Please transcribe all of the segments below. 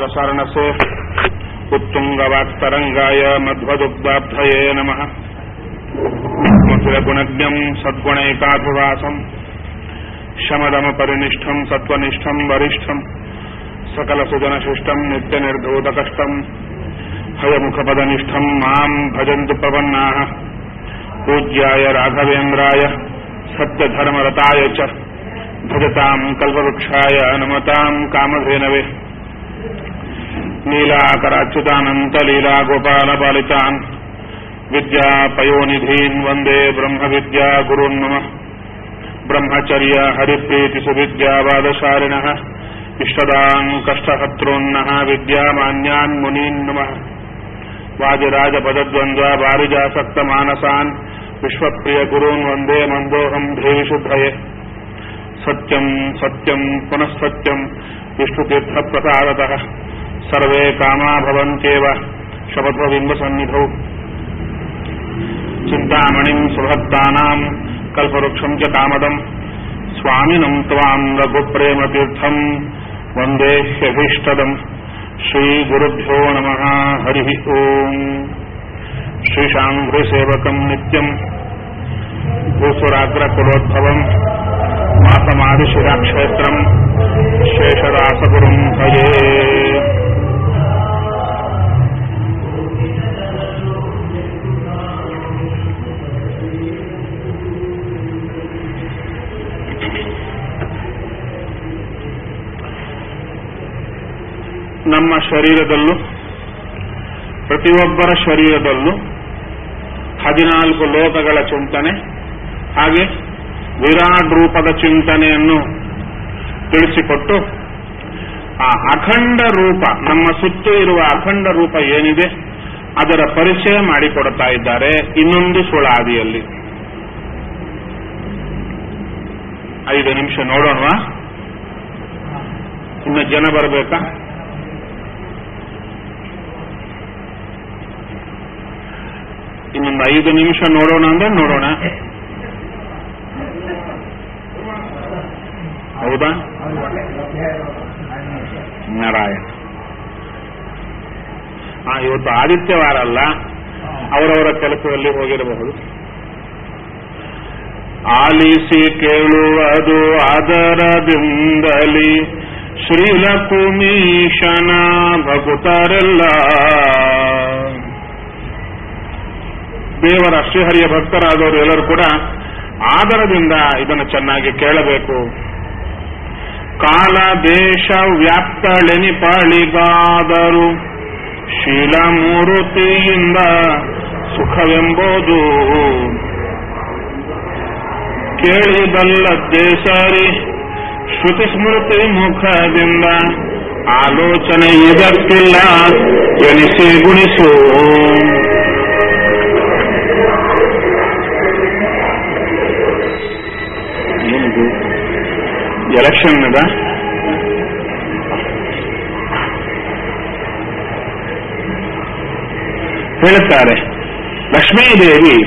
प्रसरणसे उत्तुंगवाक्तरंगाय मध्वदुग्धाब्धये नमः। मधुरगुणज्ञं सद्गुणैकाभिवासं शमदमपरिनिष्ठं सत्त्वनिष्ठं वरिष्ठं सकलसुजनशिष्टं नित्यनिर्धूतकष्टं हयमुखपदनिष्ठं मां भजन्तु पवन्नाः। पूज्याय राघवेन्द्राय सत्यधर्मरताय च भजतां कल्पवृक्षाय नमतां कामधेनवे। नीलाकराच्युतानन्तलीलागोपालपालितान् विद्यापयोनिधीन् वन्दे ब्रह्मविद्या गुरून् मम। ब्रह्मचर्य हरिप्रीतिसुविद्यावादशालिनः इष्टदान् कष्टहर्तॄन्नः विद्यामान्यान् मुनीन् नमः। वाजिराजपदद्वन्द्वा वारिजासक्तमानसान् विश्वप्रियगुरून् वन्दे मन्दोऽहं देविशुद्धये। सत्यं सत्यं पुनः सत्यं विष्णुतीर्थप्रसादतः सर्वे कामा भवन्त्येव शपथबिम्बसन्निधौ। चिन्तामणिं सुभक्तानां कल्पवृक्षं च कामदं स्वामिनं त्वां रघुप्रेमतीर्थं वन्दे ह्यभीष्टदम्। श्रीगुरुभ्यो नमः। हरिः ओम्। श्रीशाङ्घ्रिसेवकं नित्यं भूसुराग्रकुलोद्भवं मासमादिशिराक्षेत्रं शेषदासगुरुं भजे। ನಮ್ಮ ಶರೀರದಲ್ಲೂ ಪ್ರತಿಯೊಬ್ಬರ ಶರೀರದಲ್ಲೂ 14 ಲೋಕಗಳ ಚಿಂತನೆ, ಹಾಗೆ ವಿರಾಟ್ ರೂಪದ ಚಿಂತನೆಯನ್ನು ತಿಳಿಸಿಕೊಟ್ಟು ಆ ಅಖಂಡ ರೂಪ, ನಮ್ಮ ಸುತ್ತು ಇರುವ ಅಖಂಡ ರೂಪ ಏನಿದೆ ಅದರ ಪರಿಚಯ ಮಾಡಿಕೊಡ್ತಾ ಇದ್ದಾರೆ ಇನ್ನೊಂದು ಸುಳಾದಿಯಲ್ಲಿ. 5 ನಿಮಿಷ ನೋಡೋಣವಾ? ಇನ್ನು ಜನ ಬರಬೇಕಾ? ಇನ್ನೊಂದು 5 ನಿಮಿಷ ನೋಡೋಣ ಅಂದ್ರೆ ನೋಡೋಣ. ಹೌದಾ? ನಾರಾಯಣ. ಇವತ್ತು ಆದಿತ್ಯವಾರ ಅಲ್ಲ, ಅವರವರ ಕೆಲಸದಲ್ಲಿ ಹೋಗಿರಬಹುದು. ಆಲಿಸಿ ಕೇಳುವುದು ಆದರದಿಂದಲಿ ಶ್ರೀಲಕುಮೀಶನ ಭಕ್ತರೆಲ್ಲ. ದೇವರ ಶ್ರೀಹರಿಯ ಭಕ್ತರಾದವರು ಎಲ್ಲರೂ ಕೂಡ ಆದರದಿಂದ ಇದನ್ನು ಚೆನ್ನಾಗಿ ಕೇಳಬೇಕು. ಕಾಲ ದೇಶ ವ್ಯಾಪ್ತಳೆನಿಪಾಳಿಗಾದರೂ ಶೀಲಮೂರ್ತಿಯಿಂದ ಸುಖವೆಂಬುದು ಕೇಳಿದಲ್ಲದ್ದೇ ಸರಿ ಶ್ರುತಿ ಸ್ಮೃತಿ ಮುಖದಿಂದ ಆಲೋಚನೆ ಇದಕ್ಕಿಲ್ಲ ಎನಿಸಿ ಗುಣಿಸು. ಎಲೆಕ್ಷನ್ ಅದ. ಹೇಳುತ್ತಾರೆ, ಲಕ್ಷ್ಮೀದೇವಿ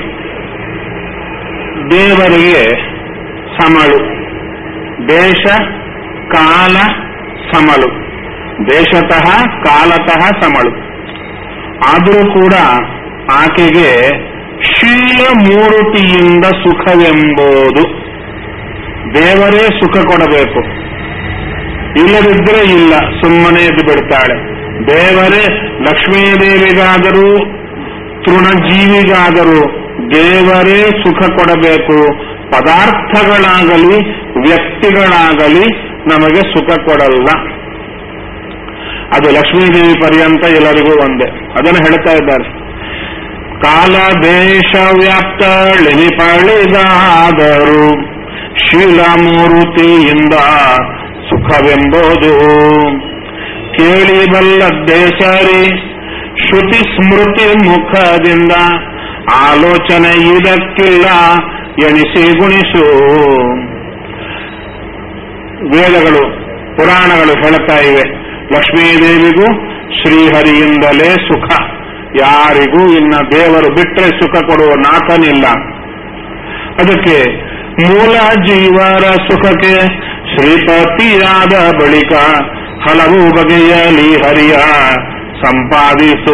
ದೇವರಿಗೆ ಸಮಳು, ದೇಶ ಕಾಲ ಸಮಳು, ದೇಶತಃ ಕಾಲತಃ ಸಮಳು. ಆದರೂ ಕೂಡ ಆಕೆಗೆ ಶೀಲಮೂರ್ತಿಯಿಂದ ಸುಖವೆಂಬುದು. ದೇವರೇ ಸುಖ ಕೊಡಬೇಕು, ಇಲ್ಲದಿದ್ದರೆ ಇಲ್ಲ, ಸುಮ್ಮನೆ ಎದ್ದು ಬಿಡ್ತಾಳೆ. ದೇವರೇ ಲಕ್ಷ್ಮೀದೇವಿಗಾದರೂ ತೃಣಜೀವಿಗಾದರೂ ದೇವರೇ ಸುಖ ಕೊಡಬೇಕು. ಪದಾರ್ಥಗಳಾಗಲಿ ವ್ಯಕ್ತಿಗಳಾಗಲಿ ನಮಗೆ ಸುಖ ಕೊಡಲ್ಲ. ಅದು ಲಕ್ಷ್ಮೀದೇವಿ ಪರ್ಯಂತ ಎಲ್ಲರಿಗೂ ಒಂದೇ. ಅದನ್ನು ಹೇಳ್ತಾ ಇದ್ದಾರೆ. ಕಾಲ ದೇಶ ವ್ಯಾಪ್ತಳೆನಿಪಾಳಿಗಾದರೂ ಶೀಲಮೂರ್ತಿಯಿಂದ ಸುಖವೆಂಬುದು ಕೇಳಿಬಲ್ಲದ್ದೇ ಸರಿ ಶ್ರುತಿ ಸ್ಮೃತಿ ಮುಖದಿಂದ ಆಲೋಚನೆ ಇದಕ್ಕಿಲ್ಲ ಎಣಿಸಿ ಗುಣಿಸು. ವೇದಗಳು ಪುರಾಣಗಳು ಹೇಳುತ್ತಾ ಇವೆ, ಲಕ್ಷ್ಮೀದೇವಿಗೂ ಶ್ರೀಹರಿಯಿಂದಲೇ ಸುಖ, ಯಾರಿಗೂ ಇನ್ನ ದೇವರು ಬಿಟ್ಟರೆ ಸುಖ ಕೊಡುವ ನಾಥನಿಲ್ಲ. ಅದಕ್ಕೆ ಮೂಲ ಜೀವರ ಸುಖಕ್ಕೆ ಶ್ರೀಪತಿಯಾದ ಬಳಿಕ ಹಲವು ಬಗೆಯಲ್ಲಿ ಹರಿಯ ಸಂಪಾದಿಸು.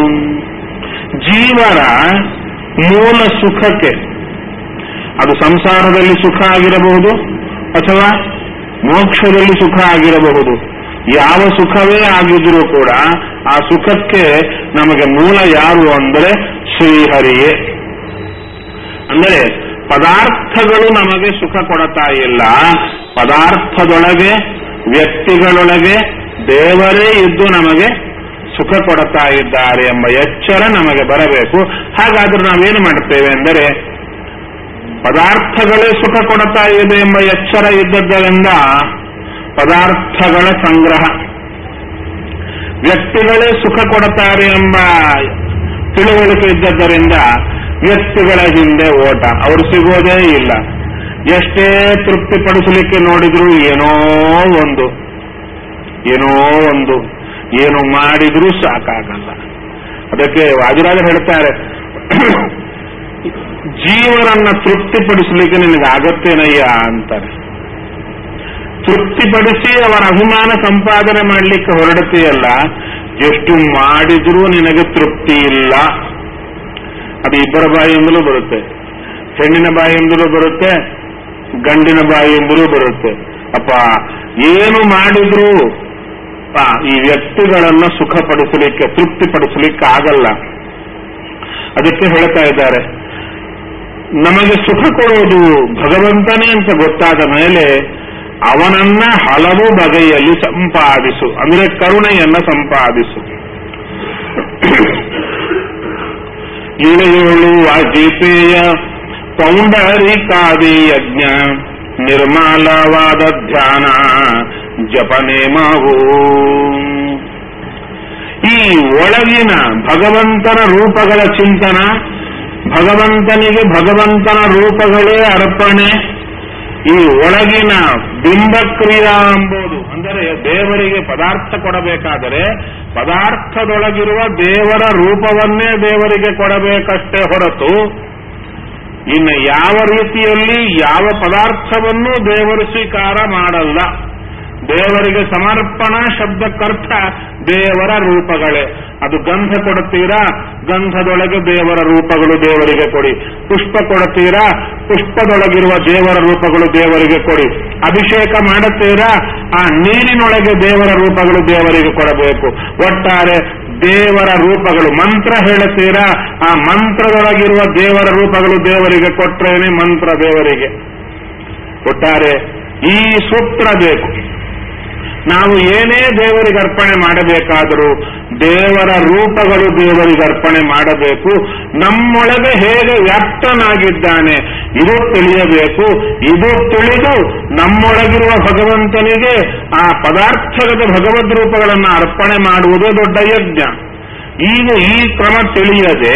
ಜೀವರ ಮೂಲ ಸುಖಕ್ಕೆ, ಅದು ಸಂಸಾರದಲ್ಲಿ ಸುಖ ಆಗಿರಬಹುದು ಅಥವಾ ಮೋಕ್ಷದಲ್ಲಿ ಸುಖ ಆಗಿರಬಹುದು, ಯಾವ ಸುಖವೇ ಆಗಿದ್ರೂ ಕೂಡ ಆ ಸುಖಕ್ಕೆ ನಮಗೆ ಮೂಲ ಯಾರು ಅಂದರೆ ಶ್ರೀಹರಿಯೇ. ಅಂದರೆ ಪದಾರ್ಥಗಳು ನಮಗೆ ಸುಖ ಕೊಡ್ತಾ ಇಲ್ಲ, ಪದಾರ್ಥದೊಳಗೆ ವ್ಯಕ್ತಿಗಳೊಳಗೆ ದೇವರೇ ಇದ್ದು ನಮಗೆ ಸುಖ ಕೊಡ್ತಾ ಇದ್ದಾರೆ ಎಂಬ ಎಚ್ಚರ ನಮಗೆ ಬರಬೇಕು. ಹಾಗಾದ್ರೆ ನಾವೇನು ಮಾಡುತ್ತೇವೆ ಅಂದರೆ, ಪದಾರ್ಥಗಳೇ ಸುಖ ಕೊಡ್ತಾ ಇದೆ ಎಂಬ ಎಚ್ಚರ ಇದ್ದದ್ದರಿಂದ ಪದಾರ್ಥಗಳ ಸಂಗ್ರಹ, ವ್ಯಕ್ತಿಗಳೇ ಸುಖ ಕೊಡುತ್ತಾರೆ ಎಂಬ ತಿಳುವಳಿಕೆ ಇದ್ದದ್ದರಿಂದ ವ್ಯಕ್ತಿಗಳ ಹಿಂದೆ ಓಟ, ಅವರು ಸಿಗೋದೇ ಇಲ್ಲ. ಎಷ್ಟೇ ತೃಪ್ತಿಪಡಿಸಲಿಕ್ಕೆ ನೋಡಿದ್ರು ಏನೋ ಒಂದು ಏನು ಮಾಡಿದ್ರೂ ಸಾಕಾಗಲ್ಲ. ಅದಕ್ಕೆ ವಾದಿರಾಜರು ಹೇಳ್ತಾರೆ, ಜೀವನನ್ನ ತೃಪ್ತಿಪಡಿಸಲಿಕ್ಕೆ ನಿನಗೆ ಆಗತ್ತೇನಯ್ಯ ಅಂತಾರೆ. ತೃಪ್ತಿಪಡಿಸಿ ಅವರ ಅಭಿಮಾನ ಸಂಪಾದನೆ ಮಾಡಲಿಕ್ಕೆ ಹೊರಡುತ್ತೆಯಲ್ಲ, ಎಷ್ಟು ಮಾಡಿದ್ರೂ ನಿನಗೆ ತೃಪ್ತಿ ಇಲ್ಲ. ಅದು ಇಬ್ಬರ ಬಾಯಿಯಿಂದಲೂ ಬರುತ್ತೆ, ಹೆಣ್ಣಿನ ಬಾಯಿಯಿಂದಲೂ ಬರುತ್ತೆ, ಗಂಡಿನ ಬಾಯಿಯಿಂದಲೂ ಬರುತ್ತೆ. ಅಪ್ಪ ಏನು ಮಾಡಿದ್ರೂ ಈ ವ್ಯಕ್ತಿಗಳನ್ನು ಸುಖಪಡಿಸಲಿಕ್ಕೆ ತೃಪ್ತಿಪಡಿಸಲಿಕ್ಕೆ ಆಗಲ್ಲ. ಅದಕ್ಕೆ ಹೇಳ್ತಾ ಇದ್ದಾರೆ, ನಮಗೆ ಸುಖ ಕೊಡೋದು ಭಗವಂತನೇ ಅಂತ ಗೊತ್ತಾದ ಮೇಲೆ ಅವನನ್ನ ಹಲವು ಬಗೆಯಲ್ಲಿ ಸಂಪಾದಿಸು, ಅಂದರೆ ಕರುಣೆಯನ್ನ ಸಂಪಾದಿಸು. 7 ವಾಜಿಪೇಯ ಪೌಂಡರಿಕಾದಿ ಯಜ್ಞ ನಿರ್ಮಲವಾದ ಧ್ಯಾನ ಜಪನೇಮವು. ಈ ಒಳಗಿನ ಭಗವಂತನ ರೂಪಗಳ ಚಿಂತನ, ಭಗವಂತನಿಗೆ ಭಗವಂತನ ರೂಪಗಳೇ ಅರ್ಪಣೆ, ಈ ಒಳಗಿನ ಬಿಂಬಕ್ರಿಯಾ ಎಂಬುದು, ಅಂದರೆ ದೇವರಿಗೆ ಪದಾರ್ಥ ಕೊಡಬೇಕಾದರೆ ಪದಾರ್ಥದೊಳಗಿರುವ ದೇವರ ರೂಪವನ್ನೇ ದೇವರಿಗೆ ಕೊಡಬೇಕಷ್ಟೇ ಹೊರತು ಇನ್ನು ಯಾವ ರೀತಿಯಲ್ಲಿ ಯಾವ ಪದಾರ್ಥವನ್ನು ದೇವರು ಸ್ವೀಕಾರ ಮಾಡಲ್ಲ. ದೇವರಿಗೆ ಸಮರ್ಪಣಾ ಶಬ್ದಕ್ಕರ್ಥ ದೇವರ ರೂಪಗಳೇ. ಅದು ಗಂಧ ಕೊಡುತ್ತೀರಾ, ಗಂಧದೊಳಗೆ ದೇವರ ರೂಪಗಳು ದೇವರಿಗೆ ಕೊಡಿ. ಪುಷ್ಪ ಕೊಡುತ್ತೀರಾ, ಪುಷ್ಪದೊಳಗಿರುವ ದೇವರ ರೂಪಗಳು ದೇವರಿಗೆ ಕೊಡಿ. ಅಭಿಷೇಕ ಮಾಡುತ್ತೀರಾ, ಆ ನೀರಿನೊಳಗೆ ದೇವರ ರೂಪಗಳು ದೇವರಿಗೆ ಕೊಡಬೇಕು. ಒಟ್ಟಾರೆ ದೇವರ ರೂಪಗಳು. ಮಂತ್ರ ಹೇಳುತ್ತೀರಾ, ಆ ಮಂತ್ರದೊಳಗಿರುವ ದೇವರ ರೂಪಗಳು ದೇವರಿಗೆ ಕೊಟ್ರೇನೆ ಮಂತ್ರ ದೇವರಿಗೆ. ಒಟ್ಟಾರೆ ಈ ಸೂತ್ರ ಬೇಕು. ನಾವು ಏನೇ ದೇವರಿಗೆ ಅರ್ಪಣೆ ಮಾಡಬೇಕಾದರೂ ದೇವರ ರೂಪಗಳು ದೇವರಿಗೆ ಅರ್ಪಣೆ ಮಾಡಬೇಕು. ನಮ್ಮೊಳಗೆ ಹೇಗೆ ವ್ಯಾಪ್ತನಾಗಿದ್ದಾನೆ ಇದು ತಿಳಿಯಬೇಕು. ಇದು ತಿಳಿದು ನಮ್ಮೊಳಗಿರುವ ಭಗವಂತನಿಗೆ ಆ ಪದಾರ್ಥದ ಭಗವದ್ ರೂಪಗಳನ್ನು ಅರ್ಪಣೆ ಮಾಡುವುದೇ ದೊಡ್ಡ ಯಜ್ಞ. ಈಗ ಈ ಕ್ರಮ ತಿಳಿಯದೆ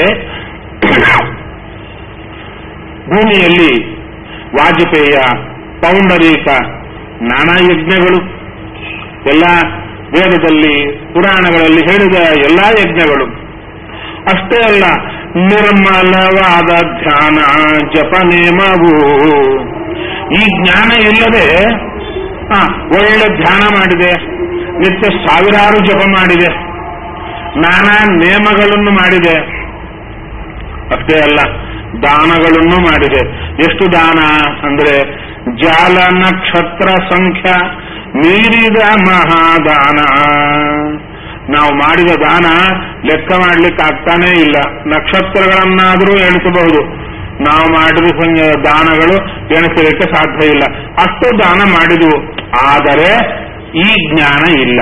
ಭೂಮಿಯಲ್ಲಿ ವಾಜಪೇಯ, ಪೌಂಡರೀಕ, ನಾನಾ ಯಜ್ಞಗಳು, ಎಲ್ಲ ವೇದದಲ್ಲಿ ಪುರಾಣಗಳಲ್ಲಿ ಹೇಳಿದ ಎಲ್ಲಾ ಯಜ್ಞಗಳು ಅಷ್ಟೇ ಅಲ್ಲ, ನಿರ್ಮಲವಾದ ಧ್ಯಾನ ಜಪನೇಮವು. ಈ ಜ್ಞಾನ ಇಲ್ಲದೆ ಒಳ್ಳೆ ಧ್ಯಾನ ಮಾಡಿದೆ, ನಿತ್ಯ ಸಾವಿರಾರು ಜಪ ಮಾಡಿದೆ, ನಾನಾ ನೇಮಗಳನ್ನು ಮಾಡಿದೆ, ಅಷ್ಟೇ ಅಲ್ಲ ದಾನಗಳನ್ನು ಮಾಡಿದೆ. ಎಷ್ಟು ದಾನ ಅಂದ್ರೆ ಜಾಲ ನಕ್ಷತ್ರ ಸಂಖ್ಯಾ ಮೀರಿದ ಮಹಾದಾನ. ನಾವು ಮಾಡಿದ ದಾನ ಲೆಕ್ಕ ಮಾಡ್ಲಿಕ್ಕೆ ಆಗ್ತಾನೇ ಇಲ್ಲ. ನಕ್ಷತ್ರಗಳನ್ನಾದರೂ ಎಣಿಸಬಹುದು, ನಾವು ಮಾಡಿದ ದಾನಗಳು ಎಣಿಸಲಿಕ್ಕೆ ಸಾಧ್ಯ ಇಲ್ಲ. ಅಷ್ಟು ದಾನ ಮಾಡಿದವು. ಆದರೆ ಈ ಜ್ಞಾನ ಇಲ್ಲ,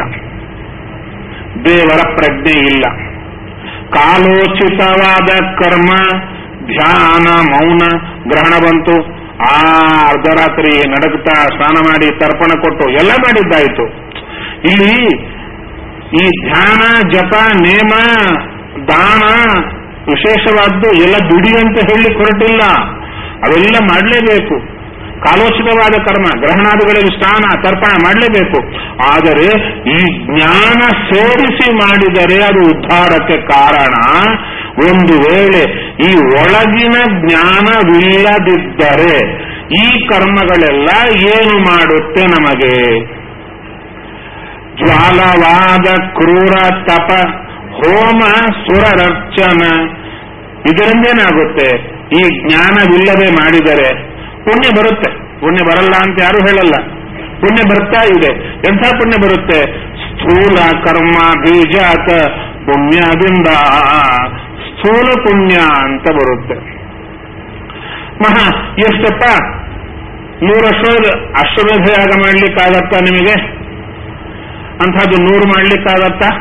ದೇವರ ಪ್ರಜ್ಞೆ ಇಲ್ಲ. ಕಾಲೋಚಿತವಾದ ಕರ್ಮ, ಧ್ಯಾನ, ಮೌನ, ಗ್ರಹಣ ಬಂತು, ಆ ಅರ್ಧರಾತ್ರಿ ನಡಗುತ್ತಾ ಸ್ನಾನ ಮಾಡಿ ತರ್ಪಣ ಕೊಟ್ಟು ಎಲ್ಲ ಮಾಡಿದ್ದಾಯಿತು. ಇಲ್ಲಿ ಈ ಧ್ಯಾನ, ಜಪ, ನೇಮ, ದಾನ ವಿಶೇಷವಾದ್ದು ಎಲ್ಲ ದುಡಿ ಅಂತ ಹೇಳಿ ಹೊರಟಿಲ್ಲ, ಅವೆಲ್ಲ ಮಾಡಲೇಬೇಕು. ಕಾಲೋಚಿತವಾದ ಕರ್ಮ, ಗ್ರಹಣಾದಿಗಳಲ್ಲಿ ಸ್ನಾನ, ತರ್ಪಣ ಮಾಡಲೇಬೇಕು. ಆದರೆ ಈ ಜ್ಞಾನ ಸೇರಿಸಿ ಮಾಡಿದರೆ ಅದು ಉದ್ಧಾರಕ್ಕೆ ಕಾರಣ. ಒಂದು ವೇಳೆ ಈ ಒಳಗಿನ ಜ್ಞಾನವಿಲ್ಲದಿದ್ದರೆ ಈ ಕರ್ಮಗಳೆಲ್ಲ ಏನು ಮಾಡುತ್ತೆ? ನಮಗೆ ಜ್ವಾಲವಾದ ಕ್ರೂರ ತಪ ಹೋಮ ಸುರರರ್ಚನ. ಇದರಿಂದೇನಾಗುತ್ತೆ? ಈ ಜ್ಞಾನವಿಲ್ಲದೆ ಮಾಡಿದರೆ ಪುಣ್ಯ ಬರುತ್ತೆ. ಪುಣ್ಯ ಬರಲ್ಲ ಅಂತ ಯಾರು ಹೇಳಲ್ಲ, ಪುಣ್ಯ ಬರ್ತಾ ಇದೆ. ಎಂಥ ಪುಣ್ಯ ಬರುತ್ತೆ? ಸ್ಥೂಲ ಕರ್ಮ ಬೀಜಾತ ಪುಣ್ಯದಿಂದ ಸ್ಥೂಲ ಪುಣ್ಯ ಅಂತ ಬರುತ್ತೆ. ಮಹಾ ಎಷ್ಟಪ್ಪ 100 ವರ್ಷದ ಅಶ್ವಮೇಧ ಯಾಗ ಮಾಡ್ಲಿಕ್ಕಾಗತ್ತಾ ನಿಮಗೆ? ಅಂಥದ್ದು 100 ಮಾಡ್ಲಿಕ್ಕಾಗತ್ತಾ?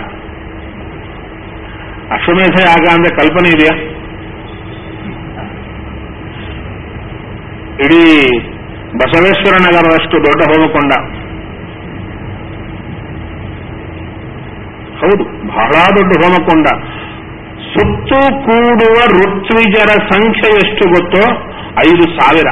ಅಶ್ವಮೇಧ ಯಾಗ ಅಂದ್ರೆ ಕಲ್ಪನೆ ಇದೆಯಾ? ಇಡೀ ಬಸವೇಶ್ವರ ನಗರದಷ್ಟು ದೊಡ್ಡ ಹೋಮಕೊಂಡ. ಹೌದು, ಬಹಳ ದೊಡ್ಡ ಹೋಮಕೊಂಡ. ಸುತ್ತು ಕೂಡುವ ಋತ್ವಿಜರ ಸಂಖ್ಯೆ ಎಷ್ಟು ಗೊತ್ತೋ? 5,000.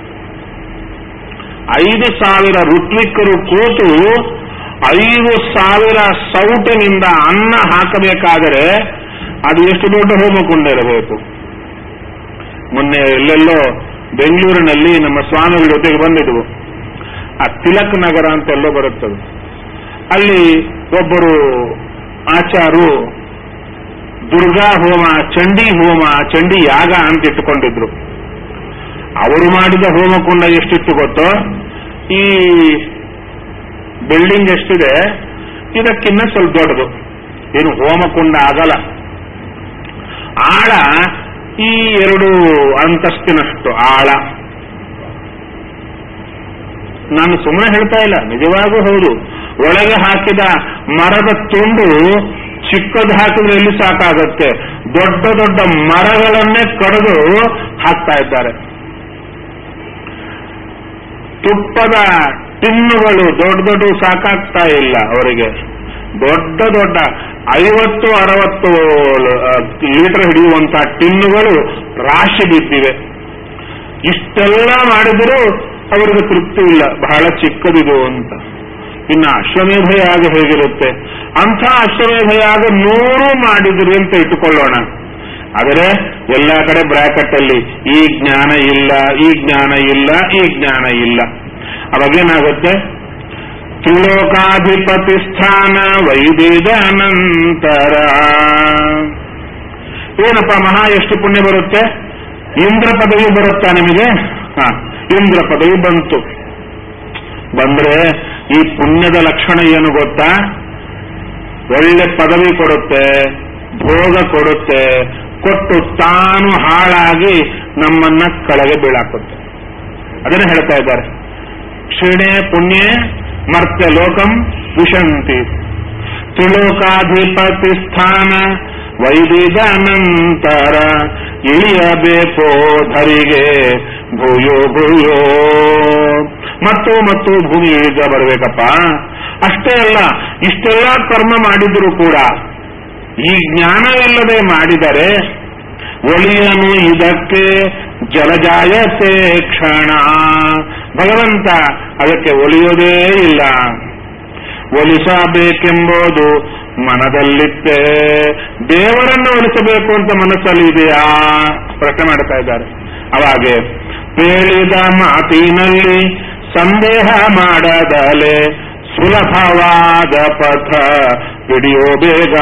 5,000 ಋತ್ವಿಕರು ಕೂತು 5,000 ಸೌಟಿನಿಂದ ಅನ್ನ ಹಾಕಬೇಕಾದರೆ ಅದು ಎಷ್ಟು ದೊಡ್ಡ ಹೋಮಕೊಂಡ ಇರಬೇಕು. ಮೊನ್ನೆ ಎಲ್ಲೆಲ್ಲೋ ಬೆಂಗಳೂರಿನಲ್ಲಿ ನಮ್ಮ ಸ್ವಾಮಿಗಳ ಜೊತೆಗೆ ಬಂದಿದ್ವು. ಆ ತಿಲಕ್ ನಗರ ಅಂತೆಲ್ಲೋ ಬರುತ್ತದೆ. ಅಲ್ಲಿ ಒಬ್ಬರು ಆಚಾರು ದುರ್ಗಾ ಹೋಮ, ಚಂಡಿ ಹೋಮ, ಚಂಡಿ ಯಾಗ ಅಂತ ಇಟ್ಟುಕೊಂಡಿದ್ರು. ಅವರು ಮಾಡಿದ ಹೋಮಕುಂಡ ಎಷ್ಟಿತ್ತು ಗೊತ್ತೋ? ಈ ಬಿಲ್ಡಿಂಗ್ ಎಷ್ಟಿದೆ ಇದಕ್ಕಿನ್ನ ಸ್ವಲ್ಪ ದೊಡ್ಡದು. ಏನು ಹೋಮಕುಂಡ ಆಗಲ್ಲ. ಆಳ ಈ 2 ಅಂತಸ್ತಿನಷ್ಟು ಆಳ. ನಾನು ಸುಮ್ಮನೆ ಹೇಳ್ತಾ ಇಲ್ಲ, ನಿಜವಾಗೂ ಹೌದು. ಒಳಗೆ ಹಾಕಿದ ಮರದ ತುಂಡು ಚಿಕ್ಕದು ಹಾಕಿದ್ರೆ ಎಲ್ಲಿ ಸಾಕಾಗತ್ತೆ? ದೊಡ್ಡ ದೊಡ್ಡ ಮರಗಳನ್ನೇ ಕಡಿದು ಹಾಕ್ತಾ ಇದ್ದಾರೆ. ತುಪ್ಪದ ಟಿನ್ನುಗಳು ದೊಡ್ಡ ದೊಡ್ಡ ಸಾಕಾಗ್ತಾ ಇಲ್ಲ ಅವರಿಗೆ. ದೊಡ್ಡ ದೊಡ್ಡ 50-60 ಲೀಟರ್ ಹಿಡಿಯುವಂತಹ ಟಿನ್ನುಗಳು ರಾಶಿ ಬಿದ್ದಿವೆ. ಇಷ್ಟೆಲ್ಲ ಮಾಡಿದರೂ ಅವರಿಗೆ ತೃಪ್ತಿ ಇಲ್ಲ, ಬಹಳ ಚಿಕ್ಕದಿದು ಅಂತ. ಇನ್ನು ಅಶ್ವಮೇಧ ಯಾಗ ಹೇಗಿರುತ್ತೆ? ಅಂಥ ಅಶ್ವಮೇಧ ಯಾಗ 100 ಮಾಡಿದ್ರಿ ಅಂತ ಇಟ್ಟುಕೊಳ್ಳೋಣ. ಆದರೆ ಎಲ್ಲ ಕಡೆ ಬ್ರಾಕೆಟ್ ಅಲ್ಲಿ ಈ ಜ್ಞಾನ ಇಲ್ಲ, ಈ ಜ್ಞಾನ ಇಲ್ಲ, ಈ ಜ್ಞಾನ ಇಲ್ಲ. ಅವಾಗೇನಾಗುತ್ತೆ? ತ್ರಿಲೋಕಾಧಿಪತಿ ಸ್ಥಾನ ವೈದಿಕ ಅನಂತರ. ಏನಪ್ಪ ಮಹಾ ಎಷ್ಟು ಪುಣ್ಯ ಬರುತ್ತೆ? ಇಂದ್ರ ಪದವಿ ಬರುತ್ತಾ ನಿಮಗೆ? ಇಂದ್ರ ಪದವಿ ಬಂತು. ಬಂದ್ರೆ ಈ ಪುಣ್ಯದ ಲಕ್ಷಣ ಏನು ಗೊತ್ತಾ? ಒಳ್ಳೆ ಪದವಿ ಕೊಡುತ್ತೆ, ಭೋಗ ಕೊಡುತ್ತೆ, ಕೊಟ್ಟು ತಾನು ಹಾಳಾಗಿ ನಮ್ಮನ್ನ ಕೆಳಗೆ ಬೀಳಾಕುತ್ತೆ. ಅದನ್ನ ಹೇಳ್ತಾ ಇದ್ದಾರೆ. ಕ್ಷೀಣೆ ಪುಣ್ಯೆ ಮರ್ತ್ಯ ಲೋಕಂ ವಿಶಂತಿ. ತ್ರಿಲೋಕಾಧಿಪತಿ ಸ್ಥಾನ ವೈದಿಕ ಅನಂತರ. ಇಳಿಯಬೇಕೋ ಧರಿಗೆ ಭೂಯೋ ಭೂಯೋ. ಮತ್ತು ಭೂಮಿಗೆ ಬರಬೇಕಪ್ಪ. ಅಷ್ಟೇ ಅಲ್ಲ, ಇಷ್ಟೆಲ್ಲ ಕರ್ಮ ಮಾಡಿದರೂ ಕೂಡ ಈ ಜ್ಞಾನವಿಲ್ಲದೆ ಮಾಡಿದರೆ ಒಲಿಯನು ಇದಕ್ಕೆ ಜಲಜಾಯತೆ ಕ್ಷಣ. ಭಗವಂತ ಅದಕ್ಕೆ ಒಲಿಯೋದೇ ಇಲ್ಲ. ಒಲಿಸಬೇಕೆಂಬುದು ಮನದಲ್ಲಿತ್ತೆ. ದೇವರನ್ನು ಒಲಿಸಬೇಕು ಅಂತ ಮನಸ್ಸಲ್ಲಿ ಇದೆಯಾ? ಪ್ರಶ್ನೆ ಮಾಡ್ತಾ ಇದ್ದಾರೆ. ಅವಾಗೆ ಹೇಳಿದ ಮಾತಿನಲ್ಲಿ ಸಂದೇಹ ಮಾಡದಲೆ ಸುಲಭವಾದ ಪಥ ಹಿಡಿಯೋ ಬೇಗ.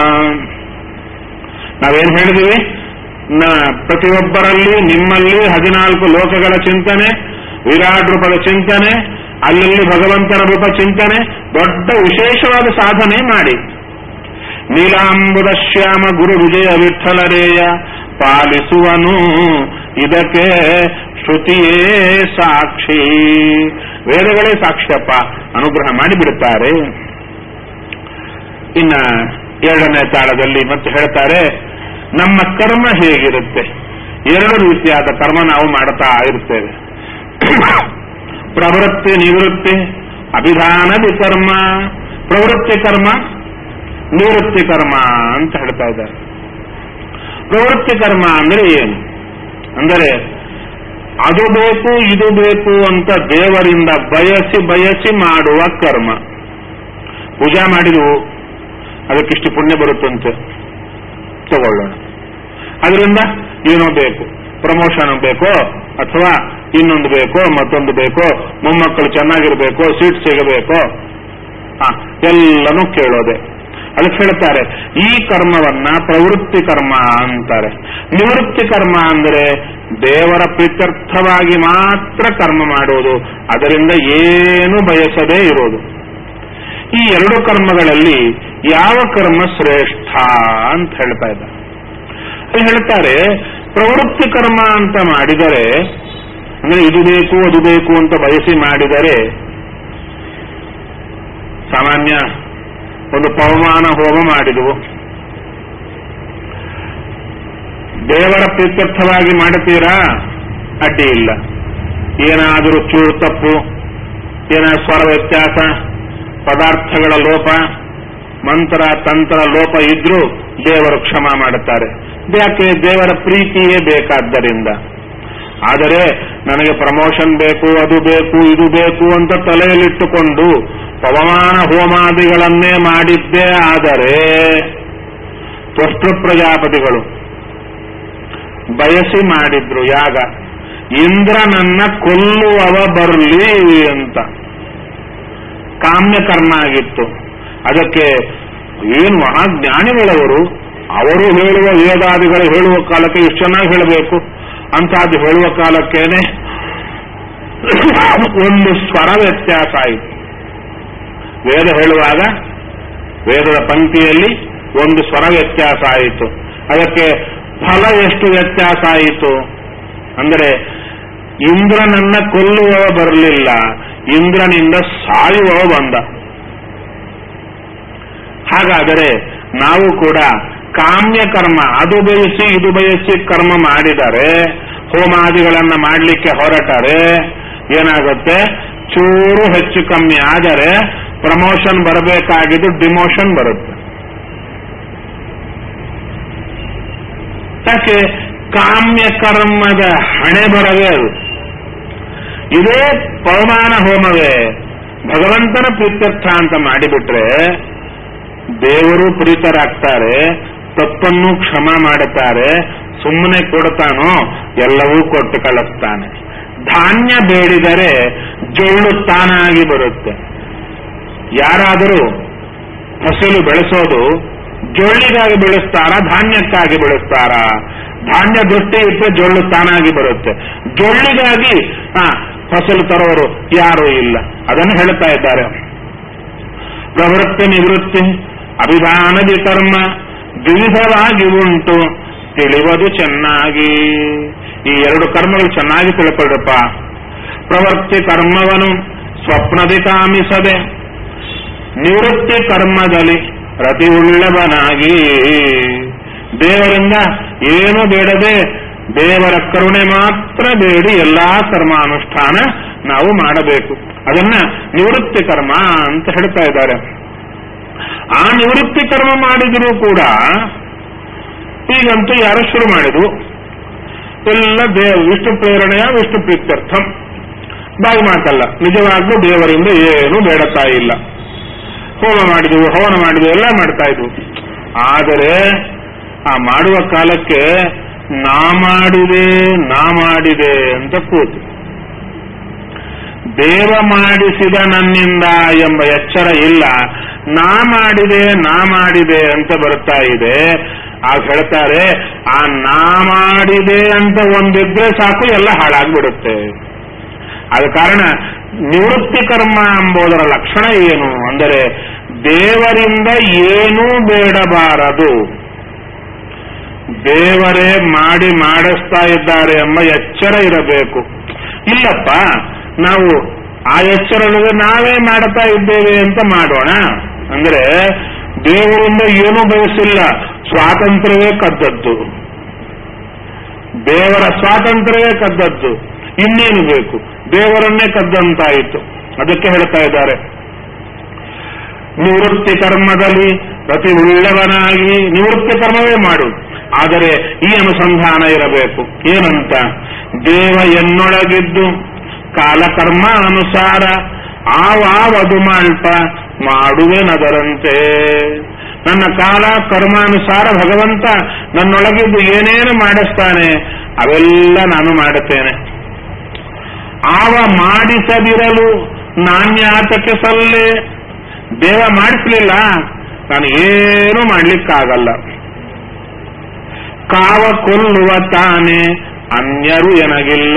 ನಾವೇನ್ ಹೇಳಿದ್ವಿ? ಪ್ರತಿಯೊಬ್ಬರಲ್ಲಿ ನಿಮ್ಮಲ್ಲಿ 14 ಲೋಕಗಳ ಚಿಂತನೆ, ವಿರಾಟ್ ರೂಪದ ಚಿಂತನೆ, ಅಲ್ಲಲ್ಲಿ ಭಗವಂತನ ರೂಪ ಚಿಂತನೆ, ದೊಡ್ಡ ವಿಶೇಷವಾದ ಸಾಧನೆ ಮಾಡಿ. ನೀಲಾಂಬುದ ಶ್ಯಾಮ ಗುರು ವಿಜಯ ವಿಠಲರೇಯ ಪಾಲಿಸುವನು ಇದಕ್ಕೆ ಶ್ರುತಿಯೇ ಸಾಕ್ಷಿ. ವೇದಗಳೇ ಸಾಕ್ಷಿಯಪ್ಪ, ಅನುಗ್ರಹ ಮಾಡಿಬಿಡುತ್ತಾರೆ. ಇನ್ನ 2ನೇ ತಾಳದಲ್ಲಿ ಮತ್ತೆ ಹೇಳ್ತಾರೆ, ನಮ್ಮ ಕರ್ಮ ಹೇಗಿರುತ್ತೆ? 2 ರೀತಿಯಾದ ಕರ್ಮ ನಾವು ಮಾಡುತ್ತಾ ಇರ್ತೇವೆ. ಪ್ರವೃತ್ತಿ ನಿವೃತ್ತಿ, ಅಭಿಧಾನ ವಿಕರ್ಮ. ಪ್ರವೃತ್ತಿ ಕರ್ಮ, ನಿವೃತ್ತಿ ಕರ್ಮ ಅಂತ ಹೇಳ್ತಾ ಇದ್ದಾರೆ. ಪ್ರವೃತ್ತಿ ಕರ್ಮ ಅಂದ್ರೆ ಏನು? ಅಂದರೆ ಅದು ಬೇಕು ಇದು ಬೇಕು ಅಂತ ದೇವರಿಂದ ಬಯಸಿ ಮಾಡುವ ಕರ್ಮ. ಪೂಜಾ ಮಾಡಿದವು, ಅದಕ್ಕಿಷ್ಟು ಪುಣ್ಯ ಬರುತ್ತಂತೆ, ತಗೊಳ್ಳೋಣ. ಅದರಿಂದ ಏನೋ ಬೇಕು, ಪ್ರಮೋಷನ್ ಬೇಕೋ ಅಥವಾ ಇನ್ನೊಂದು ಬೇಕೋ, ಮತ್ತೊಂದು ಬೇಕೋ, ಮೊಮ್ಮಕ್ಕಳು ಚೆನ್ನಾಗಿರ್ಬೇಕೋ, ಸೀಟ್ ಸಿಗಬೇಕೋ, ಎಲ್ಲನೂ ಕೇಳೋದೆ. ಅದಕ್ಕೆ ಹೇಳ್ತಾರೆ ಈ ಕರ್ಮವನ್ನ ಪ್ರವೃತ್ತಿ ಕರ್ಮ ಅಂತಾರೆ. ನಿವೃತ್ತಿ ಕರ್ಮ ಅಂದರೆ ದೇವರ ಪ್ರೀತ್ಯರ್ಥವಾಗಿ ಮಾತ್ರ ಕರ್ಮ ಮಾಡುವುದು, ಅದರಿಂದ ಏನು ಬಯಸದೇ ಇರೋದು. ಈ ಎರಡು ಕರ್ಮಗಳಲ್ಲಿ ಯಾವ ಕರ್ಮ ಶ್ರೇಷ್ಠ ಅಂತ ಹೇಳ್ತಾ ಇದ್ದಾರೆ. ಅಲ್ಲಿ ಹೇಳ್ತಾರೆ ಪ್ರವೃತ್ತಿ ಕರ್ಮ ಅಂತ ಮಾಡಿದರೆ, ಅಂದ್ರೆ ಇದು ಬೇಕು ಅದು ಬೇಕು ಅಂತ ಬಯಸಿ ಮಾಡಿದರೆ, ಸಾಮಾನ್ಯ ಒಂದು ಪವಮಾನ ಹೋಮ ಮಾಡಿದವು, ದೇವರ ಪ್ರೀತ್ಯರ್ಥವಾಗಿ ಮಾಡುತ್ತೀರಾ, ಅಡ್ಡಿ ಇಲ್ಲ. ಏನಾದರೂ ಚೂರು ತಪ್ಪು, ಏನಾದರೂ ಸ್ವರ ವ್ಯತ್ಯಾಸ, ಪದಾರ್ಥಗಳ ಲೋಪ, ಮಂತ್ರ ತಂತ್ರ ಲೋಪ ಇದ್ರೂ ದೇವರು ಕ್ಷಮ ಮಾಡುತ್ತಾರೆ. ಯಾಕೆ? ದೇವರ ಪ್ರೀತಿಯೇ ಬೇಕಾದ್ದರಿಂದ. ಆದರೆ ನನಗೆ ಪ್ರಮೋಷನ್ ಬೇಕು, ಅದು ಬೇಕು, ಇದು ಬೇಕು ಅಂತ ತಲೆಯಲ್ಲಿಟ್ಟುಕೊಂಡು ಪವಮಾನ ಹೋಮಾದಿಗಳನ್ನೇ ಮಾಡಿದ್ದೇ ಆದರೆ, ತ್ವಷ್ಟೃ ಪ್ರಜಾಪತಿಗಳು ಬಯಸಿ ಮಾಡಿದ್ರು ಯಾಗ, ಇಂದ್ರನನ್ನ ಕೊಲ್ಲುವವ ಬರಲಿ ಅಂತ ಕಾಮ್ಯ ಕರ್ಮ ಆಗಿತ್ತು. ಅದಕ್ಕೆ ಏನು ಮಹಾಜ್ಞಾನಿಗಳವರು, ಅವರು ಹೇಳುವ ವೇದಾದಿಗಳು ಹೇಳುವ ಕಾಲಕ್ಕೆ ಎಷ್ಟು ಚೆನ್ನಾಗಿ ಹೇಳಬೇಕು ಅಂತದ್ದು ಹೇಳುವ ಕಾಲಕ್ಕೇನೆ ಒಂದು ಸ್ವರ ವ್ಯತ್ಯಾಸ ಆಯಿತು. ವೇದ ಹೇಳುವಾಗ ವೇದದ ಪಂಕ್ತಿಯಲ್ಲಿ ಒಂದು ಸ್ವರ ವ್ಯತ್ಯಾಸ ಆಯಿತು. ಅದಕ್ಕೆ ಫಲ ಎಷ್ಟು ವ್ಯತ್ಯಾಸ ಆಯಿತು ಅಂದರೆ, ಇಂದ್ರನನ್ನ ಕೊಲ್ಲುವವ ಬರಲಿಲ್ಲ, ಇಂದ್ರನಿಂದ ಸಾಯುವವ ಬಂದ. ಹಾಗಾದರೆ ನಾವು ಕೂಡ ಕಾಮ್ಯ ಕರ್ಮ, ಅದು ಬಯಸಿ ಇದು ಬಯಸಿ ಕರ್ಮ ಮಾಡಿದರೆ, ಹೋಮಾದಿಗಳನ್ನ ಮಾಡಲಿಕ್ಕೆ ಹೊರಟರೆ ಏನಾಗುತ್ತೆ? ಚೂರು ಹೆಚ್ಚು ಕಮ್ಮಿ ಆದರೆ ಪ್ರಮೋಷನ್ ಬರಬೇಕಾಗಿದ್ದು ಡಿಮೋಷನ್ ಬರುತ್ತೆ. ಯಾಕೆ? ಕಾಮ್ಯ ಕರ್ಮದ ಹಣೆ ಬರವೇ ಅದು. ಇದೇ ಪವಮಾನ ಹೋಮವೇ ಭಗವಂತನ ಪ್ರೀತ್ಯರ್ಥ ಅಂತ ಮಾಡಿಬಿಟ್ರೆ ದೇವರು ಪ್ರೀತರಾಗ್ತಾರೆ, ತಪ್ಪನ್ನು ಕ್ಷಮ ಮಾಡುತ್ತಾರೆ, ಸುಮ್ಮನೆ ಕೊಡ್ತಾನೋ ಎಲ್ಲವೂ ಕೊಟ್ಟು ಕಳಿಸ್ತಾನೆ. ಧಾನ್ಯ ಬೇಡಿದರೆ ಜೊಳ್ಳು ತಾನಾಗಿ ಬರುತ್ತೆ. ಯಾರಾದರೂ ಫಸಲು ಬೆಳೆಸೋದು ಜೊಳ್ಳಿಗಾಗಿ ಬೆಳೆಸ್ತಾರಾ, ಧಾನ್ಯಕ್ಕಾಗಿ ಬೆಳೆಸ್ತಾರಾ? ಧಾನ್ಯ ದೃಷ್ಟಿ ಇಟ್ಟರೆ ಜೊಳ್ಳು ತಾನಾಗಿ ಬರುತ್ತೆ. ಜೊಳ್ಳಿಗಾಗಿ ಫಸಲು ತರೋರು ಯಾರೂ ಇಲ್ಲ. ಅದನ್ನು ಹೇಳ್ತಾ ಇದ್ದಾರೆ. ಪ್ರವೃತ್ತಿ ನಿವೃತ್ತಿ ಅಭಿಧಾನದಿ ಕರ್ಮ ವಿವಿಧವಾಗಿ ಉಂಟು, ತಿಳಿಯುವುದು ಚೆನ್ನಾಗಿ. ಈ ಎರಡು ಕರ್ಮಗಳು ಚೆನ್ನಾಗಿ ತಿಳ್ಕೊಳ್ಳಪ್ಪ. ಪ್ರವೃತ್ತಿ ಕರ್ಮವನು ಸ್ವಪ್ನದಿ ಕಾಮಿಸದೆ, ನಿವೃತ್ತಿ ಕರ್ಮದಲ್ಲಿ ರತಿ ಉಳ್ಳವನಾಗಿ. ದೇವರಿಂದ ಏನು ಬೇಡದೆ ದೇವರ ಕರುಣೆ ಮಾತ್ರ ಬೇಡಿ ಎಲ್ಲಾ ಕರ್ಮಾನುಷ್ಠಾನ ನಾವು ಮಾಡಬೇಕು. ಅದನ್ನ ನಿವೃತ್ತಿ ಕರ್ಮ ಅಂತ ಹೇಳ್ತಾ ಇದ್ದಾರೆ. ಆ ನಿವೃತ್ತಿ ಕರ್ಮ ಮಾಡಿದರೂ ಕೂಡ ಈಗಂತೂ ಯಾರು ಶುರು ಮಾಡಿದ್ರು, ಎಲ್ಲ ವಿಷ್ಣು ಪ್ರೇರಣೆಯ ವಿಷ್ಣು ಪ್ರೀತ್ಯರ್ಥಂ, ಬಾಯಿ ಮಾತಲ್ಲ, ನಿಜವಾಗ್ಲೂ ದೇವರಿಂದ ಏನು ಬೇಡತಾ ಇಲ್ಲ. ಹೋಮ ಮಾಡಿದವು, ಹವನ ಮಾಡಿದವು, ಎಲ್ಲ ಮಾಡ್ತಾ ಇದ್ವು. ಆದರೆ ಆ ಮಾಡುವ ಕಾಲಕ್ಕೆ ನಾ ಮಾಡಿದೆ ಅಂತ ಕೂತು, ದೇವ ಮಾಡಿಸಿದ ನನ್ನಿಂದ ಎಂಬ ಎಚ್ಚರ ಇಲ್ಲ. ನಾ ಮಾಡಿದೆ ಅಂತ ಬರ್ತಾ ಇದೆ. ಆಗ ಹೇಳ್ತಾರೆ, ಆ ನಾ ಮಾಡಿದೆ ಅಂತ ಒಂದಿದ್ರೆ ಸಾಕು, ಎಲ್ಲ ಹಾಳಾಗ್ಬಿಡುತ್ತೆ. ಆದ ಕಾರಣ ನಿವೃತ್ತಿ ಕರ್ಮ ಎಂಬುದರ ಲಕ್ಷಣ ಏನು ಅಂದರೆ, ದೇವರಿಂದ ಏನೂ ಬೇಡಬಾರದು, ದೇವರೇ ಮಾಡಿಸ್ತಾ ಇದ್ದಾರೆ ಎಂಬ ಎಚ್ಚರ ಇರಬೇಕು. ಇಲ್ಲಪ್ಪ, ನಾವು ಆ ಎಚ್ಚರದಲ್ಲಿ ನಾವೇ ಮಾಡ್ತಾ ಇದ್ದೇವೆ ಅಂತ ಮಾಡೋಣ ಅಂದ್ರೆ, ದೇವರಿಂದ ಏನೂ ಬಯಸಿಲ್ಲ, ಸ್ವಾತಂತ್ರ್ಯವೇ ಕದ್ದದ್ದು, ದೇವರ ಸ್ವಾತಂತ್ರ್ಯವೇ ಕದ್ದದ್ದು, ಇನ್ನೇನು ಬೇಕು? ದೇವರನ್ನೇ ಕದ್ದಂತಾಯಿತು. ಅದಕ್ಕೆ ಹೇಳ್ತಾ ಇದ್ದಾರೆ, ನಿವೃತ್ತಿ ಕರ್ಮದಲ್ಲಿ ಪ್ರತಿ ಉಳ್ಳವನಾಗಿ ನಿವೃತ್ತಿ ಕರ್ಮವೇ ಮಾಡು. ಆದರೆ ಈ ಅನುಸಂಧಾನ ಇರಬೇಕು. ಏನಂತ? ದೇವ ಎನ್ನೊಳಗಿದ್ದು ಕಾಲಕರ್ಮ ಅನುಸಾರ ಆವಾವದು ಮಾಲ್ಪ ಮಾಡುವೆನದರಂತೆ. ನನ್ನ ಕಾಲ ಕರ್ಮಾನುಸಾರ ಭಗವಂತ ನನ್ನೊಳಗಿದ್ದು ಏನೇನು ಮಾಡಿಸ್ತಾನೆ ಅವೆಲ್ಲ ನಾನು ಮಾಡುತ್ತೇನೆ. ಆವ ಮಾಡಿಸದಿರಲು ನಾಣ್ಯಾತಕ್ಕೆ ಸಲ್ಲೇ. ದೇವ ಮಾಡಿಸ್ಲಿಲ್ಲ, ನಾನು ಏನೂ ಮಾಡ್ಲಿಕ್ಕಾಗಲ್ಲ. ಕಾವ ಕೊಲ್ಲುವ ತಾನೆ ಅನ್ಯರು ಎನಗಿಲ್ಲ.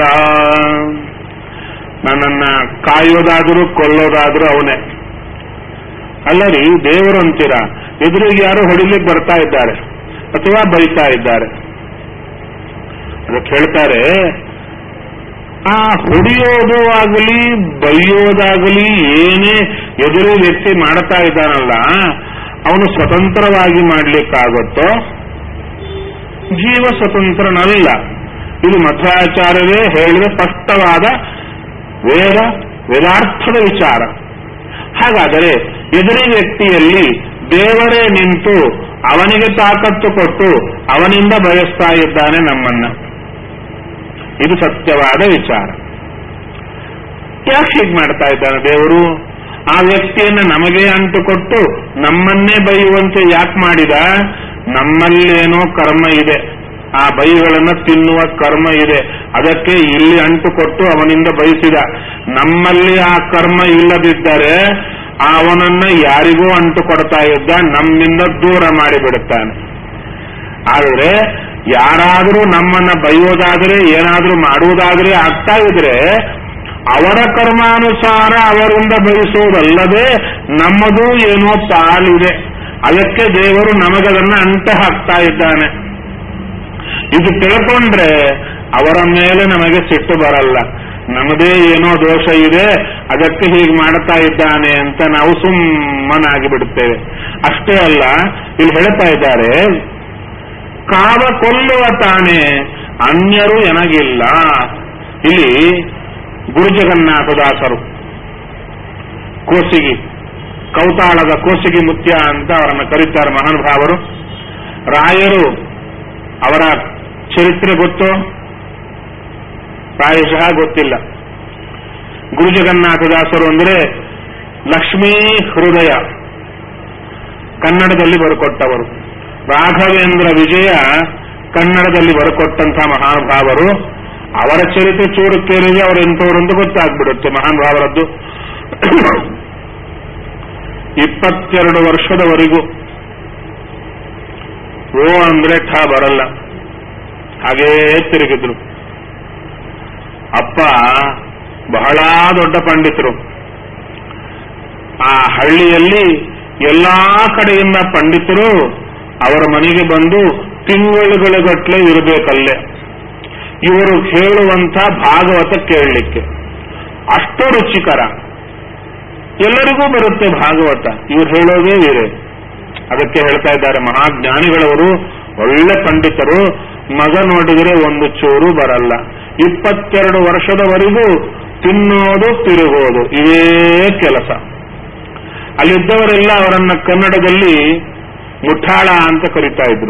ನನ್ನನ್ನ ಕಾಯೋದಾದ್ರೂ ಕೊಲ್ಲೋದಾದ್ರೂ ಅವನೇ. ಅಲ್ಲರಿ ದೇವರು ಅಂತೀರ, ಎದುರಿಗೆ ಯಾರು ಹೊಡಿಲಿಕ್ಕೆ ಬರ್ತಾ ಇದ್ದಾರೆ ಅಥವಾ ಬೈತಾ ಇದ್ದಾರೆ, ಅದಕ್ಕೆ ಹೇಳ್ತಾರೆ ಆ ಹೊಡೆಯೋದು ಆಗಲಿ ಬೈಯೋದಾಗಲಿ ಏನೇ ಎದುರು ವ್ಯಕ್ತಿ ಮಾಡ್ತಾ ಇದ್ದಾನಲ್ಲ, ಅವನು ಸ್ವತಂತ್ರವಾಗಿ ಮಾಡ್ಲಿಕ್ಕಾಗುತ್ತೋ? ಜೀವ ಸ್ವತಂತ್ರನಲ್ಲ. ಇದು ಮಧ್ವಾಚಾರ್ಯವೇ ಹೇಳಿದ ಸ್ಪಷ್ಟವಾದ ವೇದಾರ್ಥದ ವಿಚಾರ. ಹಾಗಾದರೆ ಎದುರಿ ವ್ಯಕ್ತಿಯಲ್ಲಿ ದೇವರೇ ನಿಂತು ಅವನಿಗೆ ತಾಕತ್ತು ಕೊಟ್ಟು ಅವನಿಂದ ಬಯಸ್ತಾ ಇದ್ದಾನೆ ನಮ್ಮನ್ನ. ಇದು ಸತ್ಯವಾದ ವಿಚಾರ. ಯಾಕೆ ಹೀಗೆ ಮಾಡ್ತಾ ಇದ್ದಾನೆ ದೇವರು? ಆ ವ್ಯಕ್ತಿಯನ್ನು ನಮಗೆ ಅಂಟುಕೊಟ್ಟು ನಮ್ಮನ್ನೇ ಬೈಯುವಂತೆ ಯಾಕೆ ಮಾಡಿದ? ನಮ್ಮಲ್ಲೇನೋ ಕರ್ಮ ಇದೆ, ಆ ಬೈಗಳನ್ನು ತಿನ್ನುವ ಕರ್ಮ ಇದೆ, ಅದಕ್ಕೆ ಇಲ್ಲಿ ಅಂಟುಕೊಟ್ಟು ಅವನಿಂದ ಬಯಸಿದ. ನಮ್ಮಲ್ಲಿ ಆ ಕರ್ಮ ಇಲ್ಲದಿದ್ದರೆ ಅವನನ್ನ ಯಾರಿಗೂ ಅಂಟು ಕೊಡ್ತಾ ಇದ್ದ, ನಮ್ಮಿಂದ ದೂರ ಮಾಡಿಬಿಡುತ್ತಾನೆ. ಆದರೆ ಯಾರಾದರೂ ನಮ್ಮನ್ನ ಬೈಯೋದಾದ್ರೆ ಏನಾದ್ರೂ ಮಾಡುವುದಾದ್ರೆ ಆಗ್ತಾ ಇದ್ರೆ ಅವರ ಕರ್ಮಾನುಸಾರ ಅವರಿಂದ ಬಯಸುವುದಲ್ಲದೆ ನಮ್ಮದು ಏನೋ ಪಾಲಿದೆ, ಅದಕ್ಕೆ ದೇವರು ನಮಗದನ್ನ ಅಂಟ ಹಾಕ್ತಾ ಇದ್ದಾನೆ. ಇದು ತಿಳ್ಕೊಂಡ್ರೆ ಅವರ ಮೇಲೆ ನಮಗೆ ಸಿಟ್ಟು ಬರಲ್ಲ. ನಮ್ಮದೇ ಏನೋ ದೋಷ ಇದೆ, ಅದಕ್ಕೆ ಹೀಗೆ ಮಾಡ್ತಾ ಇದ್ದಾನೆ ಅಂತ ನಾವು ಸುಮ್ಮನಾಗಿ ಬಿಡುತ್ತೇವೆ. ಅಷ್ಟೇ ಅಲ್ಲ, ಇಲ್ಲಿ ಹೇಳ್ತಾ ಇದ್ದಾರೆ, ಕಾವ ಕೊಲ್ಲುವ ತಾನೆ ಅನ್ಯರು ಎನಗಿಲ್ಲ. ಇಲ್ಲಿ ಗುರುಜಗನ್ನಾಥದಾಸರು ಕೋಸಿಗಿ, ಕೌತಾಳದ ಕೋಸಿಗಿ ಮುತ್ಯ ಅಂತ ಅವರನ್ನು ಕರೀತಾರೆ ಮಹಾನುಭಾವರು. ರಾಯರು ಅವರ ಚರಿತ್ರೆ ಗೊತ್ತೋ? ಪ್ರಾಯಶಃ ಗೊತ್ತಿಲ್ಲ. ಗುರುಜಗನ್ನಾಥದಾಸರು ಅಂದರೆ ಲಕ್ಷ್ಮೀ ಹೃದಯ, ಕನ್ನಡದಲ್ಲಿ ಬರೆಕೊಟ್ಟವರು. ರಾಘವೇಂದ್ರ ವಿಜಯ ಕನ್ನಡದಲ್ಲಿ ಬರೆಕೊಟ್ಟಂತಹ ಮಹಾನುಭಾವರು. ಅವರ ಚರಿತ್ರೆ ಚೂರು ಕೇಳಿದ್ರೆ ಅವರು ಎಂಥವರಂತ ಗೊತ್ತಾಗ್ಬಿಡುತ್ತೆ ಮಹಾನುಭಾವರದ್ದು. 22 ವರ್ಷದವರೆಗೂ ಓ ಅಂದ್ರೆ ಠ ಬರಲ್ಲ, ಹಾಗೇ ತಿರುಗಿದ್ರು. ಅಪ್ಪ ಬಹಳ ದೊಡ್ಡ ಪಂಡಿತರು. ಆ ಹಳ್ಳಿಯಲ್ಲಿ ಎಲ್ಲಾ ಕಡೆಯಿಂದ ಪಂಡಿತರು ಅವರ ಮನೆಗೆ ಬಂದು ತಿಂಗಳುಗಳಗಟ್ಟಲೆ ಇರಬೇಕಲ್ಲೇ, ಇವರು ಹೇಳುವಂತ ಭಾಗವತ ಕೇಳಲಿಕ್ಕೆ. ಅಷ್ಟು ರುಚಿಕರ, ಎಲ್ಲರಿಗೂ ಬರುತ್ತೆ ಭಾಗವತ, ಇವ್ರು ಹೇಳೋದೇ ಬೇರೆ. ಅದಕ್ಕೆ ಹೇಳ್ತಾ ಇದ್ದಾರೆ ಮಹಾಜ್ಞಾನಿಗಳವರು, ಒಳ್ಳೆ ಪಂಡಿತರು, ಮಗ ನೋಡಿದರೆ ಒಂದು ಚೂರು ಬರಲ್ಲ. 22 ವರ್ಷದವರೆಗೂ ತಿನ್ನೋದು ತಿರುಗೋದು ಇವೇ ಕೆಲಸ. ಅಲ್ಲಿದ್ದವರೆಲ್ಲ ಅವರನ್ನ ಕನ್ನಡದಲ್ಲಿ ಮುಠಾಳ ಅಂತ ಕರೀತಾ ಇದ್ರು.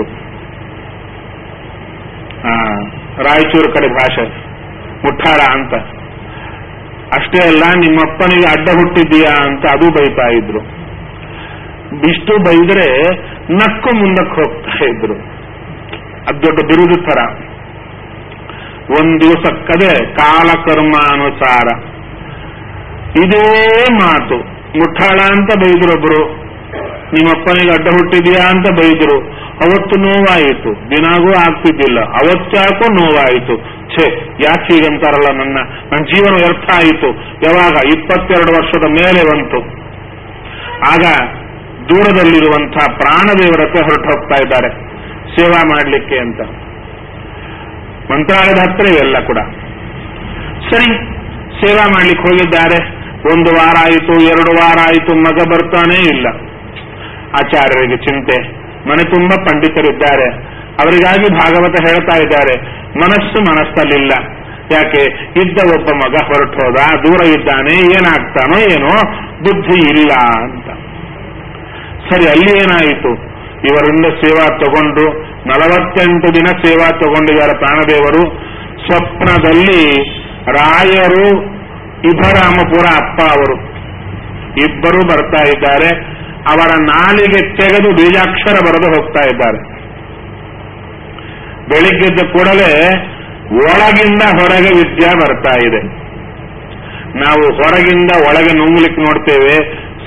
ರಾಯಚೂರು ಕಡೆ ಭಾಷೆ ಮುಠಾಳ ಅಂತ. ಅಷ್ಟೇ ಅಲ್ಲ, ನಿಮ್ಮಪ್ಪನಿಗೆ ಅಡ್ಡ ಹುಟ್ಟಿದ್ದೀಯಾ ಅಂತ ಅದು ಬೈತಾ ಇದ್ರು. ಇಷ್ಟು ಬೈದ್ರೆ ನಕ್ಕು ಮುಂದಕ್ಕೆ ಹೋಗ್ತಾ ಇದ್ರು. ಅದು ದೊಡ್ಡ ಬಿರುದು ತರ. ಒಂದ್ ದಿವಸಕ್ಕದೆ ಕಾಲಕರ್ಮಾನುಸಾರ ಇದೇ ಮಾತು. ಮುಠಾಳ ಅಂತ ಬೈದ್ರೊಬ್ರು, ನಿಮ್ಮಪ್ಪನಿಗೆ ಅಡ್ಡ ಹುಟ್ಟಿದ್ಯಾ ಅಂತ ಬೈದ್ರು. ಅವತ್ತು ನೋವಾಯಿತು, ದಿನಾಗೂ ಆಗ್ತಿದ್ದಿಲ್ಲ, ಅವತ್ತಾಕೋ ನೋವಾಯಿತು. ಛೇ, ಯಾಕೆ ಹೀಗಂತಾರಲ್ಲ, ನನ್ನ ಜೀವನ ವ್ಯರ್ಥ ಆಯಿತು. ಯಾವಾಗ 22 ವರ್ಷದ ಮೇಲೆ ಬಂತು, ಆಗ ದೂರದಲ್ಲಿರುವಂತಹ ಪ್ರಾಣದೇವರಕ್ಕೆ ಹೊರಟು ಹೋಗ್ತಾ ಇದ್ದಾರೆ ಸೇವಾ ಮಾಡಲಿಕ್ಕೆ ಅಂತ. ಮಂತ್ರಾಲಯದ ಹತ್ರ ಇವೆಲ್ಲ ಕೂಡ. ಸರಿ, ಸೇವಾ ಮಾಡ್ಲಿಕ್ಕೆ ಹೋಗಿದ್ದಾರೆ. 1 ವಾರ ಆಯಿತು, 2 ವಾರ ಆಯಿತು, ಮಗ ಬರ್ತಾನೇ ಇಲ್ಲ. ಆಚಾರ್ಯರಿಗೆ ಚಿಂತೆ, ಮನೆ ತುಂಬ ಪಂಡಿತರಿದ್ದಾರೆ, ಅವರಿಗಾಗಿ ಭಾಗವತ ಹೇಳ್ತಾ ಇದ್ದಾರೆ. ಮನಸ್ಸಲ್ಲಿಲ್ಲ. ಯಾಕೆ? ಇದ್ದ ಒಬ್ಬ ಮಗ ಹೊರಟು ಹೋದ, ದೂರ ಇದ್ದಾನೆ, ಏನಾಗ್ತಾನೋ ಏನೋ, ಬುದ್ಧಿ ಇಲ್ಲ ಅಂತ. ಸರಿ, ಅಲ್ಲಿ ಏನಾಯಿತು? ಇವರಿಂದ ಸೇವಾ ತಗೊಂಡು 48 ದಿನ ಸೇವಾ ತಗೊಂಡಿದ್ದಾರೆ ಪ್ರಾಣದೇವರು. ಸ್ವಪ್ನದಲ್ಲಿ ರಾಯರು, ಇಭರಾಮಪುರ ಅಪ್ಪ ಅವರು ಇಬ್ಬರು ಬರ್ತಾ ಇದ್ದಾರೆ. ಅವರ ನಾಲಿಗೆ ತೆಗೆದು ಬೀಜಾಕ್ಷರ ಬರೆದು ಹೋಗ್ತಾ ಇದ್ದಾರೆ. ಬೆಳಿಗ್ಗೆದ್ದ ಕೂಡಲೇ ಒಳಗಿಂದ ಹೊರಗೆ ವಿದ್ಯಾ ಬರ್ತಾ ಇದೆ. ನಾವು ಹೊರಗಿಂದ ಒಳಗೆ ನುಂಗ್ಲಿಕ್ಕೆ ನೋಡ್ತೇವೆ,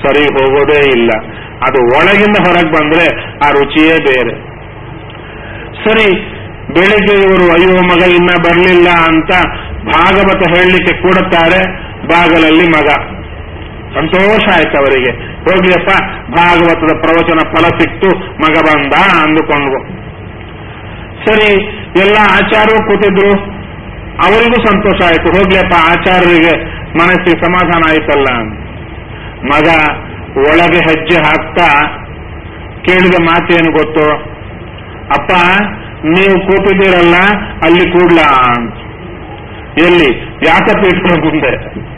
ಸರಿ ಹೋಗೋದೇ ಇಲ್ಲ. ಅದು ಒಳಗಿಂದ ಹೊರಗೆ ಬಂದ್ರೆ ಆ ರುಚಿಯೇ ಬೇರೆ. ಸರಿ, ಬೆಳಿಗ್ಗೆ ಇವರು ಅಯ್ಯೋ ಮಗ ಇನ್ನ ಬರಲಿಲ್ಲ ಅಂತ ಭಾಗವತ ಹೇಳಲಿಕ್ಕೆ ಕೂಡುತ್ತಾರೆ. ಬಾಗಲಲ್ಲಿ ಮಗ. ಸಂತೋಷ ಆಯ್ತು ಅವರಿಗೆ. ಹೋಗ್ಲಿಯಪ್ಪ, ಭಾಗವತದ ಪ್ರವಚನ ಫಲ ಸಿಕ್ತು, ಮಗ ಬಂದ ಅಂದುಕೊಂಡು. ಸರಿ, ಎಲ್ಲ ಆಚಾರ್ಯರು ಕೂತಿದ್ರು. ಅವರಿಗೂ ಸಂತೋಷ ಆಯ್ತು. ಹೋಗ್ಲಿಯಪ್ಪ, ಆಚಾರ್ಯರಿಗೆ ಮನಸ್ಸಿಗೆ ಸಮಾಧಾನ ಆಯ್ತಲ್ಲ. ಮಗ ಒಳಗೆ ಹೆಜ್ಜೆ ಹಾಕ್ತಾ ಕೇಳಿದ ಮಾತೇನು ಗೊತ್ತು? ಅಪ್ಪ, ನೀವು ಕೂತಿದ್ದೀರಲ್ಲ ಅಲ್ಲಿ ಕೂಡ್ಲಾ ಅಂತ. ಎಲ್ಲಿ? ವ್ಯಾಸಪೀಠದ ಮುಂದೆ.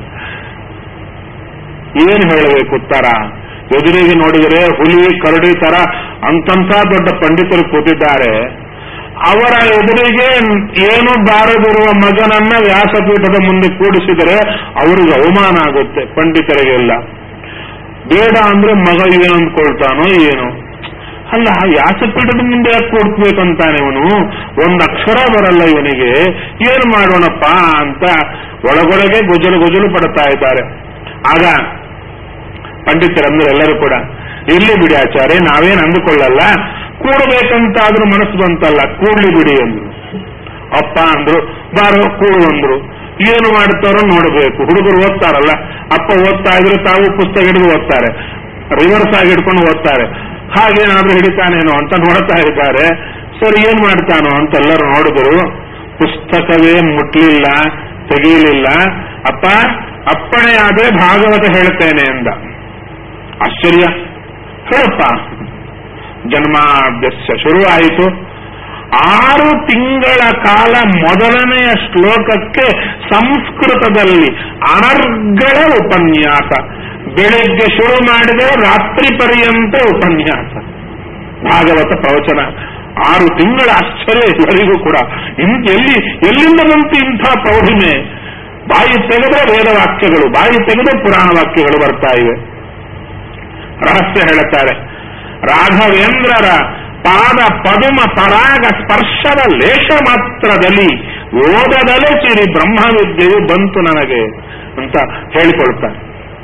ಏನ್ ಹೇಳಬೇಕು ಉತ್ತರ? ಎದುರಿಗೆ ನೋಡಿದರೆ ಹುಲಿ ಕರಡಿ ತರ ಅಂತಂತ ದೊಡ್ಡ ಪಂಡಿತರು ಕೂತಿದ್ದಾರೆ. ಅವರ ಎದುರಿಗೆ ಏನು ಬಾರದಿರುವ ಮಗನನ್ನ ವ್ಯಾಸಪೀಠದ ಮುಂದೆ ಕೂಡಿಸಿದರೆ ಅವರಿಗೆ ಅವಮಾನ ಆಗುತ್ತೆ, ಪಂಡಿತರಿಗೆಲ್ಲ. ಬೇಡ ಅಂದ್ರೆ ಮಗ ಏನು ಅಂದ್ಕೊಳ್ತಾನೋ ಏನು. ಅಲ್ಲ, ವ್ಯಾಸಪೀಠದ ಮುಂದೆ ಯಾಕೆ ಕೂಡ್ಬೇಕಂತಾನೆ ಇವನು? ಒಂದಕ್ಷರ ಬರಲ್ಲ ಇವನಿಗೆ, ಏನು ಮಾಡೋಣಪ್ಪ ಅಂತ ಒಳಗೊಳಗೆ ಗೊಜಲು ಪಡ್ತಾ ಇದ್ದಾರೆ. ಆಗ ಪಂಡಿತರಂದ್ರೆ ಎಲ್ಲರೂ ಕೂಡ ಇರ್ಲಿ ಬಿಡಿ ಆಚಾರ್ಯ, ನಾವೇನು ಅಂದುಕೊಳ್ಳಲ್ಲ, ಕೂಡಬೇಕಂತಾದ್ರೂ ಮನಸ್ಸು ಬಂತಲ್ಲ, ಕೂಡ್ಲಿ ಬಿಡಿ ಅಂದ್ರು. ಅಪ್ಪ ಅಂದ್ರು, ಬಾರೋ ಕೂಡು ಅಂದ್ರು. ಏನು ಮಾಡ್ತಾರೋ ನೋಡಬೇಕು. ಹುಡುಗರು ಓದ್ತಾರಲ್ಲ, ಅಪ್ಪ ಓದ್ತಾ ಇದ್ರು, ತಾವು ಪುಸ್ತಕ ಹಿಡಿದು ಓದ್ತಾರೆ, ರಿವರ್ಸ್ ಆಗಿ ಹಿಡ್ಕೊಂಡು ಓದ್ತಾರೆ. ಹಾಗೇನಾದ್ರೂ ಹಿಡಿತಾನೇನೋ ಅಂತ ನೋಡ್ತಾ ಇದ್ದಾರೆ. ಸರಿ, ಏನ್ ಮಾಡ್ತಾನೋ ಅಂತ ಎಲ್ಲರೂ ನೋಡಿದ್ರು. ಪುಸ್ತಕವೇ ಮುಟ್ಲಿಲ್ಲ, ತೆಗೀಲಿಲ್ಲ. ಅಪ್ಪ, ಅಪ್ಪಣೆ ಆದ್ರೆ ಭಾಗವತ ಹೇಳ್ತೇನೆ ಅಂದ. ಆಶ್ಚರ್ಯ. ಹೇಳಪ್ಪ. ಜನ್ಮಾದ್ಯಸ್ಯ ಶುರು ಆಯಿತು. 6 ತಿಂಗಳ ಕಾಲ ಮೊದಲನೆಯ ಶ್ಲೋಕಕ್ಕೆ ಸಂಸ್ಕೃತದಲ್ಲಿ ಅನರ್ಗಳ ಉಪನ್ಯಾಸ. ಬೆಳಿಗ್ಗೆ ಶುರು ಮಾಡಿದರೆ ರಾತ್ರಿ ಪರ್ಯಂತ ಉಪನ್ಯಾಸ, ಭಾಗವತ ಪ್ರವಚನ. 6 ತಿಂಗಳ ಆಶ್ಚರ್ಯ ಎಲ್ಲರಿಗೂ ಕೂಡ. ಎಲ್ಲಿಂದ ಬಂತು ಇಂಥ ಪ್ರೌಢಿಮೆ? ಬಾಯಿ ತೆಗೆದ್ರೆ ವೇದವಾಕ್ಯಗಳು, ಬಾಯಿ ತೆಗೆದ್ರೆ ಪುರಾಣ ವಾಕ್ಯಗಳು ಬರ್ತಾ ಇವೆ. ರಹಸ್ಯ ಹೇಳುತ್ತಾರೆ. ರಾಘವೇಂದ್ರರ ಪಾದ ಪದುಮ ಪರಾಗ ಸ್ಪರ್ಶದ ಲೇಷ ಮಾತ್ರದಲ್ಲಿ ಓದದಲೇ ಚಿರಿ ಬ್ರಹ್ಮವಿದ್ಯೆಯು ಬಂತು ನನಗೆ ಅಂತ ಹೇಳಿಕೊಳ್ತಾರೆ.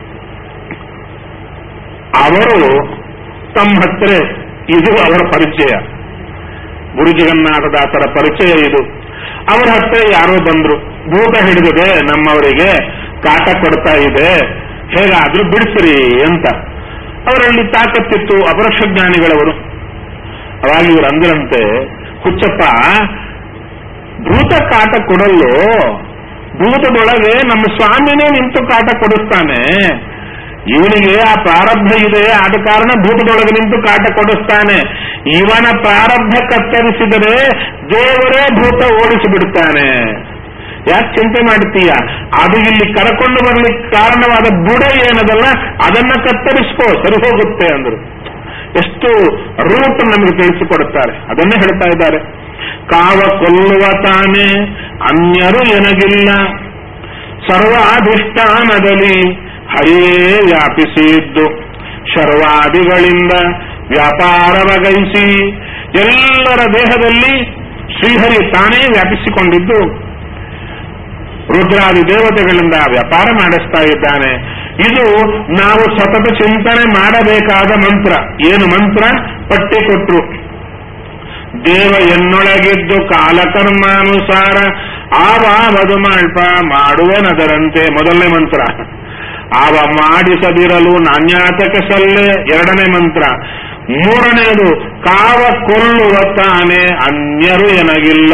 ಅವರು ತಮ್ಮ ಹತ್ರ, ಇದು ಅವರ ಪರಿಚಯ, ಗುರು ಜಗನ್ನಾಥದಾಸರ ಪರಿಚಯ ಇದು. ಅವರ ಹತ್ರ ಯಾರೋ ಬಂದ್ರು, ಭೂತ ಹಿಡಿದಿದೆ ನಮ್ಮವರಿಗೆ, ಕಾಟ ಕೊಡ್ತಾ ಇದೆ, ಹೇಗಾದ್ರೂ ಬಿಡಿಸ್ರಿ ಅಂತ. ಅವರಲ್ಲಿ ತಾಕತ್ತಿತ್ತು, ಅಪರೋಕ್ಷ ಜ್ಞಾನಿಗಳವರು. ಅವಾಗ ಇವರು ಅಂದ್ರಂತೆ, ಹುಚ್ಚಪ್ಪ, ಭೂತ ಕಾಟ ಕೊಡಲು, ಭೂತದೊಳಗೆ ನಮ್ಮ ಸ್ವಾಮಿನೇ ನಿಂತು ಕಾಟ ಕೊಡಿಸ್ತಾನೆ. ಇವನಿಗೆ ಆ ಪ್ರಾರಬ್ಧ ಇದೆ, ಆದ ಕಾರಣ ಭೂತದೊಳಗೆ ನಿಂತು ಕಾಟ ಕೊಡಿಸ್ತಾನೆ. ಇವನ ಪ್ರಾರಬ್ಧ ಕತ್ತರಿಸಿದರೆ ದೇವರೇ ಭೂತ ಓಡಿಸಿಬಿಡ್ತಾನೆ. ಯಾಕೆ ಚಿಂತೆ ಮಾಡ್ತೀಯ? ಅದು ಇಲ್ಲಿ ಕರಕೊಂಡು ಬರ್ಲಿಕ್ಕೆ ಕಾರಣವಾದ ಬುಡ ಏನದಲ್ಲ, ಅದನ್ನ ಕತ್ತರಿಸ್ಕೋ, ಸರಿ ಹೋಗುತ್ತೆ ಅಂದ್ರು. ಎಷ್ಟು ರೂಟ್ ನಮಗೆ ತಿಳಿಸಿಕೊಡುತ್ತಾರೆ, ಅದನ್ನೇ ಹೇಳ್ತಾ ಇದ್ದಾರೆ. ಕಾವ ಕೊಲ್ಲುವ ತಾನೇ ಅನ್ಯರು ಎನಗಿಲ್ಲ, ಸರ್ವಾಧಿಷ್ಠಾನದಲ್ಲಿ ಹರಿಯೇ ವ್ಯಾಪಿಸಿದ್ದು, ಶರ್ವಾದಿಗಳಿಂದ ವ್ಯಾಪಾರವಗೈಸಿ. ಎಲ್ಲರ ದೇಹದಲ್ಲಿ ಶ್ರೀಹರಿ ತಾನೇ ವ್ಯಾಪಿಸಿಕೊಂಡಿದ್ದು, ರುದ್ರಾದಿ ದೇವತೆಗಳಿಂದ ವ್ಯಾಪಾರ ಮಾಡಿಸ್ತಾ ಇದ್ದಾನೆ. ಇದು ನಾವು ಸತತ ಚಿಂತನೆ ಮಾಡಬೇಕಾದ ಮಂತ್ರ. ಏನು ಮಂತ್ರ? ಪಟ್ಟಿ ಕೊಟ್ರು. ದೇವ ಎನ್ನೊಳಗಿದ್ದು ಕಾಲಕರ್ಮಾನುಸಾರ ಆವ ಮಧುಮಾಳ್ಪ ಮಾಡುವನದರಂತೆ, ಮೊದಲನೇ ಮಂತ್ರ. ಆವ ಮಾಡಿಸದಿರಲು ನಾಣ್ಯಾತಕ್ಕೆ ಸಲ್ಲೆ, ಎರಡನೇ ಮಂತ್ರ. ಮೂರನೆಯದು ಕಾವ ಕೊಲ್ಲುವ ತಾನೇ ಅನ್ಯರು ಎನಗಿಲ್ಲ,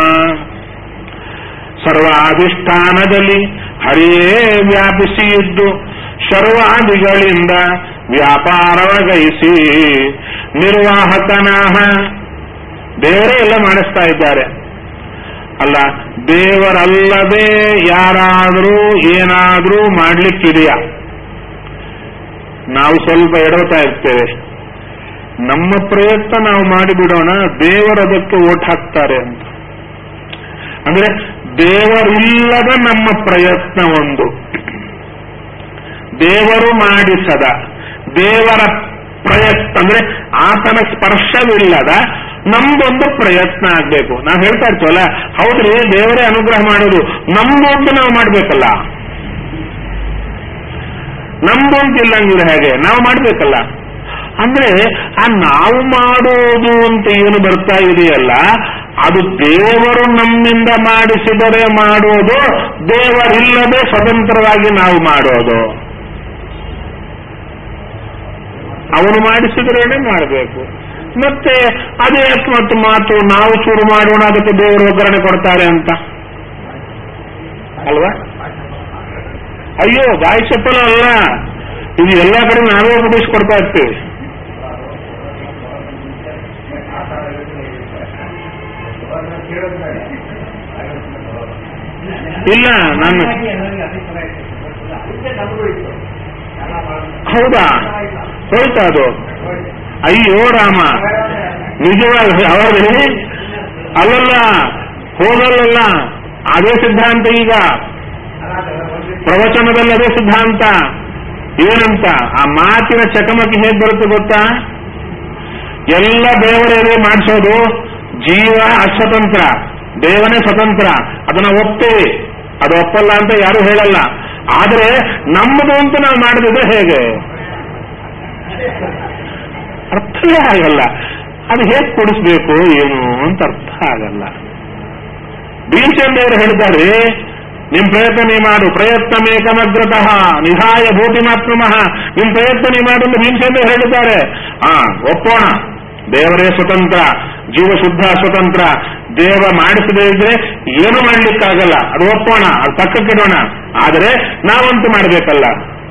ಸರ್ವಾಧಿಷ್ಠಾನದಲ್ಲಿ ಹರಿಯೇ ವ್ಯಾಪಿಸಿ ಇದ್ದು, ಶರ್ವಾದಿಗಳಿಂದ ವ್ಯಾಪಾರವಗೈಸಿ. ನಿರ್ವಾಹಕನಾಹ, ದೇವರೇ ಎಲ್ಲ ಮಾಡಿಸ್ತಾ ಇದ್ದಾರೆ. ಅಲ್ಲ, ದೇವರಲ್ಲದೆ ಯಾರಾದರೂ ಏನಾದರೂ ಮಾಡ್ಲಿಕ್ಕಿದೆಯಾ? ನಾವು ಸ್ವಲ್ಪ ಎಡವತಾ ಇರ್ತೇವೆ. ನಮ್ಮ ಪ್ರಯತ್ನ ನಾವು ಮಾಡಿಬಿಡೋಣ, ದೇವರದಕ್ಕೆ ಓಟ್ ಹಾಕ್ತಾರೆ ಅಂತ. ಅಂದ್ರೆ ದೇವರಿಲ್ಲದ ನಮ್ಮ ಪ್ರಯತ್ನ ಒಂದು, ದೇವರು ಮಾಡಿಸದ ದೇವರ ಪ್ರಯತ್ನ ಅಂದ್ರೆ ಆತನ ಸ್ಪರ್ಶವಿಲ್ಲದ ನಮ್ದೊಂದು ಪ್ರಯತ್ನ ಆಗ್ಬೇಕು. ನಾವು ಹೇಳ್ತಾ ಇರ್ತೀವಲ್ಲ, ಹೌದ್ರಿ ದೇವರೇ ಅನುಗ್ರಹ ಮಾಡೋದು, ನಮ್ದೊಂದು ನಾವು ಮಾಡ್ಬೇಕಲ್ಲ. ನಮ್ದು ಅಂತಿಲ್ಲಂಗಿದ್ರೆ ಹೇಗೆ? ನಾವು ಮಾಡ್ಬೇಕಲ್ಲ. ಅಂದ್ರೆ ಆ ನಾವು ಮಾಡೋದು ಅಂತ ಏನು ಬರ್ತಾ ಇದೆಯಲ್ಲ, ಅದು ದೇವರು ನಮ್ಮಿಂದ ಮಾಡಿಸಿದರೆ ಮಾಡೋದು, ದೇವರಿಲ್ಲದೆ ಸ್ವತಂತ್ರವಾಗಿ ನಾವು ಮಾಡೋದು. ಅವನು ಮಾಡಿಸಿದ್ರೇನೆ ಮಾಡಬೇಕು. ಮತ್ತೆ ಅದೇ ಮತ್ತು ಮಾತು ನಾವು ಚೂರು ಮಾಡೋಣ ಅದಕ್ಕೆ ದೇವರು ಒಗ್ಗರಣೆ ಕೊಡ್ತಾರೆ ಅಂತ ಅಲ್ವಾ? ಅಯ್ಯೋ, ಬಾಯಿ ಚಪ್ಪಲ ಅಲ್ಲ, ಇದು ಎಲ್ಲ ಕಡೆ ನಾವೇ ಉಪದೇಶಿಸ್ಕೊಡ್ತಾ ಇರ್ತೀವಿ. ಇಲ್ಲ, ನನ್ನ ಹೌದಾ, ಹೋಯ್ತಾ ಅದು? ಅಯ್ಯೋ ರಾಮ, ನಿಜವಾಗಿ ಅವರೇ ಅಲ್ಲಲ್ಲ, ಹೋಗಲ್ಲ. ಅದೇ ಸಿದ್ಧಾಂತ ಈಗ ಪ್ರವಚನದಲ್ಲಿ, ಅದೇ ಸಿದ್ಧಾಂತ. ಏನಂತ ಆ ಮಾತಿನ ಚಕಮಕಿ ಹೇಗೆ ಬರುತ್ತೆ ಗೊತ್ತಾ? ಎಲ್ಲ ದೇವರೇ ಮಾಡಿಸೋದು, ಜೀವ ಅಸ್ವತಂತ್ರ, ದೇವನೇ ಸ್ವತಂತ್ರ. ಅದನ್ನ ಒಪ್ತೇವೆ, ಅದು ಒಪ್ಪಲ್ಲ ಅಂತ ಯಾರು ಹೇಳಲ್ಲ. ಆದರೆ ನಮ್ಮದು ಅಂತ ನಾವು ಮಾಡಿದ್ರೆ ಹೇಗೆ? ಅರ್ಥವೇ ಆಗಲ್ಲ. ಅದು ಹೇಗೆ ಕೊಡಿಸ್ಬೇಕು ಏನು ಅಂತ ಅರ್ಥ ಆಗಲ್ಲ. ಭೀಮಸೇನದೇವರು ಹೇಳ್ತಾರೆ, ನಿಮ್ ಪ್ರಯತ್ನ ನೀ ಮಾಡು, ಪ್ರಯತ್ನ ಮೇಕಮಗ್ರತಃ ನಿಹಾಯ ಭೂತಿಮಾತ್ಮಃ. ನಿಮ್ ಪ್ರಯತ್ನ ನೀ ಮಾಡು ಎಂದು ಭೀಮಸೇನದೇವರು ಹೇಳಿದ್ದಾರೆ. ಒಪ್ಪೋಣ, ದೇವರೇ ಸ್ವತಂತ್ರ, ಜೀವ ಶುದ್ಧ ಸ್ವತಂತ್ರ, ದೇವ ಮಾಡಿಸದೇ ಇದ್ರೆ ಏನು ಮಾಡ್ಲಿಕ್ಕಾಗಲ್ಲ, ಅದು ಒಪ್ಪೋಣ, ಅದು ಪಕ್ಕಕ್ಕಿಡೋಣ. ಆದರೆ ನಾವಂತೂ ಮಾಡಬೇಕಲ್ಲ.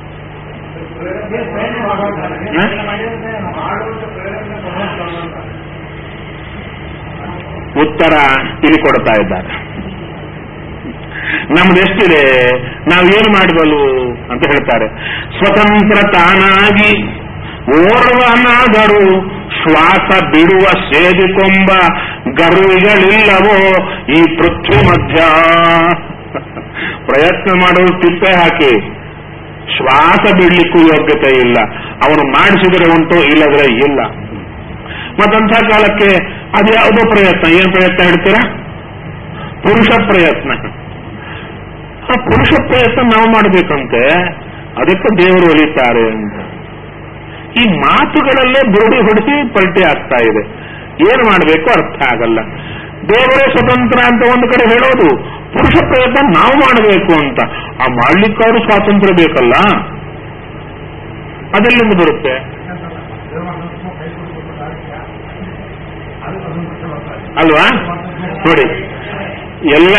ಉತ್ತರ ಇಲ್ಲಿ ಕೊಡ್ತಾ ಇದ್ದಾರೆ. ನಮ್ದೆಷ್ಟಿದೆ, ನಾವೇನು ಮಾಡಬಲ್ಲು ಅಂತ ಹೇಳ್ತಾರೆ. ಸ್ವತಂತ್ರ ತಾನಾಗಿ ಓರ್ವನಾದರೂ ಶ್ವಾಸ ಬಿಡುವ ಸೇದಿಕೊಂಬ ಗರುವಿಗಳಿಲ್ಲವೋ ಈ ಪೃಥ್ವಿ ಮಧ್ಯ. ಪ್ರಯತ್ನ ಮಾಡೋದು ತಿಪ್ಪೆ ಹಾಕಿ ಶ್ವಾಸ ಬಿಡ್ಲಿಕ್ಕೂ ಯೋಗ್ಯತೆ ಇಲ್ಲ. ಅವನು ಮಾಡಿಸಿದರೆ ಉಂಟು, ಇಲ್ಲದ್ರೆ ಇಲ್ಲ. ಮತ್ತಂಥ ಕಾಲಕ್ಕೆ ಅದು ಯಾವುದೋ ಪ್ರಯತ್ನ. ಏನು ಪ್ರಯತ್ನ ಹೇಳ್ತೀರಾ? ಪುರುಷ ಪ್ರಯತ್ನ. ಆ ಪುರುಷ ಪ್ರಯತ್ನ ನಾವು ಮಾಡಬೇಕಂತೆ, ಅದಕ್ಕೆ ದೇವರು ಒಲಿತಾರೆ ಅಂತ. ಈ ಮಾತುಗಳಲ್ಲೇ ಬುರುಡಿ ಹೊಡಿಸಿ ಪಲ್ಟಿ ಆಗ್ತಾ ಇದೆ. ಏನು ಮಾಡಬೇಕು ಅರ್ಥ ಆಗಲ್ಲ. ದೇವರೇ ಸ್ವತಂತ್ರ ಅಂತ ಒಂದು ಕಡೆ ಹೇಳೋದು, ಪುರುಷ ಪ್ರಯತ್ನ ನಾವು ಮಾಡಬೇಕು ಅಂತ. ಆ ಮಾಡ್ಲಿಕ್ಕಾದ್ರೂ ಸ್ವಾತಂತ್ರ್ಯ ಬೇಕಲ್ಲ, ಅದೆಲ್ಲಿಂದ ಬರುತ್ತೆ? ಅಲ್ವಾ? ನೋಡಿ, ಎಲ್ಲ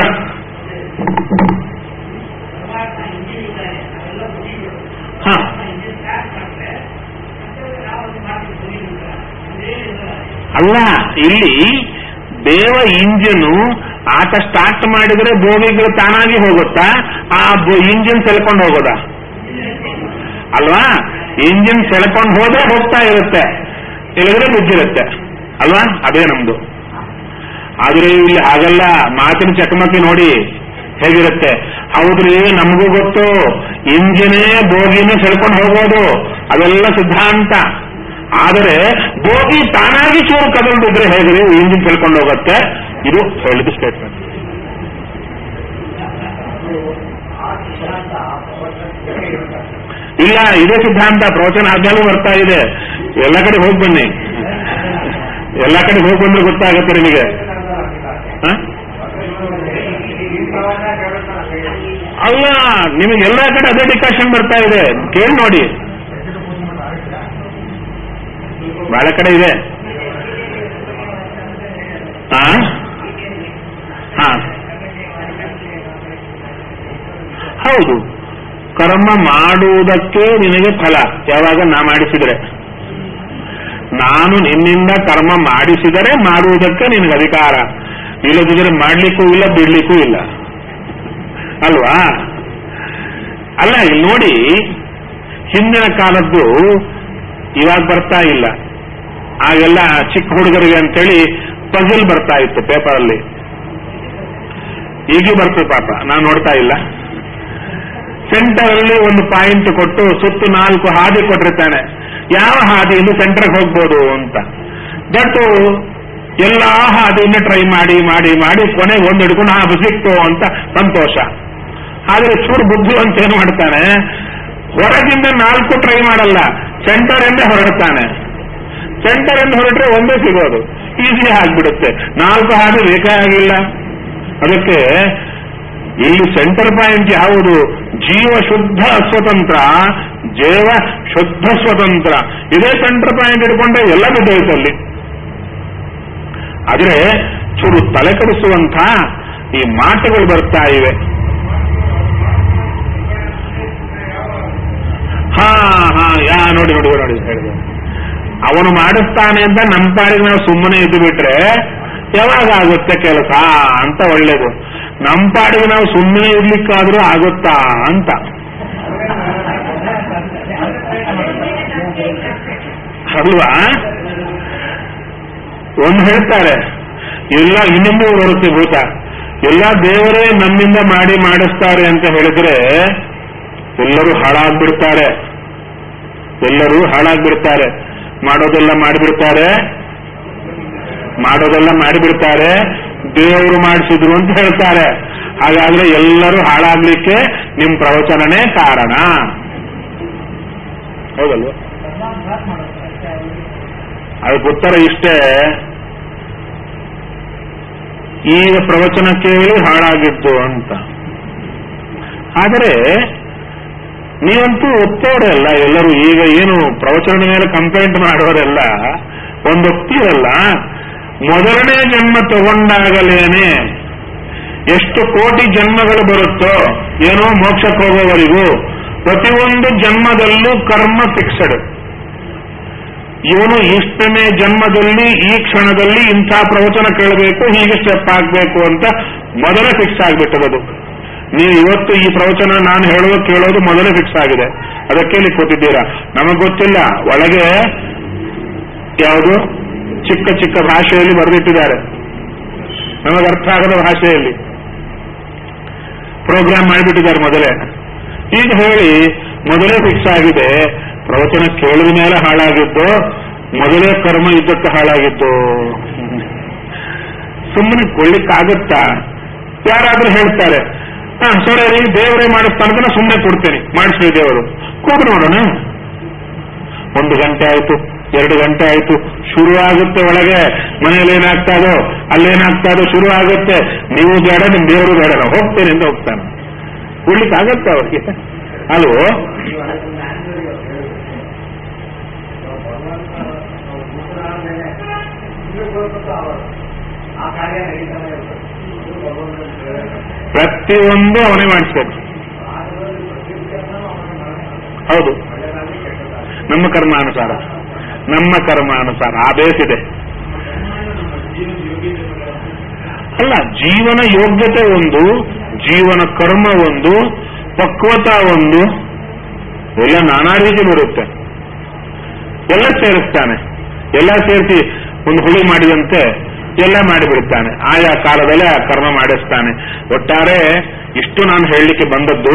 ಅಲ್ಲ, ಇಲ್ಲಿ ದೇವ ಇಂಜಿನ್ ಆತ ಸ್ಟಾರ್ಟ್ ಮಾಡಿದ್ರೆ ಬೋಗಿಗಳು ತಾನಾಗಿ ಹೋಗುತ್ತಾ, ಆ ಇಂಜಿನ್ ಸೆಳ್ಕೊಂಡು ಹೋಗೋದಾ? ಅಲ್ವಾ? ಇಂಜಿನ್ ಸೆಳ್ಕೊಂಡು ಹೋದ್ರೆ ಹೋಗ್ತಾ ಇರುತ್ತೆ, ಇಲ್ಲದ್ರೆ ಬಿದ್ದಿರುತ್ತೆ ಅಲ್ವಾ? ಅದೇ ನಮ್ದು. ಆದ್ರೆ ಇಲ್ಲಿ ಹಾಗಲ್ಲ. ಮಾತಿನ ಚಕಮಕಿ ನೋಡಿ ಹೇಗಿರುತ್ತೆ. ಹೌದ್ರಿ, ನಮಗೂ ಗೊತ್ತು, ಇಂಜಿನೇ ಬೋಗಿನೇ ಸೆಳ್ಕೊಂಡು ಹೋಗೋದು, ಅದೆಲ್ಲ ಸಿದ್ಧಾಂತ. ಆದರೆ ಬೋಗಿ ತಾನಾಗಿ ಚೂರು ಕದಲ್ದಿದ್ರೆ ಹೇಗ್ರಿ ಇಂಜಿನ್ ಸೆಳ್ಕೊಂಡು ಹೋಗುತ್ತೆ? ಇದು ಹೇಳಿದ ಸ್ಟೇಟ್ಮೆಂಟ್. ಇಲ್ಲ, ಇದೇ ಸಿದ್ಧಾಂತ ಪ್ರವಚನ ಆದ್ಮೇಲೂ ಬರ್ತಾ ಇದೆ. ಎಲ್ಲ ಕಡೆ ಹೋಗಿ ಬನ್ನಿ, ಎಲ್ಲ ಕಡೆ ಹೋಗಿ ಬಂದ್ರೆ ಗೊತ್ತಾಗುತ್ತೆ ನಿಮಗೆ. ಅಲ್ಲ, ನಿಮಗೆ ಎಲ್ಲ ಕಡೆ ಅದೇ ಡಿಕಾಷನ್ ಬರ್ತಾ ಇದೆ, ಕೇಳಿ ನೋಡಿ. ಬಹಳ ಕಡೆ ಇದೆ. ಹೌದು, ಕರ್ಮ ಮಾಡುವುದಕ್ಕೆ ನಿನಗೆ ಫಲ ಯಾವಾಗ ನಾ ಮಾಡಿಸಿದರೆ. ನಾನು ನಿನ್ನಿಂದ ಕರ್ಮ ಮಾಡಿಸಿದರೆ ಮಾಡುವುದಕ್ಕೆ ನಿನಗೆ ಅಧಿಕಾರ, ಇಲ್ಲದಿದ್ರೆ ಮಾಡ್ಲಿಕ್ಕೂ ಇಲ್ಲ, ಬಿಡ್ಲಿಕ್ಕೂ ಇಲ್ಲ ಅಲ್ವಾ? ಅಲ್ಲ, ಇಲ್ಲಿ ನೋಡಿ, ಹಿಂದಿನ ಕಾಲದ್ದು ಇವಾಗ ಬರ್ತಾ ಇಲ್ಲ. ಆಗೆಲ್ಲ ಚಿಕ್ಕ ಹುಡುಗರಿಗೆ ಅಂತೇಳಿ ಪಜಲ್ ಬರ್ತಾ ಇತ್ತು ಪೇಪರಲ್ಲಿ. ಈಗೂ ಬರ್ತದೆ ಪಾಪ, ನಾನು ನೋಡ್ತಾ ಇಲ್ಲ. ಸೆಂಟರ್ ಅಲ್ಲಿ ಒಂದು ಪಾಯಿಂಟ್ ಕೊಟ್ಟು ಸುತ್ತು 4 ಹಾದಿ ಕೊಟ್ಟಿರ್ತಾನೆ. ಯಾವ ಹಾದಿಯಿಂದ ಸೆಂಟರ್ಗೆ ಹೋಗ್ಬೋದು ಅಂತ. ಬಟ್ ಎಲ್ಲಾ ಹಾದಿಯಿಂದ ಟ್ರೈ ಮಾಡಿ ಮಾಡಿ ಮಾಡಿ ಕೊನೆಗೆ ಒಂದು ಹಿಡ್ಕೊಂಡು ಸಿಕ್ತು ಅಂತ ಸಂತೋಷ. ಆದ್ರೆ ಚೂರು ಬುದ್ಧಿ ಅಂತ ಏನ್ ಮಾಡ್ತಾನೆ, ಹೊರಗಿಂದ 4 ಟ್ರೈ ಮಾಡಲ್ಲ, ಸೆಂಟರ್ ಎಂದೇ ಹೊರಡ್ತಾನೆ. ಸೆಂಟರ್ ಎಂದು ಹೊರಟ್ರೆ ಒಂದೇ ಸಿಗೋದು, ಈಸಿ ಆಗ್ಬಿಡುತ್ತೆ. 4 ಹಾಡು ಬೇಕೇ ಆಗಿಲ್ಲ. ಅದಕ್ಕೆ ಇಲ್ಲಿ ಸೆಂಟರ್ ಪಾಯಿಂಟ್ ಯಾವುದು? ಜೀವ ಶುದ್ಧ ಸ್ವತಂತ್ರ, ಜೀವ ಶುದ್ಧ ಸ್ವತಂತ್ರ. ಇದೇ ಸೆಂಟರ್ ಪಾಯಿಂಟ್ ಇಟ್ಕೊಂಡ್ರೆ ಎಲ್ಲ ಬಿದ್ದೋಯ್ತಲ್ಲಿ. ಆದ್ರೆ ಚೂರು ತಲೆ ಕೆಡಿಸುವಂಥ ಈ ಮಾತುಗಳು ಬರ್ತಾ ಇವೆ. ನೋಡಿ ಹೇಳಿದೆ, ಅವನು ಮಾಡಿಸ್ತಾನೆ ಅಂತ ನಮ್ಮ ಪಾಡಿಗೆ ನಾವು ಸುಮ್ಮನೆ ಇದ್ದು ಬಿಟ್ರೆ ಯಾವಾಗ ಆಗುತ್ತೆ ಕೆಲಸ ಅಂತ ಒಳ್ಳೇದು. ನಮ್ಮ ಪಾಡಿಗೆ ನಾವು ಸುಮ್ಮನೆ ಇರ್ಲಿಕ್ಕಾದ್ರೂ ಆಗುತ್ತಾ ಅಂತ. ಅಲ್ವಾ? ಒಂದು ಹೇಳ್ತಾರೆ, ಎಲ್ಲ ಇನ್ನೊಂದು ಬರುತ್ತೆ ಭೂತ, ಎಲ್ಲ ದೇವರೇ ನಮ್ಮಿಂದ ಮಾಡಿಸ್ತಾರೆ ಅಂತ ಹೇಳಿದ್ರೆ ಎಲ್ಲರೂ ಹಾಳಾಗ್ಬಿಡ್ತಾರೆ. ಮಾಡೋದೆಲ್ಲ ಮಾಡಿಬಿಡ್ತಾರೆ, ದೇವರು ಮಾಡಿಸಿದ್ರು ಅಂತ ಹೇಳ್ತಾರೆ. ಹಾಗಾದ್ರೆ ಎಲ್ಲರೂ ಹಾಳಾಗ್ಲಿಕ್ಕೆ ನಿಮ್ ಪ್ರವಚನನೇ ಕಾರಣ, ಹೌದಲ್ವ? ಅದಕ್ಕೆ ಉತ್ತರ ಇಷ್ಟೇ, ಈಗ ಪ್ರವಚನ ಕೇಳಿ ಹಾಳಾಗಿದ್ದು ಅಂತ. ಆದರೆ ನೀವಂತೂ ಒಪ್ಪೋರೆಲ್ಲ, ಎಲ್ಲರೂ ಈಗ ಏನು ಪ್ರವಚನದ ಮೇಲೆ ಕಂಪ್ಲೇಂಟ್ ಮಾಡೋರೆಲ್ಲ ಒಂದೊಪ್ತೀರಲ್ಲ, ಮೊದಲನೇ ಜನ್ಮ ತಗೊಂಡಾಗಲೇನೆ ಎಷ್ಟು ಕೋಟಿ ಜನ್ಮಗಳು ಬರುತ್ತೋ ಏನೋ ಮೋಕ್ಷಕ್ಕೆ ಹೋಗೋವರೆಗೂ ಪ್ರತಿಯೊಂದು ಜನ್ಮದಲ್ಲೂ ಕರ್ಮ ಫಿಕ್ಸಡ್. ಇವನು ಇಷ್ಟನೇ ಜನ್ಮದಲ್ಲಿ ಈ ಕ್ಷಣದಲ್ಲಿ ಇಂಥ ಪ್ರವಚನ ಕೇಳಬೇಕು, ಹೀಗೆ ಸ್ಟೆಪ್ ಆಗ್ಬೇಕು ಅಂತ ಮೊದಲೇ ಫಿಕ್ಸ್ ಆಗ್ಬಿಟ್ಟದು. ನೀವು ಇವತ್ತು ಈ ಪ್ರವಚನ ನಾನು ಕೇಳೋದು ಮೊದಲೇ ಫಿಕ್ಸ್ ಆಗಿದೆ, ಅದಕ್ಕೆ ಇಲ್ಲಿ ಕೂತಿದ್ದೀರಾ. ನಮಗ್ ಗೊತ್ತಿಲ್ಲ, ಒಳಗೆ ಯಾವುದು ಚಿಕ್ಕ ಚಿಕ್ಕ ಭಾಷೆಯಲ್ಲಿ ಬರೆದಿಟ್ಟಿದ್ದಾರೆ, ನಮಗೆ ಅರ್ಥ ಆಗದ ಭಾಷೆಯಲ್ಲಿ ಪ್ರೋಗ್ರಾಮ್ ಮಾಡಿಬಿಟ್ಟಿದ್ದಾರೆ ಮೊದಲೇ. ಈಗ ಹೇಳಿ ಮೊದಲೇ ಫಿಕ್ಸ್ ಆಗಿದೆ, ಪ್ರವಚನ ಕೇಳಿದ ಮೇಲೆ ಹಾಳಾಗಿದ್ದು, ಮೊದಲೇ ಕರ್ಮ ಇದ್ದಕ್ಕೆ ಹಾಳಾಗಿದ್ದು. ಸುಮ್ಮನೆ ಕೊಳ್ಳಿಕ್ಕಾಗುತ್ತಾ? ಯಾರಾದ್ರೂ ಹೇಳ್ತಾರೆ, ಸರಿ ದೇವರೇ ಮಾಡಿಸ್ತಾನೆ, ಸುಮ್ಮನೆ ಕೊಡ್ತೇನೆ, ಮಾಡಿಸ್ಲಿ ದೇವರು, ಕೂತು ನೋಡೋಣ. 1 ಗಂಟೆ ಆಯ್ತು, 2 ಗಂಟೆ ಆಯ್ತು, ಶುರು ಆಗುತ್ತೆ ಒಳಗೆ, ಮನೇಲಿ ಏನಾಗ್ತಾದೋ ಅಲ್ಲೇನಾಗ್ತಾದೋ ಶುರು ಆಗುತ್ತೆ. ನೀವು ಬೇಡ, ನಿಮ್ ದೇವರು ಬೇಡ, ನಾವು ಹೋಗ್ತೇನೆ ಅಂತ ಹೋಗ್ತಾನೆ. ಕೊಡ್ಲಿಕ್ಕಾಗತ್ತೆ ಅವ್ರಿಗೆ, ಅಲ್ವೋ? ಪ್ರತಿಯೊಂದು ಅವನೇ ಮಾಡಿಸ್ಬೇಕು. ಹೌದು, ನಮ್ಮ ಕರ್ಮಾನುಸಾರ ಆ ಬೇಸಿದೆ. ಅಲ್ಲ, ಜೀವನ ಯೋಗ್ಯತೆ ಒಂದು, ಜೀವನ ಕರ್ಮ ಒಂದು, ಪಕ್ವತಾ ಒಂದು, ಎಲ್ಲ ನಾನಾ ರೀತಿ ಬರುತ್ತೆ. ಎಲ್ಲ ಸೇರಿಸ್ತಾನೆ, ಎಲ್ಲ ಸೇರಿಸಿ ಒಂದು ಹುಳಿ ಮಾಡಿದಂತೆ ಎಲ್ಲ ಮಾಡಿಬಿಡ್ತಾನೆ. ಆಯಾ ಕಾಲದಲ್ಲೇ ಆ ಕರ್ಮ ಮಾಡಿಸ್ತಾನೆ. ಒಟ್ಟಾರೆ ಇಷ್ಟು ನಾನು ಹೇಳಲಿಕ್ಕೆ ಬಂದದ್ದು,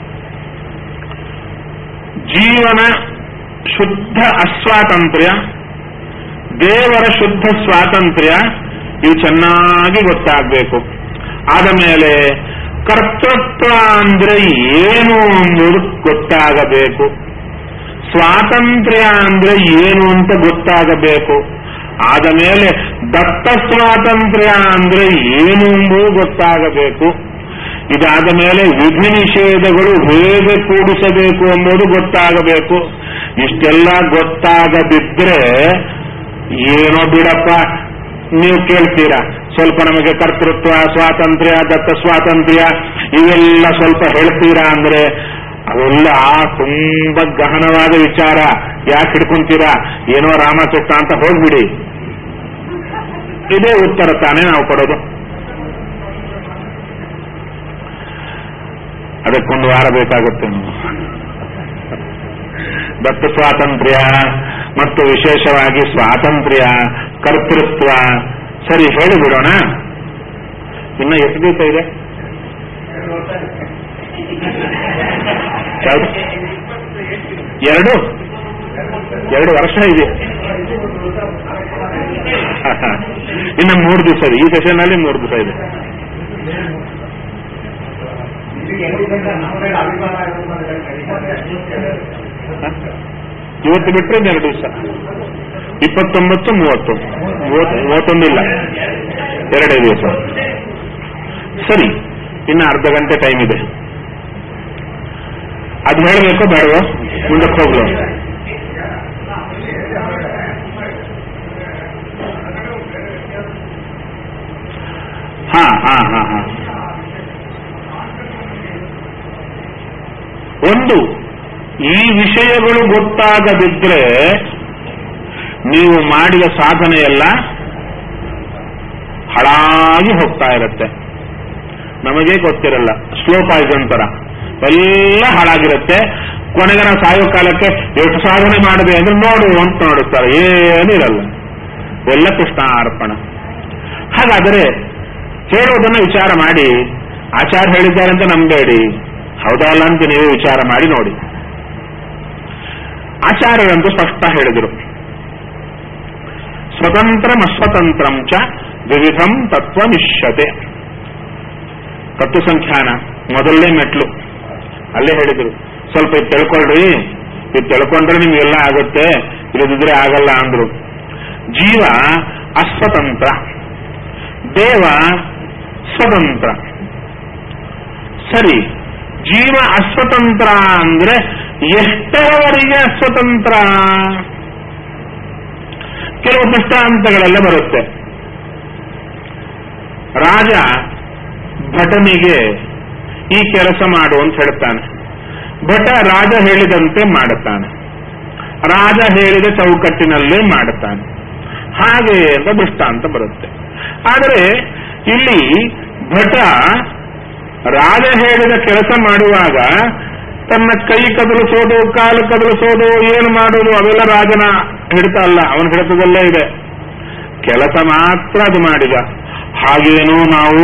ಜೀವನ ಶುದ್ಧ ಅಸ್ವಾತಂತ್ರ್ಯ, ದೇವರ ಶುದ್ಧ ಸ್ವಾತಂತ್ರ್ಯ, ಇವು ಚೆನ್ನಾಗಿ ಗೊತ್ತಾಗಬೇಕು. ಆದ ಮೇಲೆ ಕರ್ತೃತ್ವ ಅಂದ್ರೆ ಏನು ಎಂಬುದು ಗೊತ್ತಾಗಬೇಕು, ಸ್ವಾತಂತ್ರ್ಯ ಅಂದ್ರೆ ಏನು ಅಂತ ಗೊತ್ತಾಗಬೇಕು. ಆದ ಮೇಲೆ ದತ್ತ ಸ್ವಾತಂತ್ರ್ಯ ಅಂದ್ರೆ ಏನು ಎಂಬುದು ಗೊತ್ತಾಗಬೇಕು. ಇದಾದ ಮೇಲೆ ವಿಧಿ ನಿಷೇಧಗಳು ಹೇಗೆ ಕೂಡಿಸಬೇಕು ಎಂಬುದು ಗೊತ್ತಾಗಬೇಕು. ಇಷ್ಟೆಲ್ಲ ಗೊತ್ತಾಗದಿದ್ರೆ ಏನೋ ಬಿಡಪ್ಪ, ನೀವು ಕೇಳ್ತೀರಾ, ಸ್ವಲ್ಪ ನಮಗೆ ಕರ್ತೃತ್ವ ಸ್ವಾತಂತ್ರ್ಯ ದತ್ತ ಸ್ವಾತಂತ್ರ್ಯ ಇವೆಲ್ಲ ಸ್ವಲ್ಪ ಹೇಳ್ತೀರಾ ಅಂದ್ರೆ ಅವೆಲ್ಲ ತುಂಬಾ ಗಹನವಾದ ವಿಚಾರ, ಯಾಕೆ ಹಿಡ್ಕೊಂತೀರಾ, ಏನೋ ರಾಮಕೃಷ್ಣ ಅಂತ ಹೋಗ್ಬಿಡಿ. ಇದೇ ಉತ್ತರ ತಾನೇ ನಾವು ಕೊಡೋದು. ಅದಕ್ಕೊಂದು ವಾರ ಬೇಕಾಗುತ್ತೆ. ದತ್ತ ಸ್ವಾತಂತ್ರ್ಯ ಮತ್ತು ವಿಶೇಷವಾಗಿ ಸ್ವಾತಂತ್ರ್ಯ, ಕರ್ತೃತ್ವ ಸರಿ ಹೇಳಿಬಿಡೋಣ. ಇನ್ನು ಎಷ್ಟು ದಿವಸ ಇದೆ? 2 ವರ್ಷ ಇದೆ. ಇನ್ನು 3 ದಿವಸ ಇದೆ. ಈ ಸೆಷನ್ ಅಲ್ಲಿ 3 ದಿವಸ ಇದೆ. ಇವತ್ತು ಬಿಟ್ಟರೆ 2 ದಿವಸ 29, 30, 31 ಇಲ್ಲ, 2 ದಿವಸ. ಸರಿ, ಇನ್ನು ಅರ್ಧ ಗಂಟೆ ಟೈಮ್ ಇದೆ. ಅದು ಹೇಳಬೇಕೋ ಬೇಡವೋ? ಮುಂದಕ್ಕೆ ಹೋಗ್ಲು. ಹಾ ಹಾ ಹಾ ಹಾ ಒಂದು, ಈ ವಿಷಯಗಳು ಗೊತ್ತಾಗದಿದ್ರೆ ನೀವು ಮಾಡಿದ ಸಾಧನೆಯೆಲ್ಲ ಹಾಳಾಗಿ ಹೋಗ್ತಾ ಇರುತ್ತೆ. ನಮಗೆ ಗೊತ್ತಿರಲ್ಲ, ಸ್ಲೋ ಪಾಯ್ಸನ್ ತರ ಎಲ್ಲ ಹಾಳಾಗಿರುತ್ತೆ. ಕೊನೆಗೆ ನಾವು ಸಾಯೋ ಕಾಲಕ್ಕೆ ಎಷ್ಟು ಸಾಧನೆ ಮಾಡಿದೆ ಅಂದ್ರೆ ನೋಡು ಅಂತ ನೋಡುತ್ತಾರೆ, ಏನಿರಲ್ಲ, ಎಲ್ಲ ಕೃಷ್ಣಾರ್ಪಣ. ಹಾಗಾದರೆ ಹೇಳೋದನ್ನ ವಿಚಾರ ಮಾಡಿ, ಆಚಾರ್ಯ ಹೇಳಿದ್ದಾರೆ ಅಂತ ನಂಬೇಡಿ, ಹೌದಲ್ಲ ಅಂತ ನೀವು ವಿಚಾರ ಮಾಡಿ ನೋಡಿ. ಆಚಾರ್ಯರಂತೂ ಸ್ಪಷ್ಟ ಹೇಳಿದರು, ಸ್ವತಂತ್ರಂ ಅಸ್ವತಂತ್ರಂ ಚ ವಿವಿಧಂ ತತ್ವಮಿಷ್ಯತೆ. ತತ್ವ ಸಂಖ್ಯಾನ ಮೊದಲನೇ ಮೆಟ್ಲು ಅಲ್ಲೇ ಹೇಳಿದರು. ಸ್ವಲ್ಪ ಇದು ತಿಳ್ಕೊಳ್ರಿ, ಇದು ತಿಳ್ಕೊಂಡ್ರೆ ನಿಮ್ಗೆಲ್ಲ ಆಗುತ್ತೆ, ಇಲ್ಲದಿದ್ರೆ ಆಗಲ್ಲ ಅಂದ್ರು. ಜೀವ ಅಸ್ವತಂತ್ರ, ದೇವ ಸ್ವತಂತ್ರ. ಸರಿ, ಜೀವ ಅಸ್ವತಂತ್ರ ಅಂದ್ರೆ ಎಷ್ಟರವರೆಗೆ ಅಸ್ವತಂತ್ರ? ಕೆಲವು ದೃಷ್ಟಾಂತಗಳೆಲ್ಲ ಬರುತ್ತೆ. ರಾಜ ಭಟನಿಗೆ ಈ ಕೆಲಸ ಮಾಡು ಅಂತ ಹೇಳ್ತಾನೆ, ಭಟ ರಾಜ ಹೇಳಿದಂತೆ ಮಾಡುತ್ತಾನೆ, ರಾಜ ಹೇಳಿದ ಚೌಕಟ್ಟಿನಲ್ಲೇ ಮಾಡುತ್ತಾನೆ, ಹಾಗೆ ಅಂತ ದೃಷ್ಟಾಂತ ಬರುತ್ತೆ. ಆದರೆ ಇಲ್ಲಿ ಭಟ ರಾಜ ಹೇಳಿದ ಕೆಲಸ ಮಾಡುವಾಗ ತನ್ನ ಕೈ ಕದಲಿಸೋದು, ಕಾಲು ಕದಲಿಸೋದು, ಏನು ಮಾಡೋದು ಅವೆಲ್ಲ ರಾಜನ ಹಿಡಿತ ಅಲ್ಲ, ಅವನ ಹಿಡಿತದಲ್ಲೇ ಇದೆ. ಕೆಲಸ ಮಾತ್ರ ಅದು ಮಾಡಿದ. ಹಾಗೇನೋ ನಾವು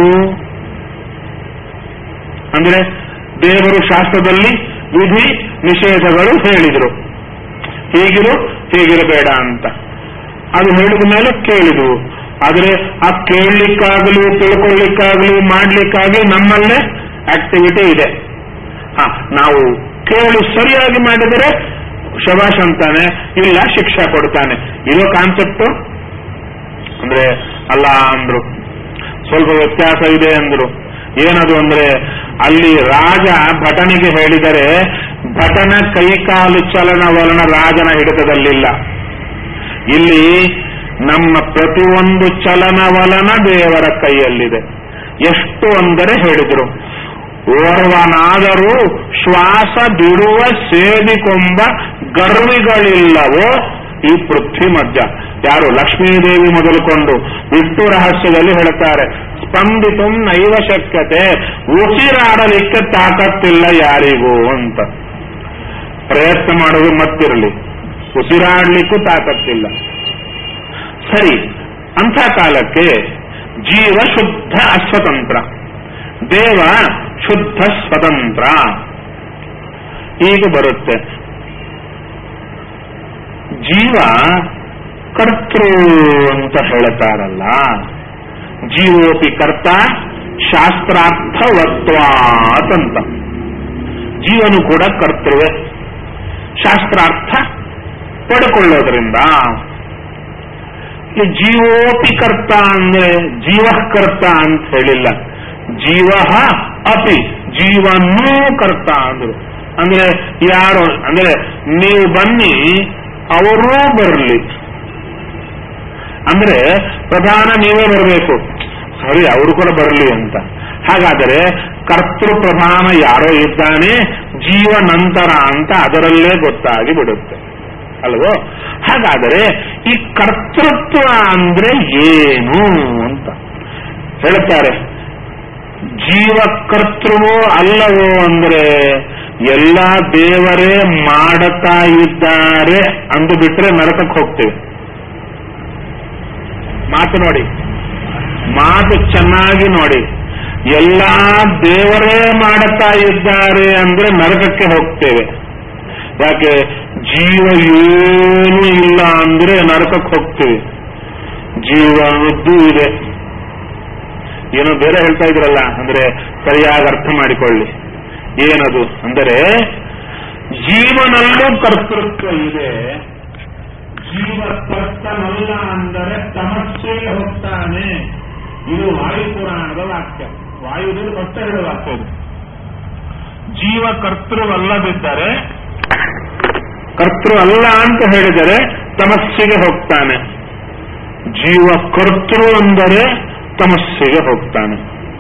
ಅಂದ್ರೆ ದೇವರು ಶಾಸ್ತ್ರದಲ್ಲಿ ವಿಧಿ ನಿಷೇಧಗಳು ಹೇಳಿದ್ರು, ಹೀಗಿರು ಹೀಗಿರಬೇಡ ಅಂತ. ಅದು ಹೇಳಿದ ಮೇಲೆ ಕೇಳಿದ್ರು. ಆದರೆ ಆ ಕೇಳಲಿಕ್ಕಾಗಲಿ, ತಿಳ್ಕೊಳ್ಳಿಕ್ಕಾಗಲಿ, ಮಾಡ್ಲಿಕ್ಕಾಗಲಿ ನಮ್ಮಲ್ಲೇ ಆಕ್ಟಿವಿಟಿ ಇದೆ. ನಾವು ಕೇಳಿ ಸರಿಯಾಗಿ ಮಾಡಿದರೆ ಶಬಾಷ್ ಅಂತಾನೆ, ಇಲ್ಲ ಶಿಕ್ಷಾ ಕೊಡ್ತಾನೆ. ಇರೋ ಕಾನ್ಸೆಪ್ಟು ಅಂದ್ರೆ ಅಲ್ಲ ಅಂದ್ರು. ಸ್ವಲ್ಪ ವ್ಯತ್ಯಾಸ ಇದೆ ಅಂದ್ರು. ಏನದು ಅಂದ್ರೆ, ಅಲ್ಲಿ ರಾಜ ಭಟನಿಗೆ ಹೇಳಿದರೆ ಭಟನ ಕೈಕಾಲು ಚಲನವಲನ ರಾಜನ ಹಿಡಿತದಲ್ಲಿಲ್ಲ. ಇಲ್ಲಿ ನಮ್ಮ ಪ್ರತಿಯೊಂದು ಚಲನವಲನ ದೇವರ ಕೈಯಲ್ಲಿದೆ. ಎಷ್ಟು ಅಂದರೆ ಹೇಳಿದ್ರು, ಓರ್ವನಾದರೂ ಶ್ವಾಸ ಬಿಡುವ ಸೇದಿಕೊಂಬ ಗರ್ವಿಗಳಿಲ್ಲವೋ ಈ ಪೃಥ್ವಿ ಮಧ್ಯ. ಯಾರು? ಲಕ್ಷ್ಮೀದೇವಿ ಮೊದಲುಕೊಂಡು ವಿಷ್ಣು ರಹಸ್ಯದಲ್ಲಿ ಹೇಳುತ್ತಾರೆ, ಸ್ಪಂದಿತು ನೈವ ಶಕ್ಯತೆ, ಉಸಿರಾಡಲಿಕ್ಕೆ ತಾಕತ್ತಿಲ್ಲ ಯಾರಿಗೂ ಅಂತ. ಪ್ರಯತ್ನ ಮಾಡೋದು ಮತ್ತಿರಲಿ, ಉಸಿರಾಡಲಿಕ್ಕೂ ತಾಕತ್ತಿಲ್ಲ. ಸರಿ, ಅಂಥ ಕಾಲಕ್ಕೆ ಜೀವ ಶುದ್ಧ ಅಸ್ವತಂತ್ರ, ದೇವ ಶುದ್ಧ ಸ್ವತಂತ್ರ. ಈಗ ಬರುತ್ತೆ, ಜೀವ ಕರ್ತೃ ಅಂತ ಹೇಳ್ತಾರಲ್ಲ, ಜೀವೋಪಿ ಕರ್ತ ಶಾಸ್ತ್ರಾರ್ಥವತ್ವಾತ್ ಅಂತ. ಜೀವನು ಕೂಡ ಕರ್ತೃವೇ, ಶಾಸ್ತ್ರಾರ್ಥ ಪಡ್ಕೊಳ್ಳೋದ್ರಿಂದ. ಜೀವೋಪಿ ಕರ್ತ ಅಂದ್ರೆ ಜೀವ ಕರ್ತ ಅಂತ ಹೇಳಿಲ್ಲ, ಜೀವ ಅಪಿ, ಜೀವನೂ ಕರ್ತ ಅಂದ್ರು. ಅಂದ್ರೆ ಯಾರು ಅಂದ್ರೆ ನೀವು ಬನ್ನಿ, ಅವರೂ ಬರಲಿ. ಅಂದ್ರೆ ಪ್ರಧಾನ ನೀವೇ ಬರಬೇಕು, ಸರಿ ಅವರು ಕೂಡ ಬರಲಿ ಅಂತ. ಹಾಗಾದರೆ ಕರ್ತೃ ಪ್ರಧಾನ ಯಾರೋ ಇದ್ದಾನೆ, ಜೀವ ನಂತರ ಅಂತ ಅದರಲ್ಲೇ ಗೊತ್ತಾಗಿ ಬಿಡುತ್ತೆ ಅಲ್ವೋ? ಹಾಗಾದರೆ ಈ ಕರ್ತೃತ್ವ ಅಂದ್ರೆ ಏನು ಅಂತ ಹೇಳ್ತಾರೆ. ಜೀವ ಕರ್ತೃವೋ ಅಲ್ಲವೋ ಅಂದ್ರೆ ಎಲ್ಲ ದೇವರೇ ಮಾಡುತ್ತಾ ಇದ್ದಾರೆ ಅಂದು ಬಿಟ್ರೆ ನರಕಕ್ಕೆ ಹೋಗ್ತೇವೆ. ಮಾತು ನೋಡಿ, ಮಾತು ಚೆನ್ನಾಗಿ ನೋಡಿ. ಎಲ್ಲ ದೇವರೇ ಮಾಡುತ್ತಾ ಇದ್ದಾರೆ ಅಂದ್ರೆ ನರಕಕ್ಕೆ ಹೋಗ್ತೇವೆ. ಯಾಕೆ? ಜೀವ ಏನೂ ಇಲ್ಲ ಅಂದ್ರೆ ನರಕಕ್ಕೆ ಹೋಗ್ತೇವೆ. ಜೀವನದ್ದು ಇದೆ. ಏನೋ ಬೇರೆ ಹೇಳ್ತಾ ಇದ್ರಲ್ಲ, ಅಂದ್ರೆ ಸರಿಯಾಗಿ ಅರ್ಥ ಮಾಡಿಕೊಳ್ಳಿ. ಏನದು ಅಂದರೆ ಜೀವನಲ್ಲೂ ಕರ್ತೃತ್ವ ಇದೆ, ಜೀವ ಕರ್ತನಲ್ಲ ಅಂದರೆ ತಮಸ್ಸೆಗೆ ಹೋಗ್ತಾನೆ. ಇದು ವಾಯುಪುರಾಣದ ವಾಕ್ಯ, ವಾಯುದೇವರು ಭಕ್ತ ಹೇಳುವ ವಾಕ್ಯ ಇದು. ಜೀವ ಕರ್ತೃವಲ್ಲದಿದ್ದರೆ, ಕರ್ತೃ ಅಲ್ಲ ಅಂತ ಹೇಳಿದರೆ ತಮಸ್ಸಿಗೆ ಹೋಗ್ತಾನೆ. ಜೀವ ಕರ್ತೃ ಅಂದರೆ ತಮಸ್ಸಿಗೆ ಹೋಗ್ತಾನೆ.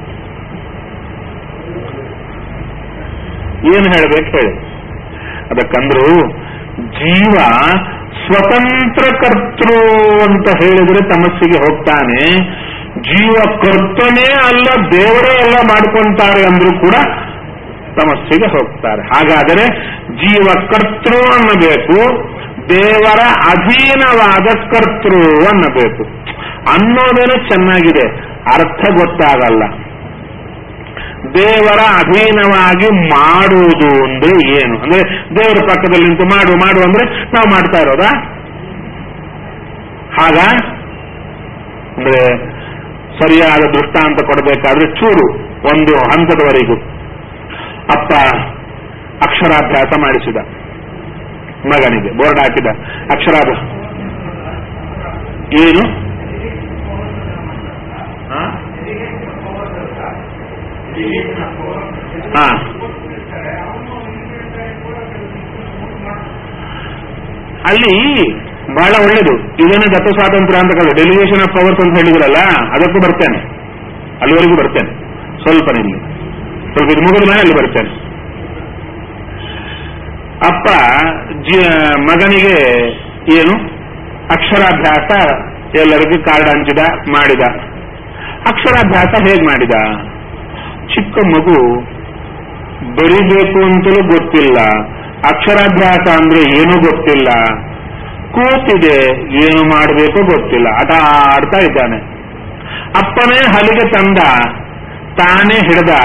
ಏನು ಹೇಳಬೇಕು ಹೇಳಿ? ಅದಕ್ಕಂದ್ರು ಜೀವ ಸ್ವತಂತ್ರ ಕರ್ತೃ ಅಂತ ಹೇಳಿದ್ರೆ ತಮಸ್ಸಿಗೆ ಹೋಗ್ತಾನೆ. ಜೀವ ಕರ್ತನೇ ಅಲ್ಲ, ದೇವರೇ ಎಲ್ಲ ಮಾಡ್ಕೊಂತಾರೆ ಅಂದ್ರೂ ಕೂಡ ತಮಸ್ಸಿಗೆ ಹೋಗ್ತಾರೆ. ಹಾಗಾದರೆ ಜೀವ ಕರ್ತೃ ಅನ್ನಬೇಕು, ದೇವರ ಅಧೀನವಾದ ಕರ್ತೃ ಅನ್ನಬೇಕು. ಅನ್ನೋದೇನು ಚೆನ್ನಾಗಿದೆ, ಅರ್ಥ ಗೊತ್ತಾಗಲ್ಲ. ದೇವರ ಅಧೀನವಾಗಿ ಮಾಡುವುದು ಅಂದ್ರೆ ಏನು? ಅಂದ್ರೆ ದೇವರ ಪಕ್ಕದಲ್ಲಿ ನಿಂತು ಮಾಡು ಅಂದ್ರೆ ನಾವು ಮಾಡ್ತಾ ಇರೋದಾ? ಹಾಗ ಅಂದ್ರೆ ಸರಿಯಾದ ದೃಷ್ಟಾಂತ ಕೊಡಬೇಕಾದ್ರೆ ಚೂರು ಒಂದು ಹಂತದವರೆಗೂ ಅಪ್ಪ ಅಕ್ಷರಾಭ್ಯಾಸ ಮಾಡಿಸಿದ ಮಗನಿಗೆ, ಬೋರ್ಡ್ ಹಾಕಿದ ಅಕ್ಷರಾಭ್ಯಾಸ. ಏನು ಅಲ್ಲಿ ಬಹಳ ಒಳ್ಳೇದು. ಇದನ್ನೇ ದತ್ತ ಸ್ವಾತಂತ್ರ್ಯ ಅಂತ ಕರೆದು ಡೆಲಿಗೇಷನ್ ಆಫ್ ಪವರ್ಸ್ ಅಂತ ಹೇಳಿದ್ರಲ್ಲ, ಅದಕ್ಕೂ ಬರ್ತೇನೆ, ಅಲ್ಲಿವರೆಗೂ ಬರ್ತೇನೆ. ಸ್ವಲ್ಪ ನಿಮಗೆ ಸ್ವಲ್ಪ ಇದು ಮುಗಿದ ಮೇಲೆ ಅಲ್ಲಿ ಬರ್ತೇನೆ. ಅಪ್ಪ ಮಗನಿಗೆ ಏನು ಅಕ್ಷರಾಭ್ಯಾಸ ಎಲ್ಲರಿಗೂ ಕಾರ್ಡ್ ಹಂಚಿದ, ಮಾಡಿದ. ಅಕ್ಷರಾಭ್ಯಾಸ ಹೇಗೆ ಮಾಡಿದ? ಚಿಕ್ಕ ಮಗು ಬರಿಬೇಕು ಅಂತಲೂ ಗೊತ್ತಿಲ್ಲ, ಅಕ್ಷರಾಭ್ಯಾಸ ಅಂದ್ರೆ ಏನೂ ಗೊತ್ತಿಲ್ಲ, ಕೂತಿದೆ, ಏನು ಮಾಡಬೇಕು ಗೊತ್ತಿಲ್ಲ, ಆಟ ಆಡ್ತಾ ಇದ್ದಾನೆ. ಅಪ್ಪನೇ ಹಲಿಗೆ ತಂದ, ತಾನೇ ಹಿಡ್ದ,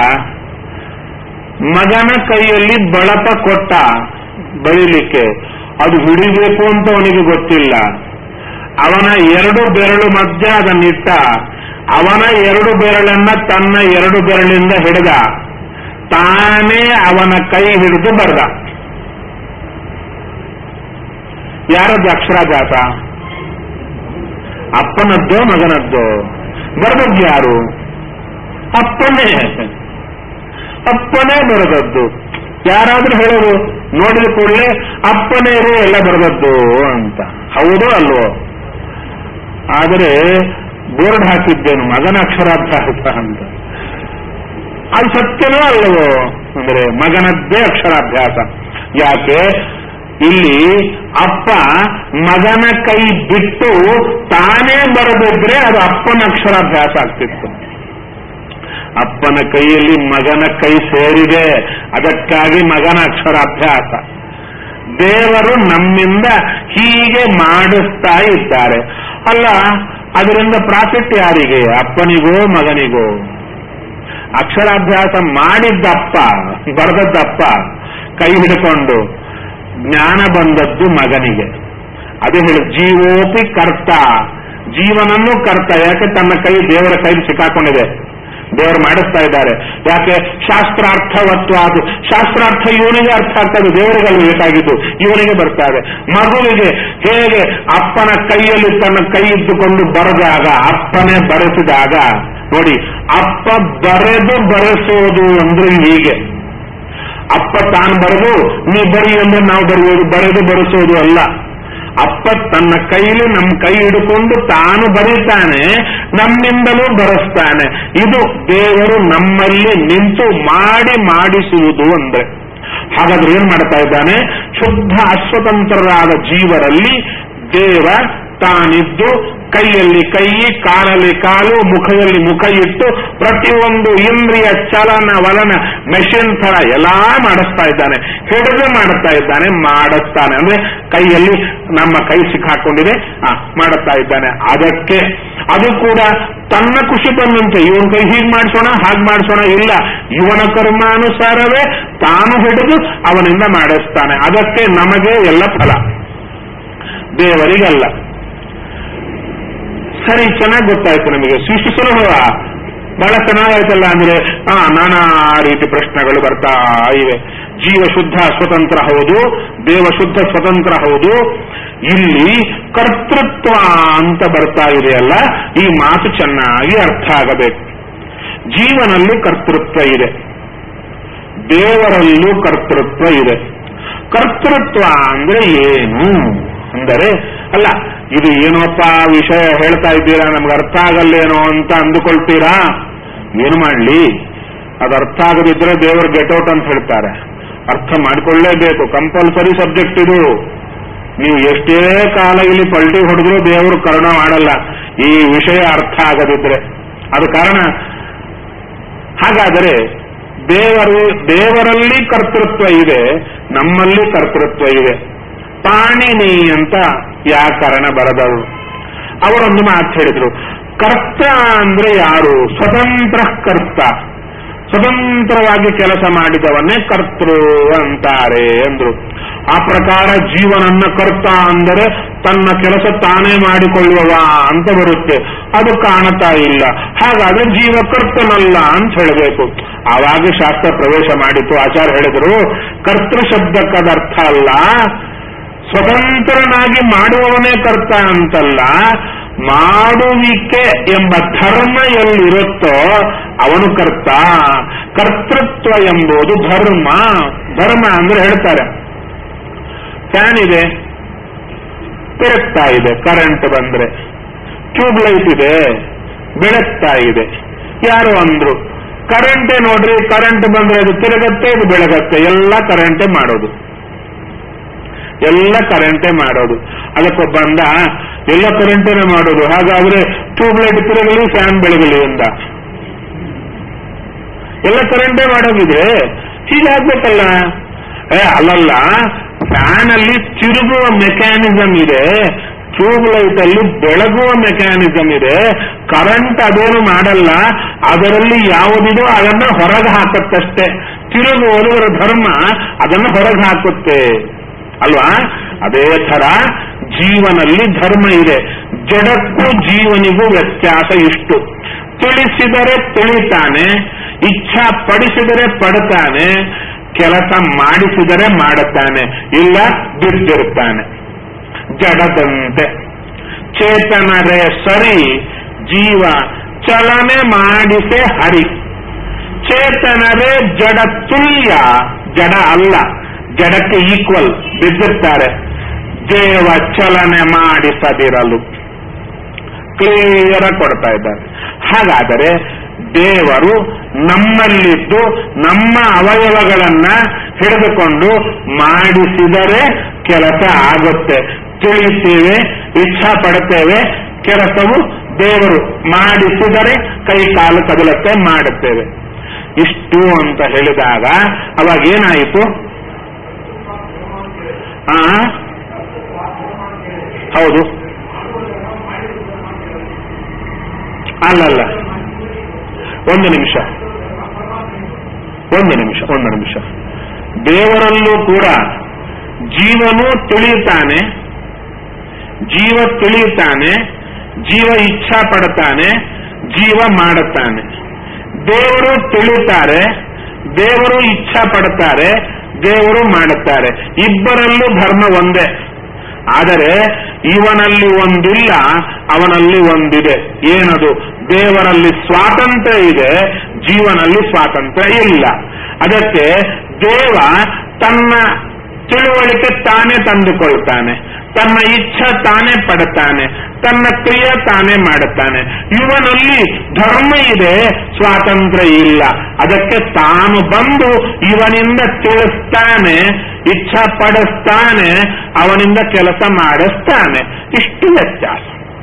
ಮಗನ ಕೈಯಲ್ಲಿ ಬಳಪ ಕೊಟ್ಟ ಬರೀಲಿಕ್ಕೆ. ಅದು ಹಿಡಿಬೇಕು ಅಂತ ಅವನಿಗೆ ಗೊತ್ತಿಲ್ಲ. ಅವನ 2 ಬೆರಳು ಮಧ್ಯ ಅದನ್ನಿಟ್ಟ, ಅವನ 2 ಬೆರಳನ್ನ ತನ್ನ 2 ಬೆರಳಿಂದ ಹಿಡಿದ, ತಾನೇ ಅವನ ಕೈ ಹಿಡಿದು ಬರೆದ. ಯಾರದ್ದು ಅಕ್ಷರಾಭ್ಯಾಸ? ಅಪ್ಪನದ್ದೋ ಮಗನದ್ದೋ? ಬರೆದದ್ದು ಯಾರು? ಅಪ್ಪನೇ ಬರೆದದ್ದು. ಯಾರಾದ್ರೂ ಹೇಳೋರು ನೋಡಿದ ಕೂಡಲೇ ಅಪ್ಪನೇ ಎಲ್ಲ ಬರೆದದ್ದು ಅಂತ. ಹೌದೋ ಅಲ್ವೋ? ಆದರೆ ಬೋರ್ಡ್ ಹಾಕಿದ್ದೇನು ಮಗನ ಅಕ್ಷರಾಭ್ಯಾಸ ಅಂತ. ಅದು ಸತ್ಯನೋ ಅಲ್ಲವೋ? ಅಂದ್ರೆ ಮಗನದ್ದೇ ಅಕ್ಷರಾಭ್ಯಾಸ. ಯಾಕೆ? ಇಲ್ಲಿ ಅಪ್ಪ ಮಗನ ಕೈ ಬಿಟ್ಟು ತಾನೇ ಬರೆದಿದ್ರೆ ಅದು ಅಪ್ಪನ ಅಕ್ಷರಾಭ್ಯಾಸ ಆಗ್ತಿತ್ತು. ಅಪ್ಪನ ಕೈಯಲ್ಲಿ ಮಗನ ಕೈ ಸೇರಿದೆ, ಅದಕ್ಕಾಗಿ ಮಗನ ಅಕ್ಷರಾಭ್ಯಾಸ. ದೇವರು ನಮ್ಮಿಂದ ಹೀಗೆ ಮಾಡಿಸ್ತಾ ಇದ್ದಾರೆ ಅಲ್ಲ, ಅದರಿಂದ ಪ್ರಾಫಿಟ್ ಯಾರಿಗೆ? ಅಪ್ಪನಿಗೋ ಮಗನಿಗೋ? ಅಕ್ಷರಾಭ್ಯಾಸ ಮಾಡಿದ್ದಪ್ಪ, ಬರೆದದ್ದಪ್ಪ, ಕೈ ಹಿಡ್ಕೊಂಡು, ಜ್ಞಾನ ಬಂದದ್ದು ಮಗನಿಗೆ. ಅದೇ ಹೇಳಿ ಜೀವೋಪಿ ಕರ್ತ, ಜೀವನನ್ನು ಕರ್ತ. ಯಾಕೆ? ತನ್ನ ಕೈ ದೇವರ ಕೈಲಿ ಸಿಕ್ಕಾಕೊಂಡಿದೆ, ದೇವರು ಮಾಡಿಸ್ತಾ ಇದ್ದಾರೆ. ಯಾಕೆ? ಶಾಸ್ತ್ರಾರ್ಥವತ್ವ. ಅದು ಶಾಸ್ತ್ರಾರ್ಥ ಇವನಿಗೆ ಅರ್ಥ ಆಗ್ತದೆ, ದೇವರಿಗಲ್ಲಿ ಬೇಕಾಗಿದ್ದು ಇವನಿಗೆ ಬರ್ತಾ ಇದೆ. ಮಗುವಿಗೆ ಹೇಗೆ ಅಪ್ಪನ ಕೈಯಲ್ಲಿ ತನ್ನ ಕೈ ಇದ್ದುಕೊಂಡು ಬರೆದಾಗ, ಅಪ್ಪನೇ ಬರೆಸಿದಾಗ ನೋಡಿ, ಅಪ್ಪ ಬರೆಸೋದು ಅಂದ್ರೆ ಹೀಗೆ. ಅಪ್ಪ ತಾನು ಬರೆದು ನೀ ಬರಿ ಅಂದ್ರೆ ನಾವು ಬರೆಯೋದು, ಬರೆಸೋದು ಅಲ್ಲ. ಅಪ್ಪ ತನ್ನ ಕೈಲಿ ನಮ್ಮ ಕೈ ಹಿಡ್ಕೊಂಡು ತಾನು ಬರೀತಾನೆ, ನಮ್ಮಿಂದಲೂ ಬರೆಸ್ತಾನೆ. ಇದು ದೇವರು ನಮ್ಮಲ್ಲಿ ನಿಂತು ಮಾಡಿಸುವುದು ಅಂದ್ರೆ. ಹಾಗಾದ್ರೆ ಏನ್ ಮಾಡ್ತಾ ಇದ್ದಾನೆ? ಶುದ್ಧ ಅಸ್ವತಂತ್ರರಾದ ಜೀವರಲ್ಲಿ ದೇವ ತಾನಿದ್ದು ಕೈಯಲ್ಲಿ ಕೈ, ಕಾಲಲ್ಲಿ ಕಾಲು, ಮುಖದಲ್ಲಿ ಮುಖ ಇಟ್ಟು ಪ್ರತಿಯೊಂದು ಇಂದ್ರಿಯ ಚಲನ ವಲನ ಮೆಷಿನ್ ತರ ಎಲ್ಲಾ ಮಾಡಿಸ್ತಾ ಇದ್ದಾನೆ. ಹಿಡಿದು ಮಾಡುತ್ತಾ ಇದ್ದಾನೆ, ಮಾಡುತ್ತಾನೆ. ಅಂದ್ರೆ ಕೈಯಲ್ಲಿ ನಮ್ಮ ಕೈ ಸಿಕ್ಕಾಕೊಂಡಿದೆ, ಮಾಡುತ್ತಾ ಇದ್ದಾನೆ. ಅದಕ್ಕೆ ಅದು ಕೂಡ ತನ್ನ ಖುಷಿ ಬಂದಂತೆ ಇವನ ಕೈ ಹೀಗೆ ಮಾಡಿಸೋಣ ಹಾಗೆ ಮಾಡಿಸೋಣ ಇಲ್ಲ, ಇವನ ಕರ್ಮಾನುಸಾರವೇ ತಾನು ಹಿಡಿದು ಅವನಿಂದ ಮಾಡಿಸ್ತಾನೆ. ಅದಕ್ಕೆ ನಮಗೆ ಎಲ್ಲ ಫಲ, ದೇವರಿಗಲ್ಲ. ಸರಿ, ಚೆನ್ನಾಗಿ ಗೊತ್ತಾಯ್ತು ನಮಗೆ. ಇಷ್ಟು ಸುಲಭ ಬಹಳ ಚೆನ್ನಾಗಾಯ್ತಲ್ಲ ಅಂದ್ರೆ ನಾನಾ ರೀತಿ ಪ್ರಶ್ನೆಗಳು ಬರ್ತಾ ಇವೆ. ಜೀವ ಶುದ್ಧ ಸ್ವತಂತ್ರ ಹೌದು, ದೇವ ಶುದ್ಧ ಸ್ವತಂತ್ರ ಹೌದು. ಇಲ್ಲಿ ಕರ್ತೃತ್ವ ಅಂತ ಬರ್ತಾ ಇದೆಯಲ್ಲ, ಈ ಮಾತು ಚೆನ್ನಾಗಿ ಅರ್ಥ ಆಗಬೇಕು. ಜೀವನಲ್ಲಿ ಕರ್ತೃತ್ವ ಇದೆ, ದೇವರಲ್ಲೂ ಕರ್ತೃತ್ವ ಇದೆ. ಕರ್ತೃತ್ವ ಅಂದ್ರೆ ಏನು ಅಂದರೆ, ಅಲ್ಲ ಇದು ಏನೋಪ್ಪ ವಿಷಯ ಹೇಳ್ತಾ ಇದ್ದೀರಾ, ನಮ್ಗೆ ಅರ್ಥ ಆಗಲ್ಲೇನೋ ಅಂತ ಅಂದುಕೊಳ್ತೀರಾ. ಏನು ಮಾಡ್ಲಿ, ಅದು ಅರ್ಥ ಆಗದಿದ್ರೆ ದೇವರು ಗೆಟೌಟ್ ಅಂತ ಹೇಳ್ತಾರೆ. ಅರ್ಥ ಮಾಡಿಕೊಳ್ಳೇಬೇಕು, ಕಂಪಲ್ಸರಿ ಸಬ್ಜೆಕ್ಟ್ ಇದು. ನೀವು ಎಷ್ಟೇ ಕಾಲ ಇಲ್ಲಿ ಪಲ್ಟಿ ಹೊಡೆದ್ರೂ ದೇವರು ಕರುಣ ಮಾಡಲ್ಲ ಈ ವಿಷಯ ಅರ್ಥ ಆಗದಿದ್ರೆ. ಅದು ಕಾರಣ. ಹಾಗಾದರೆ ದೇವರಲ್ಲಿ ಕರ್ತೃತ್ವ ಇದೆ, ನಮ್ಮಲ್ಲಿ ಕರ್ತೃತ್ವ ಇದೆ. ಪಾಣಿನಿ ಅಂತ ವ್ಯಾಕರಣ ಬರೆದವರು ಅವರೊಂದು ಮಾತು ಹೇಳಿದ್ರು. ಕರ್ತ ಅಂದ್ರೆ ಯಾರು? ಸ್ವತಂತ್ರ ಕರ್ತ, ಸ್ವತಂತ್ರವಾಗಿ ಕೆಲಸ ಮಾಡಿದವನ್ನೇ ಕರ್ತೃ ಅಂತಾರೆ ಅಂದ್ರು. ಆ ಪ್ರಕಾರ ಜೀವನನ್ನ ಕರ್ತ ಅಂದರೆ ತನ್ನ ಕೆಲಸ ತಾನೇ ಮಾಡಿಕೊಳ್ಳುವ ಅಂತ ಬರುತ್ತೆ. ಅದು ಕಾಣತಾ ಇಲ್ಲ. ಹಾಗಾದ್ರೆ ಜೀವ ಕರ್ತನಲ್ಲ ಅಂತ ಹೇಳಬೇಕು. ಆವಾಗ ಶಾಸ್ತ್ರ ಪ್ರವೇಶ ಮಾಡಿತು. ಆಚಾರ್ಯ ಹೇಳಿದ್ರು, ಕರ್ತೃ ಶಬ್ದಕ್ಕದರ್ಥ ಅಲ್ಲ, ಸ್ವತಂತ್ರನಾಗಿ ಮಾಡುವವನೇ ಕರ್ತ ಅಂತಲ್ಲ, ಮಾಡುವಿಕೆ ಎಂಬ ಧರ್ಮ ಎಲ್ಲಿರುತ್ತೋ ಅವನು ಕರ್ತ. ಕರ್ತೃತ್ವ ಎಂಬುದು ಧರ್ಮ. ಧರ್ಮ ಅಂದ್ರೆ ಹೇಳ್ತಾರೆ, ಫ್ಯಾನ್ ಇದೆ, ತಿರುಗ್ತಾ ಇದೆ, ಕರೆಂಟ್ ಬಂದ್ರೆ. ಟ್ಯೂಬ್ ಲೈಟ್ ಇದೆ, ಬೆಳಗ್ತಾ ಇದೆ. ಯಾರು ಅಂದ್ರು, ಕರೆಂಟೇ ನೋಡ್ರಿ, ಕರೆಂಟ್ ಬಂದ್ರೆ ಇದು ತಿರುಗತ್ತೆ, ಇದು ಬೆಳಗತ್ತೆ, ಎಲ್ಲ ಕರೆಂಟೇ ಮಾಡೋದು, ಎಲ್ಲ ಕರೆಂಟೇ ಮಾಡೋದು. ಅದಕ್ಕೊಬ್ಬ ಅಂದ, ಎಲ್ಲ ಕರೆಂಟೇನೆ ಮಾಡೋದು, ಹಾಗಾದ್ರೆ ಟ್ಯೂಬ್ ಲೈಟ್ ತಿರುಗಲಿ, ಫ್ಯಾನ್ ಬೆಳಗಲಿ ಅಂದ. ಎಲ್ಲ ಕರೆಂಟೇ ಮಾಡೋದಿದ್ರೆ ಹೀಗಾಗ್ಬೇಕಲ್ಲ. ಅಲ್ಲಲ್ಲ, ಫ್ಯಾನ್ ಅಲ್ಲಿ ತಿರುಗುವ ಮೆಕ್ಯಾನಿಸಮ್ ಇದೆ, ಟ್ಯೂಬ್ ಲೈಟ್ ಅಲ್ಲಿ ಬೆಳಗುವ ಮೆಕ್ಯಾನಿಸಮ್ ಇದೆ. ಕರೆಂಟ್ ಅದೇನು ಮಾಡಲ್ಲ, ಅದರಲ್ಲಿ ಯಾವುದಿದೋ ಅದನ್ನ ಹೊರಗೆ ಹಾಕತ್ತಷ್ಟೇ. ತಿರುಗುವುದರ ಧರ್ಮ ಅದನ್ನು ಹೊರಗೆ ಹಾಕುತ್ತೆ ಅಲ್ವಾ? ಅದೇ ತರ ಜೀವನಲ್ಲಿ ಧರ್ಮ ಇದೆ. ಜಡಕ್ಕೂ ಜೀವನಿಗೂ ವ್ಯತ್ಯಾಸ ಇಷ್ಟು. ತಿಳಿಸಿದರೆ ತಿಳಿತಾನೆ, ಇಚ್ಛಾ ಪಡಿಸಿದರೆ ಪಡ್ತಾನೆ, ಕೆಲಸ ಮಾಡಿಸಿದರೆ ಮಾಡುತ್ತಾನೆ, ಇಲ್ಲ ಬಿದ್ದಿರ್ತಾನೆ. ಜಡದಂತೆ ಚೇತನರೇ ಸರಿ, ಜೀವ ಚಲನೆ ಮಾಡಿಸೆ ಹರಿ. ಚೇತನರೇ ಜಡ ತುಲ್ಯ, ಜಡ ಅಲ್ಲ, ಜಡಕ್ಕೆ ಈಕ್ವಲ್ ಬಿದ್ದಿರ್ತಾರೆ. ದೇವ ಚಲನೆ ಮಾಡಿಸದಿರಲು ಕ್ಲಿಯರ್ ಕೊಡ್ತಾ ಇದ್ದಾರೆ. ಹಾಗಾದರೆ ದೇವರು ನಮ್ಮಲ್ಲಿದ್ದು ನಮ್ಮ ಅವಯವಗಳನ್ನ ಹಿಡಿದುಕೊಂಡು ಮಾಡಿಸಿದರೆ ಕೆಲಸ ಆಗುತ್ತೆ. ತಿಳಿಸ್ತೇವೆ, ಇಚ್ಛಾ ಪಡುತ್ತೇವೆ, ಕೆಲಸವು ದೇವರು ಮಾಡಿಸಿದರೆ ಕೈ ಕಾಲು ಕದಲತ್ತೆ, ಮಾಡುತ್ತೇವೆ. ಇಷ್ಟು ಅಂತ ಹೇಳಿದಾಗ ಅವಾಗ ಏನಾಯಿತು? ಹೌದು, ಅಲ್ಲಲ್ಲ, ಒಂದು ನಿಮಿಷ. ದೇವರಲ್ಲೂ ಕೂಡ ಜೀವನು ತಿಳಿಯುತ್ತಾನೆ, ಜೀವ ತಿಳಿಯುತ್ತಾನೆ, ಜೀವ ಇಚ್ಛಾ ಪಡ್ತಾನೆ, ಜೀವ ಮಾಡುತ್ತಾನೆ. ದೇವರು ತಿಳಿಯುತ್ತಾರೆ, ದೇವರು ಇಚ್ಛಾ ಪಡ್ತಾರೆ, ದೇವರು ಮಾಡುತ್ತಾರೆ. ಇಬ್ಬರಲ್ಲೂ ಧರ್ಮ ಒಂದೇ. ಆದರೆ ಇವನಲ್ಲಿ ಒಂದಿಲ್ಲ, ಅವನಲ್ಲಿ ಒಂದಿದೆ. ಏನದು? ದೇವರಲ್ಲಿ ಸ್ವಾತಂತ್ರ್ಯ ಇದೆ, ಜೀವನಲ್ಲಿ ಸ್ವಾತಂತ್ರ್ಯ ಇಲ್ಲ. ಅದಕ್ಕೆ ದೇವ ತನ್ನ ತಿಳುವಳಿಕೆ ತಾನೇ ತಂದುಕೊಳ್ತಾನೆ, ತನ್ನ ಇಚ್ಛೆ ತಾನೇ ಪಡುತ್ತಾನೆ, ತನ್ನ ಕ್ರಿಯೆ ತಾನೇ ಮಾಡುತ್ತಾನೆ. ಇವನಲ್ಲಿ ಧರ್ಮ ಇದೆ, ಸ್ವಾತಂತ್ರ್ಯ ಇಲ್ಲ. ಅದಕ್ಕೆ ತಾನು ಬಂದು ಇವನಿಂದ ತಿಳಿಸ್ತಾನೆ, ಇಚ್ಛಾ ಪಡಿಸ್ತಾನೆ, ಅವನಿಂದ ಕೆಲಸ ಮಾಡಿಸ್ತಾನೆ. ಇಷ್ಟು ವ್ಯತ್ಯಾಸ.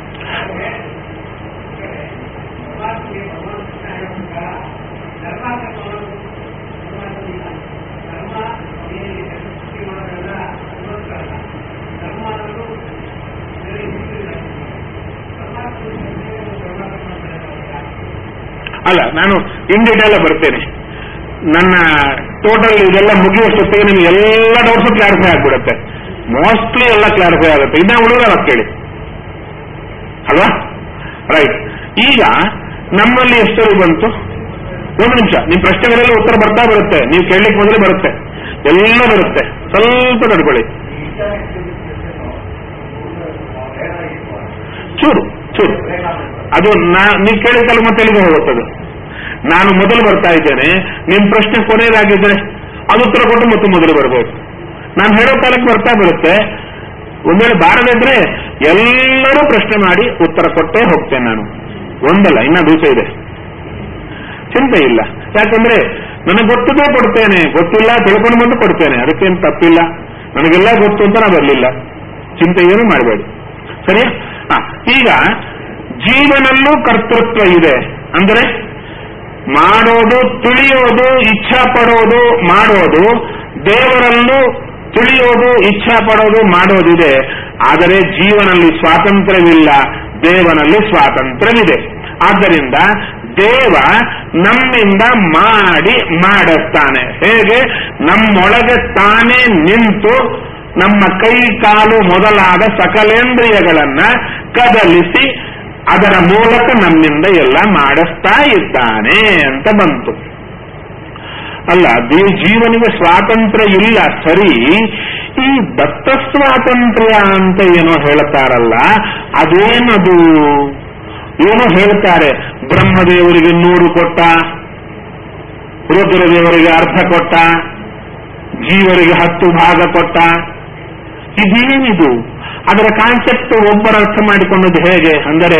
ಅಲ್ಲ, ನಾನು ಇನ್ ಡೀಟೇಲ್ ಬರ್ತೇನೆ. ನನ್ನ ಟೋಟಲ್ ಇದೆಲ್ಲ ಮುಗಿಯುವಷ್ಟೊತ್ತಿಗೆ ನಿಮ್ಗೆ ಎಲ್ಲ ಡೌಟ್ಸು ಕ್ಲಾರಿಫೈ ಆಗ್ಬಿಡುತ್ತೆ. ಮೋಸ್ಟ್ಲಿ ಎಲ್ಲ ಕ್ಲಾರಿಫೈ ಆಗುತ್ತೆ. ಇನ್ನ ಉಳಿದ ಕೇಳಿ ಅಲ್ವಾ? ರೈಟ್. ಈಗ ನಮ್ಮಲ್ಲಿ ಎಷ್ಟು ಬಂತು? ಒಂದು ನಿಮಿಷ, ನಿಮ್ಮ ಪ್ರಶ್ನೆಗಳೆಲ್ಲ ಉತ್ತರ ಬರ್ತಾ ಬರುತ್ತೆ, ನೀವು ಕೇಳಲಿಕ್ಕೆ ಮೊದಲೇ ಬರುತ್ತೆ, ಎಲ್ಲ ಬರುತ್ತೆ. ಸ್ವಲ್ಪ ನಡ್ಕೊಳ್ಳಿ, ಚೂರು ಚೂರು. ಅದು ನೀವು ಕೇಳಿದ್ದಲ್ಲ ಮತ್ತೆ ಎಲ್ಲಿಗೆ ಹೋಗುತ್ತದೆ. ನಾನು ಮೊದಲು ಬರ್ತಾ ಇದ್ದೇನೆ, ನಿಮ್ಮ ಪ್ರಶ್ನೆ ಕೊನೆಯದಾಗಿದ್ದರೆ ಅದು ಉತ್ತರ ಕೊಟ್ಟು ಮತ್ತೆ ಮೊದಲು ಬರಬೇಕು. ನಾನು ಹೇಳೋ ಕಾಲಕ್ಕೆ ಬರ್ತಾ ಬರುತ್ತೆ. ಒಂದ್ ವೇಳೆ ಬಾರದಿದ್ರೆ ಎಲ್ಲರೂ ಪ್ರಶ್ನೆ ಮಾಡಿ ಉತ್ತರ ಕೊಟ್ಟೇ ಹೋಗ್ತೇನೆ. ನಾನು ಒಂದಲ್ಲ, ಇನ್ನ ದಿವಸ ಇದೆ, ಚಿಂತೆ ಇಲ್ಲ. ಯಾಕಂದ್ರೆ ನನಗೆ ಗೊತ್ತದೇ ಕೊಡ್ತೇನೆ, ಗೊತ್ತಿಲ್ಲ ತಿಳ್ಕೊಂಡು ಬಂದು ಕೊಡ್ತೇನೆ, ಅದಕ್ಕೇನು ತಪ್ಪಿಲ್ಲ. ನನಗೆಲ್ಲ ಗೊತ್ತು ಅಂತ ನಾ ಬರಲಿಲ್ಲ, ಚಿಂತೆ ಏನು ಮಾಡಬೇಡಿ, ಸರಿಯಾ? ಈಗ ಜೀವನಲ್ಲೂ ಕರ್ತೃತ್ವ ಇದೆ. ಅಂದರೆ ಮಾಡೋದು, ತಿಳಿಯೋದು, ಇಚ್ಛಾ ಪಡೋದು, ಮಾಡೋದು, ದೇವರಲ್ಲೂ ತಿಳಿಯೋದು, ಇಚ್ಛಾ ಪಡೋದು, ಮಾಡೋದಿದೆ. ಆದರೆ ಜೀವನಲ್ಲಿ ಸ್ವಾತಂತ್ರ್ಯವಿಲ್ಲ, ದೇವನಲ್ಲಿ ಸ್ವಾತಂತ್ರ್ಯವಿದೆ. ಆದ್ದರಿಂದ ದೇವ ನಮ್ಮಿಂದ ಮಾಡಿಸ್ತಾನೆ. ಹೇಗೆ? ನಮ್ಮೊಳಗೆ ತಾನೇ ನಿಂತು ನಮ್ಮ ಕೈ ಕಾಲು ಮೊದಲಾದ ಸಕಲೇಂದ್ರಿಯಗಳನ್ನ ಕದಲಿಸಿ ಅದರ ಮೂಲಕ ನಮ್ಮಿಂದ ಎಲ್ಲ ಮಾಡಿಸ್ತಾ ಇದ್ದಾನೆ ಅಂತ ಬಂತು. ಅಲ್ಲ, ಜೀವನಿಗೆ ಸ್ವಾತಂತ್ರ್ಯ ಇಲ್ಲ, ಸರಿ. ಈ ದತ್ತ ಸ್ವಾತಂತ್ರ್ಯ ಅಂತ ಏನೋ ಹೇಳ್ತಾರಲ್ಲ, ಅದೇನದು? ಏನೋ ಹೇಳ್ತಾರೆ, ಬ್ರಹ್ಮದೇವರಿಗೆ 100 ಕೊಟ್ಟ, ರುದ್ರದೇವರಿಗೆ ಅರ್ಧ ಕೊಟ್ಟ, ಜೀವರಿಗೆ 10 ಭಾಗ ಕೊಟ್ಟ. ಇದೇನಿದು? ಅದರ ಕಾನ್ಸೆಪ್ಟ್ ಒಬ್ಬರು ಅರ್ಥ ಮಾಡಿಕೊಂಡದ್ದು ಹೇಗೆ ಅಂದರೆ,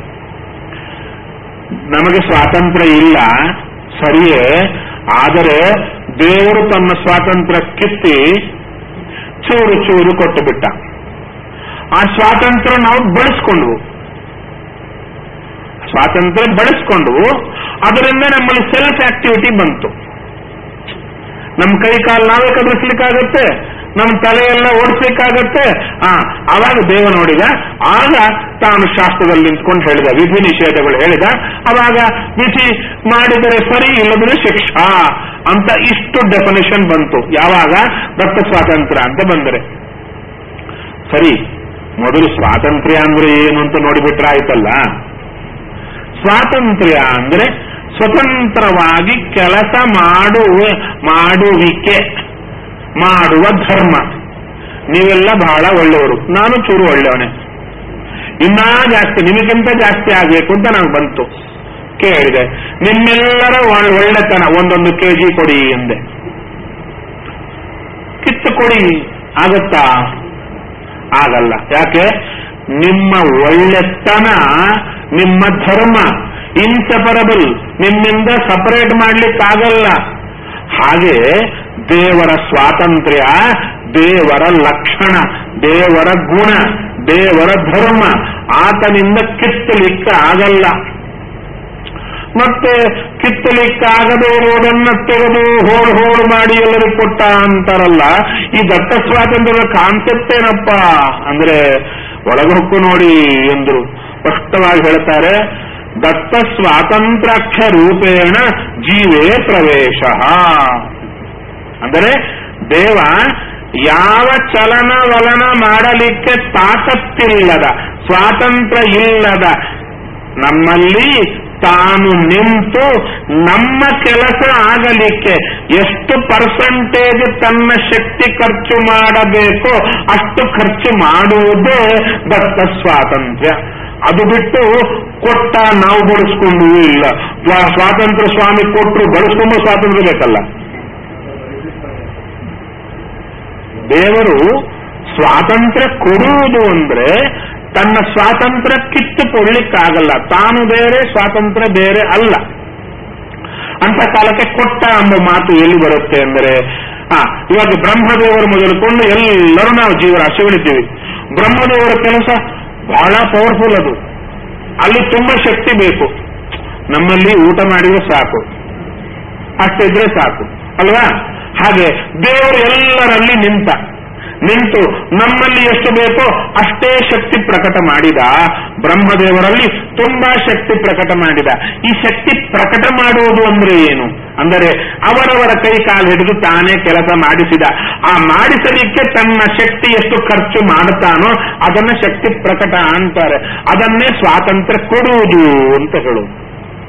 ನಮಗೆ ಸ್ವಾತಂತ್ರ್ಯ ಇಲ್ಲ ಸರಿಯೇ, ಆದರೆ ದೇವರು ತನ್ನ ಸ್ವಾತಂತ್ರ್ಯ ಕಿತ್ತಿ ಚೂರು ಚೂರು ಕೊಟ್ಟು ಬಿಟ್ಟ. ಆ ಸ್ವಾತಂತ್ರ್ಯ ನಾವು ಬಳಸ್ಕೊಂಡ್ವು, ಸ್ವಾತಂತ್ರ್ಯ ಬಳಸ್ಕೊಂಡ್ವು. ಅದರಿಂದ ನಮ್ಮಲ್ಲಿ ಸೆಲ್ಫ್ ಆಕ್ಟಿವಿಟಿ ಬಂತು. ನಮ್ಮ ಕೈ ಕಾಲು ನಾವೇ ಕದಲಿಸ್ಲಿಕ್ಕಾಗತ್ತೆ, ನಮ್ಮ ತಲೆಯೆಲ್ಲ ಓಡಿಸ್ಲಿಕ್ಕಾಗತ್ತೆ. ಅವಾಗ ದೇವ ನೋಡಿದ, ಆಗ ತಾನು ಶಾಸ್ತ್ರದಲ್ಲಿ ನಿಂತ್ಕೊಂಡು ಹೇಳಿದ, ವಿಧಿ ನಿಷೇಧಗಳು ಹೇಳಿದ. ಅವಾಗ ವಿಧಿ ಮಾಡಿದರೆ ಸರಿ, ಇಲ್ಲದ್ರೆ ಶಿಕ್ಷಾ ಅಂತ ಇಷ್ಟು ಡೆಫಿನೇಷನ್ ಬಂತು. ಯಾವಾಗ? ದತ್ತ ಸ್ವಾತಂತ್ರ್ಯ ಅಂತ ಬಂದರೆ ಸರಿ. ಮೊದಲು ಸ್ವಾತಂತ್ರ್ಯ ಅಂದ್ರೆ ಏನು ಅಂತ ನೋಡಿಬಿಟ್ರೆ ಆಯ್ತಲ್ಲ. ಸ್ವಾತಂತ್ರ್ಯ ಅಂದ್ರೆ ಸ್ವತಂತ್ರವಾಗಿ ಕೆಲಸ ಮಾಡುವಿಕೆ, ಮಾಡುವ ಧರ್ಮ. ನೀವೆಲ್ಲ ಬಹಳ ಒಳ್ಳೆಯವರು, ನಾನು ಚೂರು ಒಳ್ಳೆಯವನೇ, ಇನ್ನೂ ಜಾಸ್ತಿ ನಿಮಗಿಂತ ಜಾಸ್ತಿ ಆಗಬೇಕು ಅಂತ ನಾನು ಬಂತು. ಕೇಳಿದೆ, ನಿಮ್ಮೆಲ್ಲರ ಒಳ್ಳೆತನ 1 kg ಕೊಡಿ ಎಂದೆ. ಕಿತ್ತು ಕೊಡಿ ಆಗತ್ತಾ? ಆಗಲ್ಲ. ಯಾಕೆ? ನಿಮ್ಮ ಒಳ್ಳೆತನ, ನಿಮ್ಮ ಧರ್ಮ ಇನ್ಸೆಪರಬಲ್, ನಿಮ್ಮಿಂದ ಸಪರೇಟ್ ಮಾಡ್ಲಿಕ್ಕಾಗಲ್ಲ. ಹಾಗೆ ದೇವರ ಸ್ವಾತಂತ್ರ್ಯ, ದೇವರ ಲಕ್ಷಣ, ದೇವರ ಗುಣ, ದೇವರ ಧರ್ಮ ಆತನಿಂದ ಕಿತ್ತಲಿಕ್ಕೆ ಆಗಲ್ಲ. ಮತ್ತೆ ಕಿತ್ತಲಿಕ್ಕಾಗದೇ ಇರುವುದನ್ನ ತೆಗೆದು ಹೋಳು ಮಾಡಿ ಎಲ್ಲರಿಗೂ ಕೊಟ್ಟ ಅಂತಾರಲ್ಲ. ಈ ದತ್ತ ಸ್ವಾತಂತ್ರ್ಯದ ಕಾನ್ಸೆಪ್ಟ್ ಏನಪ್ಪ ಅಂದ್ರೆ ಒಳಗೊಕ್ಕು ನೋಡಿ ಎಂದ್ರು ಸ್ಪಷ್ಟವಾಗಿ ಹೇಳ್ತಾರೆ. ದತ್ತ ಸ್ವಾತಂತ್ರ್ಯಾಕ್ಷ ರೂಪೇಣ ಜೀವೇ ಪ್ರವೇಶ. ಅಂದರೆ ದೇವ ಯಾವ ಚಲನವಲನ ಮಾಡಲಿಕ್ಕೆ ತಾಕತ್ತಿಲ್ಲದ, ಸ್ವಾತಂತ್ರ್ಯ ಇಲ್ಲದ ನಮ್ಮಲ್ಲಿ ತಾನು ನಿಂತು ನಮ್ಮ ಕೆಲಸ ಆಗಲಿಕ್ಕೆ ಎಷ್ಟು ಪರ್ಸೆಂಟೇಜ್ ತನ್ನ ಶಕ್ತಿ ಖರ್ಚು ಮಾಡಬೇಕೋ ಅಷ್ಟು ಖರ್ಚು ಮಾಡುವುದೇ ದತ್ತ ಸ್ವಾತಂತ್ರ್ಯ. ಅದು ಬಿಟ್ಟು ಕೊಟ್ಟ ನಾವು ಬಳಸ್ಕೊಂಡು ಇಲ್ಲ. ಸ್ವಾತಂತ್ರ್ಯ ಸ್ವಾಮಿ ಕೊಟ್ಟರು ಬಳಸ್ಕೊಂಡು ಸ್ವಾತಂತ್ರ್ಯ ಬೇಕಲ್ಲ. ದೇವರು ಸ್ವಾತಂತ್ರ್ಯ ಕೊಡುವುದು ಅಂದ್ರೆ ತನ್ನ ಸ್ವಾತಂತ್ರ್ಯ ಕಿತ್ತುಕೊಳ್ಳಿಕ್ಕಾಗಲ್ಲ. ತಾನು ಬೇರೆ, ಸ್ವಾತಂತ್ರ್ಯ ಬೇರೆ ಅಲ್ಲ. ಅಂತ ಕಾಲಕ್ಕೆ ಕೊಟ್ಟ ಎಂಬ ಮಾತು ಎಲ್ಲಿ ಬರುತ್ತೆ ಅಂದರೆ, ಇವಾಗ ಬ್ರಹ್ಮದೇವರು ಮೊದಲುಕೊಂಡು ಎಲ್ಲರೂ ನಾವು ಜೀವರಾಶಿಗಳಿದ್ದೀವಿ. ಬ್ರಹ್ಮದೇವರ ಕೆಲಸ ಬಹಳ ಪವರ್ಫುಲ್. ಅದು ಅಲ್ಲಿ ತುಂಬಾ ಶಕ್ತಿ ಬೇಕು. ನಮ್ಮಲ್ಲಿ ಊಟ ಮಾಡಿದ್ರೆ ಸಾಕು, ಅಷ್ಟಿದ್ರೆ ಸಾಕು ಅಲ್ವಾ? ಹಾಗೆ ದೇವರು ಎಲ್ಲರಲ್ಲಿ ನಿಂತು ನಮ್ಮಲ್ಲಿ ಎಷ್ಟು ಬೇಕೋ ಅಷ್ಟೇ ಶಕ್ತಿ ಪ್ರಕಟ ಮಾಡಿದ. ಬ್ರಹ್ಮದೇವರಲ್ಲಿ ತುಂಬಾ ಶಕ್ತಿ ಪ್ರಕಟ ಮಾಡಿದ. ಈ ಶಕ್ತಿ ಪ್ರಕಟ ಮಾಡುವುದು ಅಂದ್ರೆ ಏನು ಅಂದರೆ ಅವರವರ ಕೈ ಕಾಲು ಹಿಡಿದು ತಾನೇ ಕೆಲಸ ಮಾಡಿಸಿದ. ಆ ಮಾಡಿಸಲಿಕ್ಕೆ ತನ್ನ ಶಕ್ತಿ ಎಷ್ಟು ಖರ್ಚು ಮಾಡುತ್ತಾನೋ ಅದನ್ನ ಶಕ್ತಿ ಪ್ರಕಟ ಅಂತಾರೆ. ಅದನ್ನೇ ಸ್ವಾತಂತ್ರ್ಯ ಕೊಡುವುದು ಅಂತ ಹೇಳುವುದು.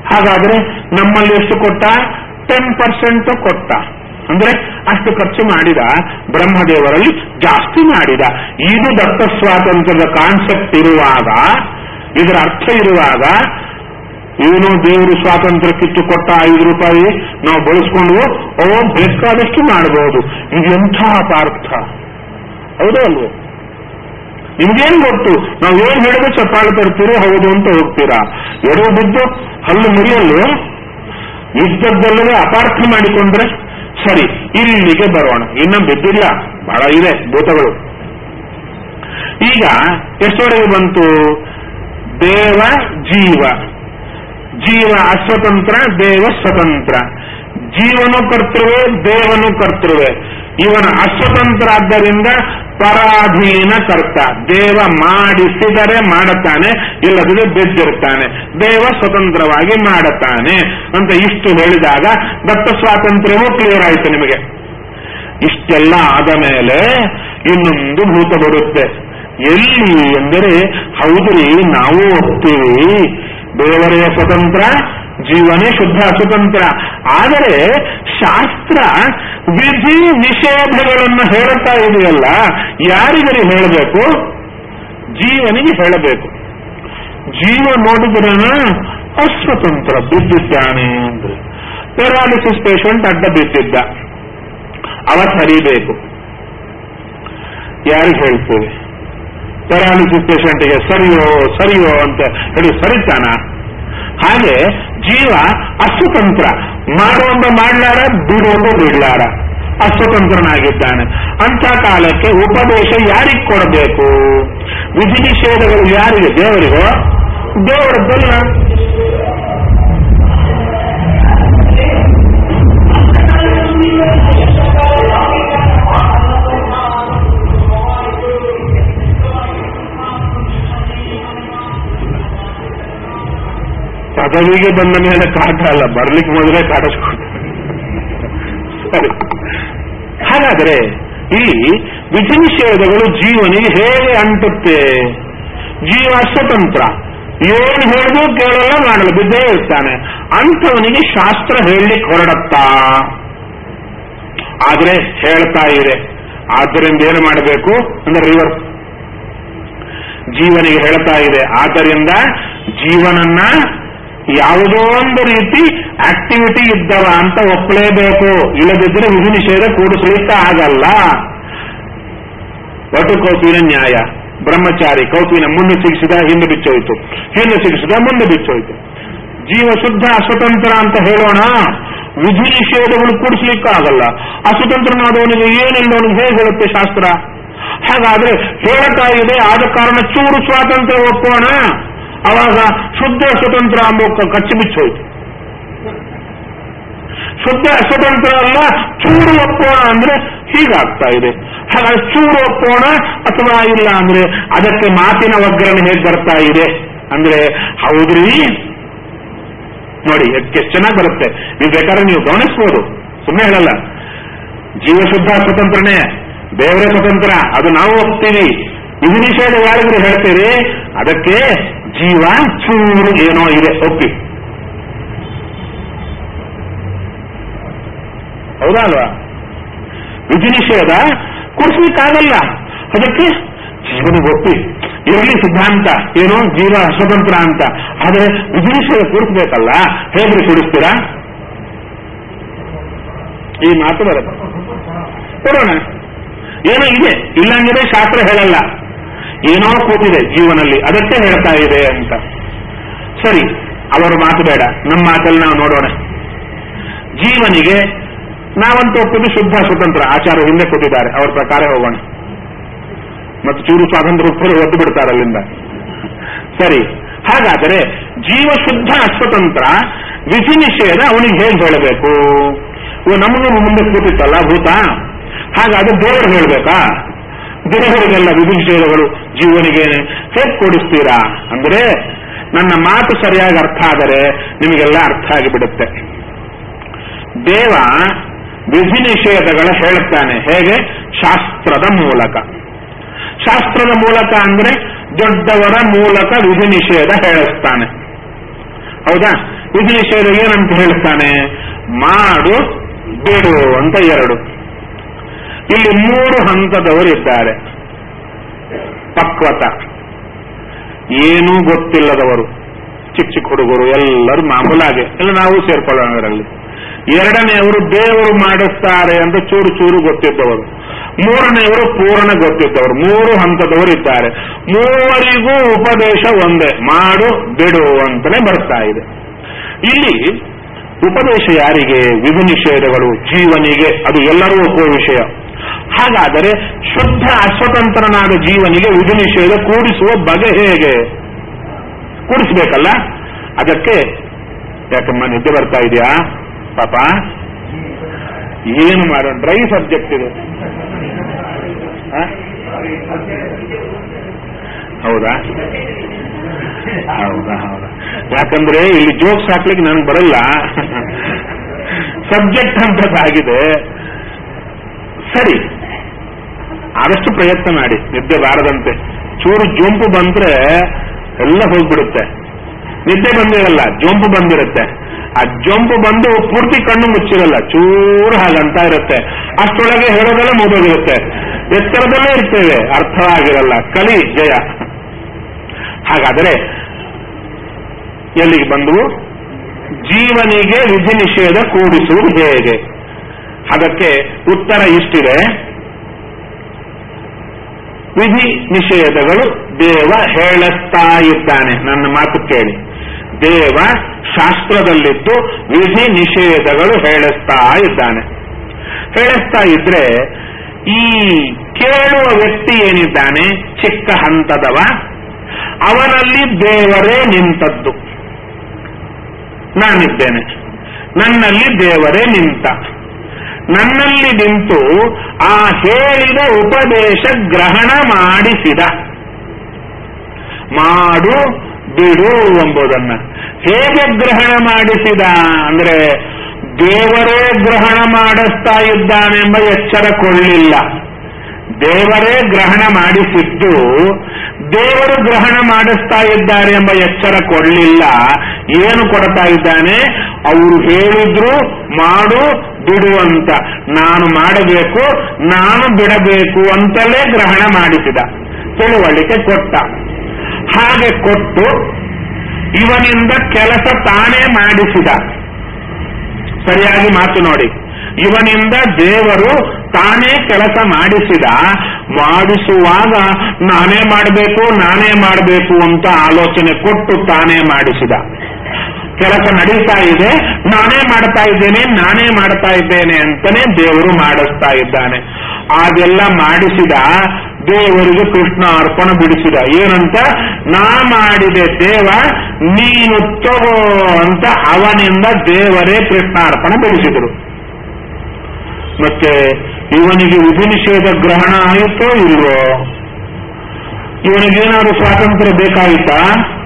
ಹಾಗಾದ್ರೆ ನಮ್ಮಲ್ಲಿ ಎಷ್ಟು ಕೊಟ್ಟ? 10% ಕೊಟ್ಟ. ಅಂದ್ರೆ ಅಷ್ಟು ಖರ್ಚು ಮಾಡಿದ, ಬ್ರಹ್ಮದೇವರಲ್ಲಿ ಜಾಸ್ತಿ ಮಾಡಿದ. ಇದು ದತ್ತ ಸ್ವಾತಂತ್ರ್ಯದ ಕಾನ್ಸೆಪ್ಟ್ ಇರುವಾಗ, ಇದರ ಅರ್ಥ ಇರುವಾಗ, ಇವನು ದೇವರು ಸ್ವಾತಂತ್ರ್ಯ ಕಿತ್ತು ಕೊಟ್ಟ 5 ರೂಪಾಯಿ ನಾವು ಬಳಸ್ಕೊಂಡು ಬೇಕಾದಷ್ಟು ಮಾಡಬಹುದು. ಇದು ಎಂಥ ಅಪಾರ್ಥ, ಹೌದೋ ಅಲ್ವೋ? ನಿಮ್ಗೇನು ಗೊತ್ತು? ನಾವು ಏನ್ ಹೇಳಿದ್ರೆ ಚಪ್ಪಾಳೆ ತರ್ತೀರೋ ಹೌದು ಅಂತ ಹೋಗ್ತೀರಾ. ಎಡವು ಬಿದ್ದು ಹಲ್ಲು ಮುರಿಯಲು ಯುದ್ಧದಲ್ಲವೇ ಅಪಾರ್ಥ ಮಾಡಿಕೊಂಡ್ರೆ ಸರಿ. ಇಲ್ಲಿಗೆ ಬರೋಣ. ಇನ್ನ ಬಿದ್ದಿಲ್ಲ, ಬಹಳ ಇದೆ ಭೂತಗಳು. ಈಗ ಎಷ್ಟವರೆಗೆ ಬಂತು? ದೇವ ಜೀವ, ಜೀವ ಅಸ್ವತಂತ್ರ, ದೇವ ಸ್ವತಂತ್ರ. ಜೀವನು ಕರ್ತೃವೆ, ದೇವನು ಕರ್ತೃವೆ. ಇವನ ಅಸ್ವತಂತ್ರ ಆದ್ದರಿಂದ ಪರಾಧೀನ ಕರ್ತ. ದೇವ ಮಾಡಿಸಿದರೆ ಮಾಡುತ್ತಾನೆ, ಇಲ್ಲದಿದ್ರೆ ಬಿದ್ದಿರ್ತಾನೆ. ದೇವ ಸ್ವತಂತ್ರವಾಗಿ ಮಾಡುತ್ತಾನೆ ಅಂತ ಇಷ್ಟು ಹೇಳಿದಾಗ ದತ್ತ ಸ್ವಾತಂತ್ರ್ಯವೂ ಕ್ಲಿಯರ್ ಆಯಿತು ನಿಮಗೆ. ಇಷ್ಟೆಲ್ಲ ಆದ ಮೇಲೆ ಇನ್ನೊಂದು ಭೂತ ಬರುತ್ತೆ. ಎಲ್ಲಿ ಎಂದರೆ, ಹೌದ್ರಿ ನಾವು ಹೋಗ್ತೀವಿ, ದೇವರೇ ಸ್ವತಂತ್ರ, ಜೀವನೇ ಶುದ್ಧ ಸ್ವತಂತ್ರ. ಆದರೆ ಶಾಸ್ತ್ರ ವಿಧಿ ನಿಷೇಧಗಳನ್ನು ಹೇಳುತ್ತಾ ಇದೆಯಲ್ಲ, ಯಾರಿಗರಿ ಹೇಳಬೇಕು? ಜೀವನಿಗೆ ಹೇಳಬೇಕು. ಜೀವ ನೋಡಿದ್ರೆ ಅಸ್ವತಂತ್ರ ಬಿದ್ದಿದ್ದಾನೆ ಅಂದ್ರೆ, ಪ್ಯಾರಾಲಿಸಿಸ್ ಪೇಷಂಟ್ ಅಡ್ಡ ಬಿದ್ದಿದ್ದ, ಅವ ಸರಿಬೇಕು. ಯಾರಿಗೆ ಹೇಳ್ತೇವೆ? ಪ್ಯಾರಾಲಿಸಿಸ್ ಪೇಷಂಟ್ಗೆ ಸರಿಯೋ ಸರಿಯೋ ಅಂತ ಹೇಳಿ ಸರಿತಾನ? ಹಾಗೆ ಜೀವ ಅಸ್ವತಂತ್ರ, ಮಾಡುವಂತ ಮಾಡ್ಲಾರ, ಬಿಡುವಂತ ಬಿಡ್ಲಾರ, ಅಸ್ವತಂತ್ರನಾಗಿದ್ದಾನೆ. ಅಂತ ಕಾಲಕ್ಕೆ ಉಪದೇಶ ಯಾರಿಗೆ ಕೊಡಬೇಕು? ವಿಧಿ ನಿಷೇಧಗಳು ಯಾರಿಗೆ? ದೇವರಿಗೋ? ದೇವರದ್ದಲ್ಲ. ಪದವಿಗೆ ಬಂದ ಮೇಲೆ ಕಾಟ ಅಲ್ಲ, ಬರ್ಲಿಕ್ಕೆ ಮೊದಲೇ ಕಾಟಿಸ್ಕೊಡ್ತಾರೆ. ಸರಿ, ಹಾಗಾದರೆ ಇಲ್ಲಿ ವಿಧಿ ನಿಷೇಧಗಳು ಜೀವನಿಗೆ ಹೇಗೆ ಅಂಟುತ್ತೆ? ಜೀವ ಸ್ವತಂತ್ರ, ಏನು ಹೇಳಿದ್ರು ಕೇಳಲ್ಲ, ಮಾಡಲು ಬಿದ್ದೇ ಇರ್ತಾನೆ. ಅಂಥವನಿಗೆ ಶಾಸ್ತ್ರ ಹೇಳಲಿಕ್ಕೆ ಹೊರಡತ್ತಾ? ಆದ್ರೆ ಹೇಳ್ತಾ ಇದೆ. ಆದ್ದರಿಂದ ಏನು ಮಾಡಬೇಕು ಅಂದ್ರೆ ರಿವರ್ಸ್. ಜೀವನಿಗೆ ಹೇಳ್ತಾ ಇದೆ, ಆದ್ದರಿಂದ ಜೀವನನ್ನ ಯಾವುದೋ ಒಂದು ರೀತಿ ಆಕ್ಟಿವಿಟಿ ಇದ್ದವ ಅಂತ ಒಪ್ಪಲೇಬೇಕು, ಇಲ್ಲದಿದ್ದರೆ ವಿಧಿ ನಿಷೇಧ ಕೂಡಿಸಲಿಕ್ಕೆ ಆಗಲ್ಲ. ವಟು ಕೌಪಿನ ನ್ಯಾಯ, ಬ್ರಹ್ಮಚಾರಿ ಕೌಪಿನ ಮುಂದೆ ಸಿಗಿಸಿದ ಹಿಂದೆ ಬಿಚ್ಚೋಯ್ತು, ಹಿಂದೆ ಸಿಗಿಸಿದ ಮುಂದೆ ಬಿಚ್ಚೋಯ್ತು. ಜೀವ ಶುದ್ಧ ಅಸ್ವತಂತ್ರ ಅಂತ ಹೇಳೋಣ, ವಿಧಿ ನಿಷೇಧಗಳು ಕೂಡಿಸ್ಲಿಕ್ಕಾಗಲ್ಲ. ಅಸ್ವತಂತ್ರನಾದವನಿಗೆ ಏನಿಲ್ಲವನಿಗೆ ಹೇಗೆ ಹೇಳುತ್ತೆ ಶಾಸ್ತ್ರ? ಹಾಗಾದ್ರೆ ಹೇಳ್ತಾ ಇದೆ, ಆದ ಕಾರಣ ಚೂರು ಸ್ವಾತಂತ್ರ್ಯ ಒಪ್ಪೋಣ, ಅವಾಗ ಶುದ್ಧ ಸ್ವತಂತ್ರ ಅಂಬ ಕಚ್ಚಿ ಬಿಚ್ಚೋಯ್ತು. ಶುದ್ಧ ಸ್ವತಂತ್ರ ಅಲ್ಲ, ಚೂರು ಒಪ್ಪೋಣ ಅಂದ್ರೆ ಹೀಗಾಗ್ತಾ ಇದೆ. ಹಾಗಾಗಿ ಚೂರು ಒಪ್ಪೋಣ ಅಥವಾ ಇಲ್ಲ ಅಂದ್ರೆ ಅದಕ್ಕೆ ಮಾತಿನ ಒಗ್ಗರಣೆ ಹೇಗೆ ಬರ್ತಾ ಇದೆ ಅಂದ್ರೆ, ಹೌದ್ರಿ ನೋಡಿ ಎಷ್ಟು ಚೆನ್ನಾಗಿ ಬರುತ್ತೆ. ನೀವು ಬೇಕಾದ್ರೆ ನೀವು ಗಮನಿಸ್ಬೋದು, ಸುಮ್ಮನೆ ಹೇಳಲ್ಲ. ಜೀವ ಶುದ್ಧ ಸ್ವತಂತ್ರನೇ, ದೇವರೇ ಸ್ವತಂತ್ರ, ಅದು ನಾವು ಒಪ್ತೀವಿ. ವಿಧಿ ನಿಷೇಧ ಯಾರಿಗೂ ಹೇಳ್ತೀರಿ, ಅದಕ್ಕೆ ಜೀವ ಚೂರು ಏನೋ ಇದೆ ಒಪ್ಪಿ. ಹೌದಾ ಅಲ್ವಾ? ವಿಧಿ ನಿಷೇಧ ಕೊಡಿಸ್ಲಿಕ್ಕಾಗಲ್ಲ, ಅದಕ್ಕೆ ಜೀವನಿಗೆ ಒಪ್ಪಿ. ಇರಲಿ ಸಿದ್ಧಾಂತ ಏನೋ ಜೀವ ಸ್ವತಂತ್ರ ಅಂತ, ಆದರೆ ವಿಧಿ ನಿಷೇಧ ಕೂಡಿಸ್ಬೇಕಲ್ಲ. ಹೇಗ್ರಿ ಕೂಡಿಸ್ತೀರಾ? ಈ ಮಾತು ಬರುತ್ತೆ. ಕೊಡೋಣ, ಏನೋ ಇದೆ, ಇಲ್ಲಂದ್ರೆ ಶಾಸ್ತ್ರ ಹೇಳಲ್ಲ, ಏನೋ ಕೂತಿದೆ ಜೀವನಲ್ಲಿ, ಅದಕ್ಕೆ ಹೇಳ್ತಾ ಇದೆ ಅಂತ. ಸರಿ, ಅವರ ಮಾತು ಬೇಡ, ನಮ್ಮ ಮಾತಲ್ಲಿ ನಾವು ನೋಡೋಣ. ಜೀವನಿಗೆ ನಾವಂತೂ ಒಪ್ಪಿದ್ದು ಶುದ್ಧ ಸ್ವತಂತ್ರ, ಆಚಾರ ಹಿಂದೆ ಕೊಟ್ಟಿದ್ದಾರೆ, ಅವ್ರ ಪ್ರಕಾರ ಹೋಗೋಣ. ಮತ್ತು ಚೂರು ಸ್ವಾತಂತ್ರ್ಯ ಒಪ್ಪಲು ಒದ್ದು ಬಿಡ್ತಾರೆ ಅಲ್ಲಿಂದ. ಸರಿ, ಹಾಗಾದರೆ ಜೀವ ಶುದ್ಧ ಅಸ್ವತಂತ್ರ, ವಿಧಿ ನಿಷೇಧ ಅವನಿಗೆ ಹೇಗೆ ಹೇಳಬೇಕು? ನಮಗೂ ಮುಂದೆ ಕೂತಿತ್ತಲ್ಲ ಭೂತ, ಹಾಗಾದ್ರೆ ದೇವರು ಹೇಳ್ಬೇಕಾ? ದೇವರಿಗೆಲ್ಲ ವಿಧಿ ನಿಷೇಧಗಳು ಜೀವನಿಗೇನೆ ಹೇಗೆ ಕೊಡಿಸ್ತೀರಾ ಅಂದ್ರೆ, ನನ್ನ ಮಾತು ಸರಿಯಾಗಿ ಅರ್ಥ ಆದರೆ ನಿಮಗೆಲ್ಲ ಅರ್ಥ ಆಗಿಬಿಡುತ್ತೆ. ದೇವ ವಿಧಿ ನಿಷೇಧಗಳ ಹೇಳುತ್ತಾನೆ ಹೇಗೆ? ಶಾಸ್ತ್ರದ ಮೂಲಕ. ಶಾಸ್ತ್ರದ ಮೂಲಕ ಅಂದ್ರೆ ದೊಡ್ಡವರ ಮೂಲಕ ವಿಧಿ ನಿಷೇಧ ಹೇಳಿಸ್ತಾನೆ. ಹೌದಾ? ವಿಧಿ ನಿಷೇಧ ಏನಂತ ಹೇಳ್ತಾನೆ? ಮಾಡು ಬಿಡು ಅಂತ ಎರಡು. ಇಲ್ಲಿ 3 ಹಂತದವರಿದ್ದಾರೆ. ಪಕ್ವತ, ಏನೂ ಗೊತ್ತಿಲ್ಲದವರು, ಚಿಕ್ಕ ಚಿಕ್ಕ ಹುಡುಗರು ಎಲ್ಲರೂ ಮಾಮೂಲಾಗೆ ಎಲ್ಲ ನಾವು ಸೇರ್ಕೊಳ್ಳೋಣ ಅದರಲ್ಲಿ. ಎರಡನೆಯವರು ದೇವರು ಮಾಡಿಸ್ತಾರೆ ಅಂತ ಚೂರು ಚೂರು ಗೊತ್ತಿದ್ದವರು. ಮೂರನೆಯವರು ಪೂರ್ಣ ಗೊತ್ತಿದ್ದವರು. 3 ಹಂತದವರು ಇದ್ದಾರೆ. ಮೂವರಿಗೂ ಉಪದೇಶ ಒಂದೇ, ಮಾಡು ಬಿಡು ಅಂತಲೇ ಬರ್ತಾ ಇದೆ. ಇಲ್ಲಿ ಉಪದೇಶ ಯಾರಿಗೆ? ವಿಧಿ ನಿಷೇಧಗಳು ಜೀವನಿಗೆ, ಅದು ಎಲ್ಲರೂ ಒಪ್ಪುವ ವಿಷಯ. ಹಾಗಾದರೆ ಶುದ್ಧ ಅಸ್ವತಂತ್ರನಾದ ಜೀವನಿಗೆ ವಿಧಿ ನಿಷೇಧ ಕೂಡಿಸುವ ಬಗೆ ಹೇಗೆ? ಕೂಡಿಸ್ಬೇಕಲ್ಲ. ಅದಕ್ಕೆ ಯಾಕಮ್ಮ ನಿದ್ದೆ ಬರ್ತಾ ಇದೆಯಾ ಪಾಪ? ಏನು ಮಾಡೋ, ಡ್ರೈ ಸಬ್ಜೆಕ್ಟ್ ಇದೆ. ಹೌದಾ ಹೌದಾ ಹೌದಾ ಯಾಕಂದ್ರೆ ಇಲ್ಲಿ ಜೋಕ್ಸ್ ಹಾಕ್ಲಿಕ್ಕೆ ನನಗೆ ಬರಲ್ಲ, ಸಬ್ಜೆಕ್ಟ್ ಅಂತದ್ದಾಗಿದೆ. ಸರಿ, ಆದಷ್ಟು ಪ್ರಯತ್ನ ಮಾಡಿ, ನಿದ್ದೆ ಬಾರದಂತೆ. ಚೂರು ಜೊಂಪು ಬಂದ್ರೆ ಎಲ್ಲ ಹೋಗ್ಬಿಡುತ್ತೆ. ನಿದ್ದೆ ಬಂದಿರಲ್ಲ, ಜೊಂಪು ಬಂದಿರುತ್ತೆ. ಆ ಜೊಂಪು ಬಂದು ಪೂರ್ತಿ ಕಣ್ಣು ಮುಚ್ಚಿರಲ್ಲ, ಚೂರು ಹಾಗಂತ ಇರುತ್ತೆ. ಅಷ್ಟೊಳಗೆ ಹೇಳೋದೆಲ್ಲ ಮುಗಿದೋಗಿರುತ್ತೆ. ಎತ್ತರದಲ್ಲೇ ಇರ್ತೇವೆ, ಅರ್ಥವಾಗಿರಲ್ಲ. ಕಲಿ ಜಯ. ಹಾಗಾದರೆ ಎಲ್ಲಿಗೆ ಬಂದವು? ಜೀವನಿಗೆ ವಿಧಿ ನಿಷೇಧ ಕೂಡಿಸುವುದು ಹೇಗೆ? ಅದಕ್ಕೆ ಉತ್ತರ ಇಷ್ಟಿದೆ. ವಿಧಿ ನಿಷೇಧಗಳು ದೇವ ಹೇಳಿಸ್ತಾ ಇದ್ದಾನೆ. ನನ್ನ ಮಾತು ಕೇಳಿ. ದೇವ ಶಾಸ್ತ್ರದಲ್ಲಿದ್ದು ವಿಧಿ ನಿಷೇಧಗಳು ಹೇಳಿಸ್ತಾ ಇದ್ದಾನೆ. ಹೇಳಿಸ್ತಾ ಇದ್ರೆ ಈ ಕೇಳುವ ವ್ಯಕ್ತಿ ಏನಿದ್ದಾನೆ, ಚಿಕ್ಕ ಹಂತದವ, ಅವನಲ್ಲಿ ದೇವರೇ ನಿಂತದ್ದು. ನಾನಿದ್ದೇನೆ, ನನ್ನಲ್ಲಿ ದೇವರೇ ನಿಂತ. ನನ್ನಲ್ಲಿ ನಿಂತು ಆ ಹೇಳಿದ ಉಪದೇಶ ಗ್ರಹಣ ಮಾಡಿಸಿದ. ಮಾಡು ಬಿಡು ಎಂಬುದನ್ನ ಹೇಗೆ ಗ್ರಹಣ ಮಾಡಿಸಿದ ಅಂದ್ರೆ, ದೇವರೇ ಗ್ರಹಣ ಮಾಡಿಸ್ತಾ ಇದ್ದಾನೆಂಬ ಎಚ್ಚರಕೊಳ್ಳಿಲ್ಲ. ದೇವರೇ ಗ್ರಹಣ ಮಾಡಿಸಿದ್ದು ದೇವರು ಗ್ರಹಣ ಮಾಡಿಸ್ತಾ ಇದ್ದಾರೆ ಎಂಬ ಎಚ್ಚರ ಕೊಡಲಿಲ್ಲ. ಏನು ಕೊಡ್ತಾ ಇದ್ದಾನೆ? ಅವರು ಹೇಳಿದ್ರು ಮಾಡು ಬಿಡು ಅಂತ, ನಾನು ಮಾಡಬೇಕು ನಾನು ಬಿಡಬೇಕು ಅಂತಲೇ ಗ್ರಹಣ ಮಾಡಿಸಿದ, ತಿಳುವಳಿಕೆ ಕೊಟ್ಟ. ಹಾಗೆ ಕೊಟ್ಟು ಇವನಿಂದ ಕೆಲಸ ತಾನೇ ಮಾಡಿಸಿದ. ಸರಿಯಾಗಿ ಮಾತು ನೋಡಿ, ಇವನಿಂದ ದೇವರು ತಾನೇ ಕೆಲಸ ಮಾಡಿಸಿದ. ಮಾಡಿಸುವಾಗ ನಾನೇ ಮಾಡಬೇಕು ಅಂತ ಆಲೋಚನೆ ಕೊಟ್ಟು ತಾನೇ ಮಾಡಿಸಿದ. ಕೆಲಸ ನಡೀತಾ ಇದೆ, ನಾನೇ ಮಾಡ್ತಾ ಇದ್ದೇನೆ ಅಂತಾನೆ ದೇವರು ಮಾಡಿಸ್ತಾ ಇದ್ದಾನೆ. ಅದೆಲ್ಲ ಮಾಡಿಸಿದ. ದೇವರಿಗೆ ಕೃಷ್ಣ ಅರ್ಪಣ ಬಿಡಿಸಿದ. ಏನಂತ? ನಾ ಮಾಡಿದೆ ದೇವ, ನೀನು ತಗೋ ಅಂತ ಅವನಿಂದ ದೇವರೇ ಕೃಷ್ಣಾರ್ಪಣ ಬಿಡಿಸಿದರು. ಮತ್ತೆ ಇವನಿಗೆ ವಿಧಿ ನಿಷೇಧ ಗ್ರಹಣ ಆಯಿತೋ ಇಲ್ವೋ? ಇವನಿಗೇನಾದ್ರು ಸ್ವಾತಂತ್ರ್ಯ ಬೇಕಾಯಿತಾ?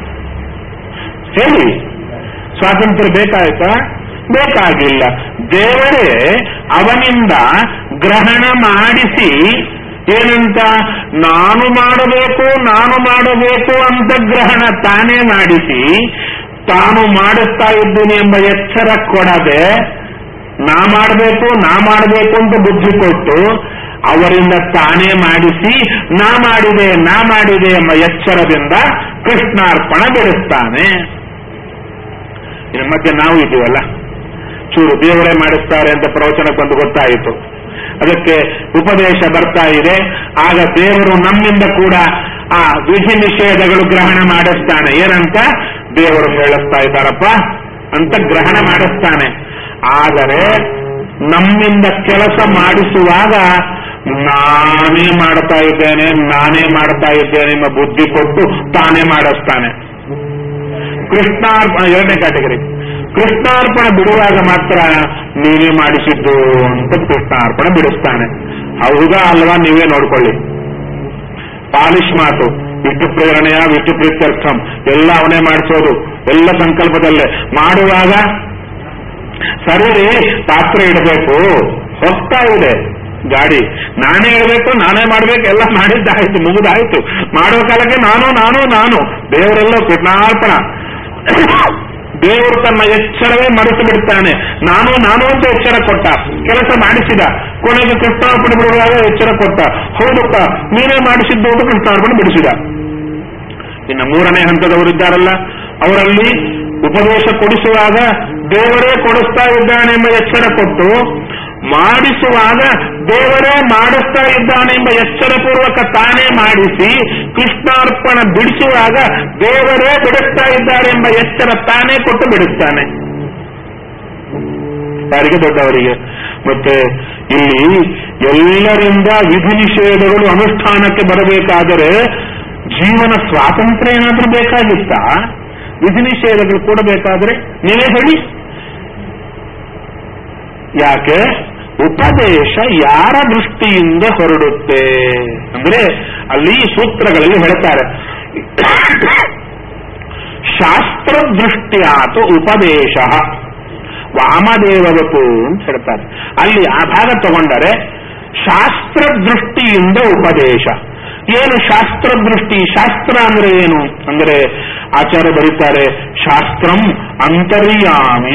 ಹೇಳಿ, ಸ್ವಾತಂತ್ರ್ಯ ಬೇಕಾಯ್ತಾ? ಬೇಕಾಗಿಲ್ಲ. ದೇವರೇ ಅವನಿಂದ ಗ್ರಹಣ ಮಾಡಿಸಿ ಏನಂತ? ನಾನು ಮಾಡಬೇಕು ಅಂತ ಗ್ರಹಣ ತಾನೇ ಮಾಡಿಸಿ, ತಾನು ಮಾಡಿಸ್ತಾ ಇದ್ದೀನಿ ಎಂಬ ಎಚ್ಚರ ಕೊಡದೆ ನಾ ಮಾಡಬೇಕು ಅಂತ ಬುದ್ಧಿ ಕೊಟ್ಟು ಅವರಿಂದ ತಾನೇ ಮಾಡಿಸಿ ನಾ ಮಾಡಿದೆ ಎಂಬ ಎಚ್ಚರದಿಂದ ಕೃಷ್ಣಾರ್ಪಣ ಬಿಡಿಸ್ತಾನೆ. ಇನ್ನು ಮಧ್ಯೆ ನಾವು ಇದ್ದೀವಲ್ಲ, ಚೂರು ದೇವರೇ ಮಾಡಿಸ್ತಾರೆ ಅಂತ ಪ್ರವಚನ ಬಂದು ಗೊತ್ತಾಯಿತು. ಅದಕ್ಕೆ ಉಪದೇಶ ಬರ್ತಾ ಇದೆ. ಆಗ ದೇವರು ನಮ್ಮಿಂದ ಕೂಡ ಆ ವಿಧಿ ನಿಷೇಧಗಳು ಗ್ರಹಣ ಮಾಡಿಸ್ತಾನೆ. ಏನಂತ? ದೇವರು ಹೇಳಿಸ್ತಾ ಇದ್ದಾರಪ್ಪ ಅಂತ ಗ್ರಹಣ ಮಾಡಿಸ್ತಾನೆ. ಆದರೆ ನಮ್ಮಿಂದ ಕೆಲಸ ಮಾಡಿಸುವಾಗ ನಾನೇ ಮಾಡ್ತಾ ಇದ್ದೇನೆ ಎಂಬ ಬುದ್ಧಿ ಕೊಟ್ಟು ತಾನೇ ಮಾಡಿಸ್ತಾನೆ. ಕೃಷ್ಣಾರ್ಪಣ ಎರಡನೇ ಕ್ಯಾಟಗರಿ. ಕೃಷ್ಣಾರ್ಪಣ ಬಿಡುವಾಗ ಮಾತ್ರ ನೀವೇ ಮಾಡಿಸಿದ್ದು ಅಂತ ಕೃಷ್ಣಾರ್ಪಣ ಬಿಡಿಸ್ತಾನೆ. ಹೌದಾ ಅಲ್ವಾ? ನೀವೇ ನೋಡ್ಕೊಳ್ಳಿ. ಪಾಲಿಶ್ ಮಾತು, ವಿಷ್ಣು ಪ್ರೇರಣೆಯ ವಿಷ್ಣು ಪ್ರೀತ್ಯರ್ಥಂ ಎಲ್ಲ ಅವನೇ ಮಾಡಿಸೋದು, ಎಲ್ಲ ಸಂಕಲ್ಪದಲ್ಲೇ. ಮಾಡುವಾಗ ಸರಿ ಪಾತ್ರೆ ಇಡಬೇಕು, ಹೋಗ್ತಾ ಇದೆ ಗಾಡಿ, ನಾನೇ ಇಡಬೇಕು ನಾನೇ ಮಾಡ್ಬೇಕು, ಎಲ್ಲ ಮಾಡಿದ್ದಾಯ್ತು, ಮುಗಿದಾಯ್ತು. ಮಾಡೋ ಕಾಲಕ್ಕೆ ನಾನು ದೇವರೆಲ್ಲ ಕೃಷ್ಣಾರ್ಪಣ. ದೇವರು ತನ್ನ ಎಚ್ಚರವೇ ಮರೆತು ಬಿಡ್ತಾನೆ. ನಾನು ಅಂತ ಎಚ್ಚರ ಕೊಟ್ಟ, ಕೆಲಸ ಮಾಡಿಸಿದ, ಕೊನೆಗೆ ಕೃಷ್ಣಾರ್ಪಣೆ ಬಿಡುವಾಗ ಎಚ್ಚರ ಕೊಟ್ಟ, ಹೌದಪ್ಪ ನೀನೇ ಮಾಡಿಸಿದ್ದು ಅಂತ ಕೃಷ್ಣಾರ್ಪಣೆ ಬಿಡಿಸಿದ. ಇನ್ನು ಮೂರನೇ ಹಂತದವರಿದ್ದಾರಲ್ಲ, ಅವರಲ್ಲಿ ಉಪದೇಶ ಕೊಡಿಸುವಾಗ ದೇವರೇ ಕೊಡಿಸ್ತಾ ಇದ್ದಾನೆ ಎಂಬ ಎಚ್ಚರ ಕೊಟ್ಟು, ಮಾಡಿಸುವಾಗ ದೇವರೇ ಮಾಡಿಸ್ತಾ ಇದ್ದಾನೆ ಎಂಬ ಎಚ್ಚರಪೂರ್ವಕ ತಾನೇ ಮಾಡಿಸಿ, ಕೃಷ್ಣಾರ್ಪಣ ಬಿಡಿಸುವಾಗ ದೇವರೇ ಬಿಡಿಸ್ತಾ ಇದ್ದಾರೆ ಎಂಬ ಎಚ್ಚರ ತಾನೇ ಕೊಟ್ಟು ಬಿಡಿಸ್ತಾನೆ. ಯಾರಿಗೆ? ದೊಡ್ಡವರಿಗೆ. ಮತ್ತೆ ಇಲ್ಲಿ ಎಲ್ಲರಿಂದ ವಿಧಿ ನಿಷೇಧಗಳು ಅನುಷ್ಠಾನಕ್ಕೆ ಬರಬೇಕಾದರೆ ಜೀವನ ಸ್ವಾತಂತ್ರ್ಯ ಏನಾದ್ರೂ ಬೇಕಾಗಿತ್ತಾ? ವಿಧಿ ನಿಷೇಧಗಳು ಕೂಡ ಬೇಕಾದ್ರೆ ನೀವೇ ಹೇಳಿ. ಯಾಕೆ? ಉಪದೇಶ ಯಾರ ದೃಷ್ಟಿಯಿಂದ ಹೊರಡುತ್ತೆ ಅಂದ್ರೆ ಅಲ್ಲಿ ಸೂತ್ರಗಳಲ್ಲಿ ಹೇಳ್ತಾರೆ, ಶಾಸ್ತ್ರ ದೃಷ್ಟಿಯಾತು ಉಪದೇಶ ವಾಮದೇವವತು ಅಂತ ಹೇಳ್ತಾರೆ. ಅಲ್ಲಿ ಆ ಭಾಗ ತಗೊಂಡರೆ ಶಾಸ್ತ್ರ ದೃಷ್ಟಿಯಿಂದ ಉಪದೇಶ. ಏನು ಶಾಸ್ತ್ರ ದೃಷ್ಟಿ? ಶಾಸ್ತ್ರ ಅಂದ್ರೆ ಏನು ಅಂದ್ರೆ ಆಚಾರ್ಯ ಬರೀತಾರೆ, ಶಾಸ್ತ್ರಂ ಅಂತರ್ಯಾಮಿ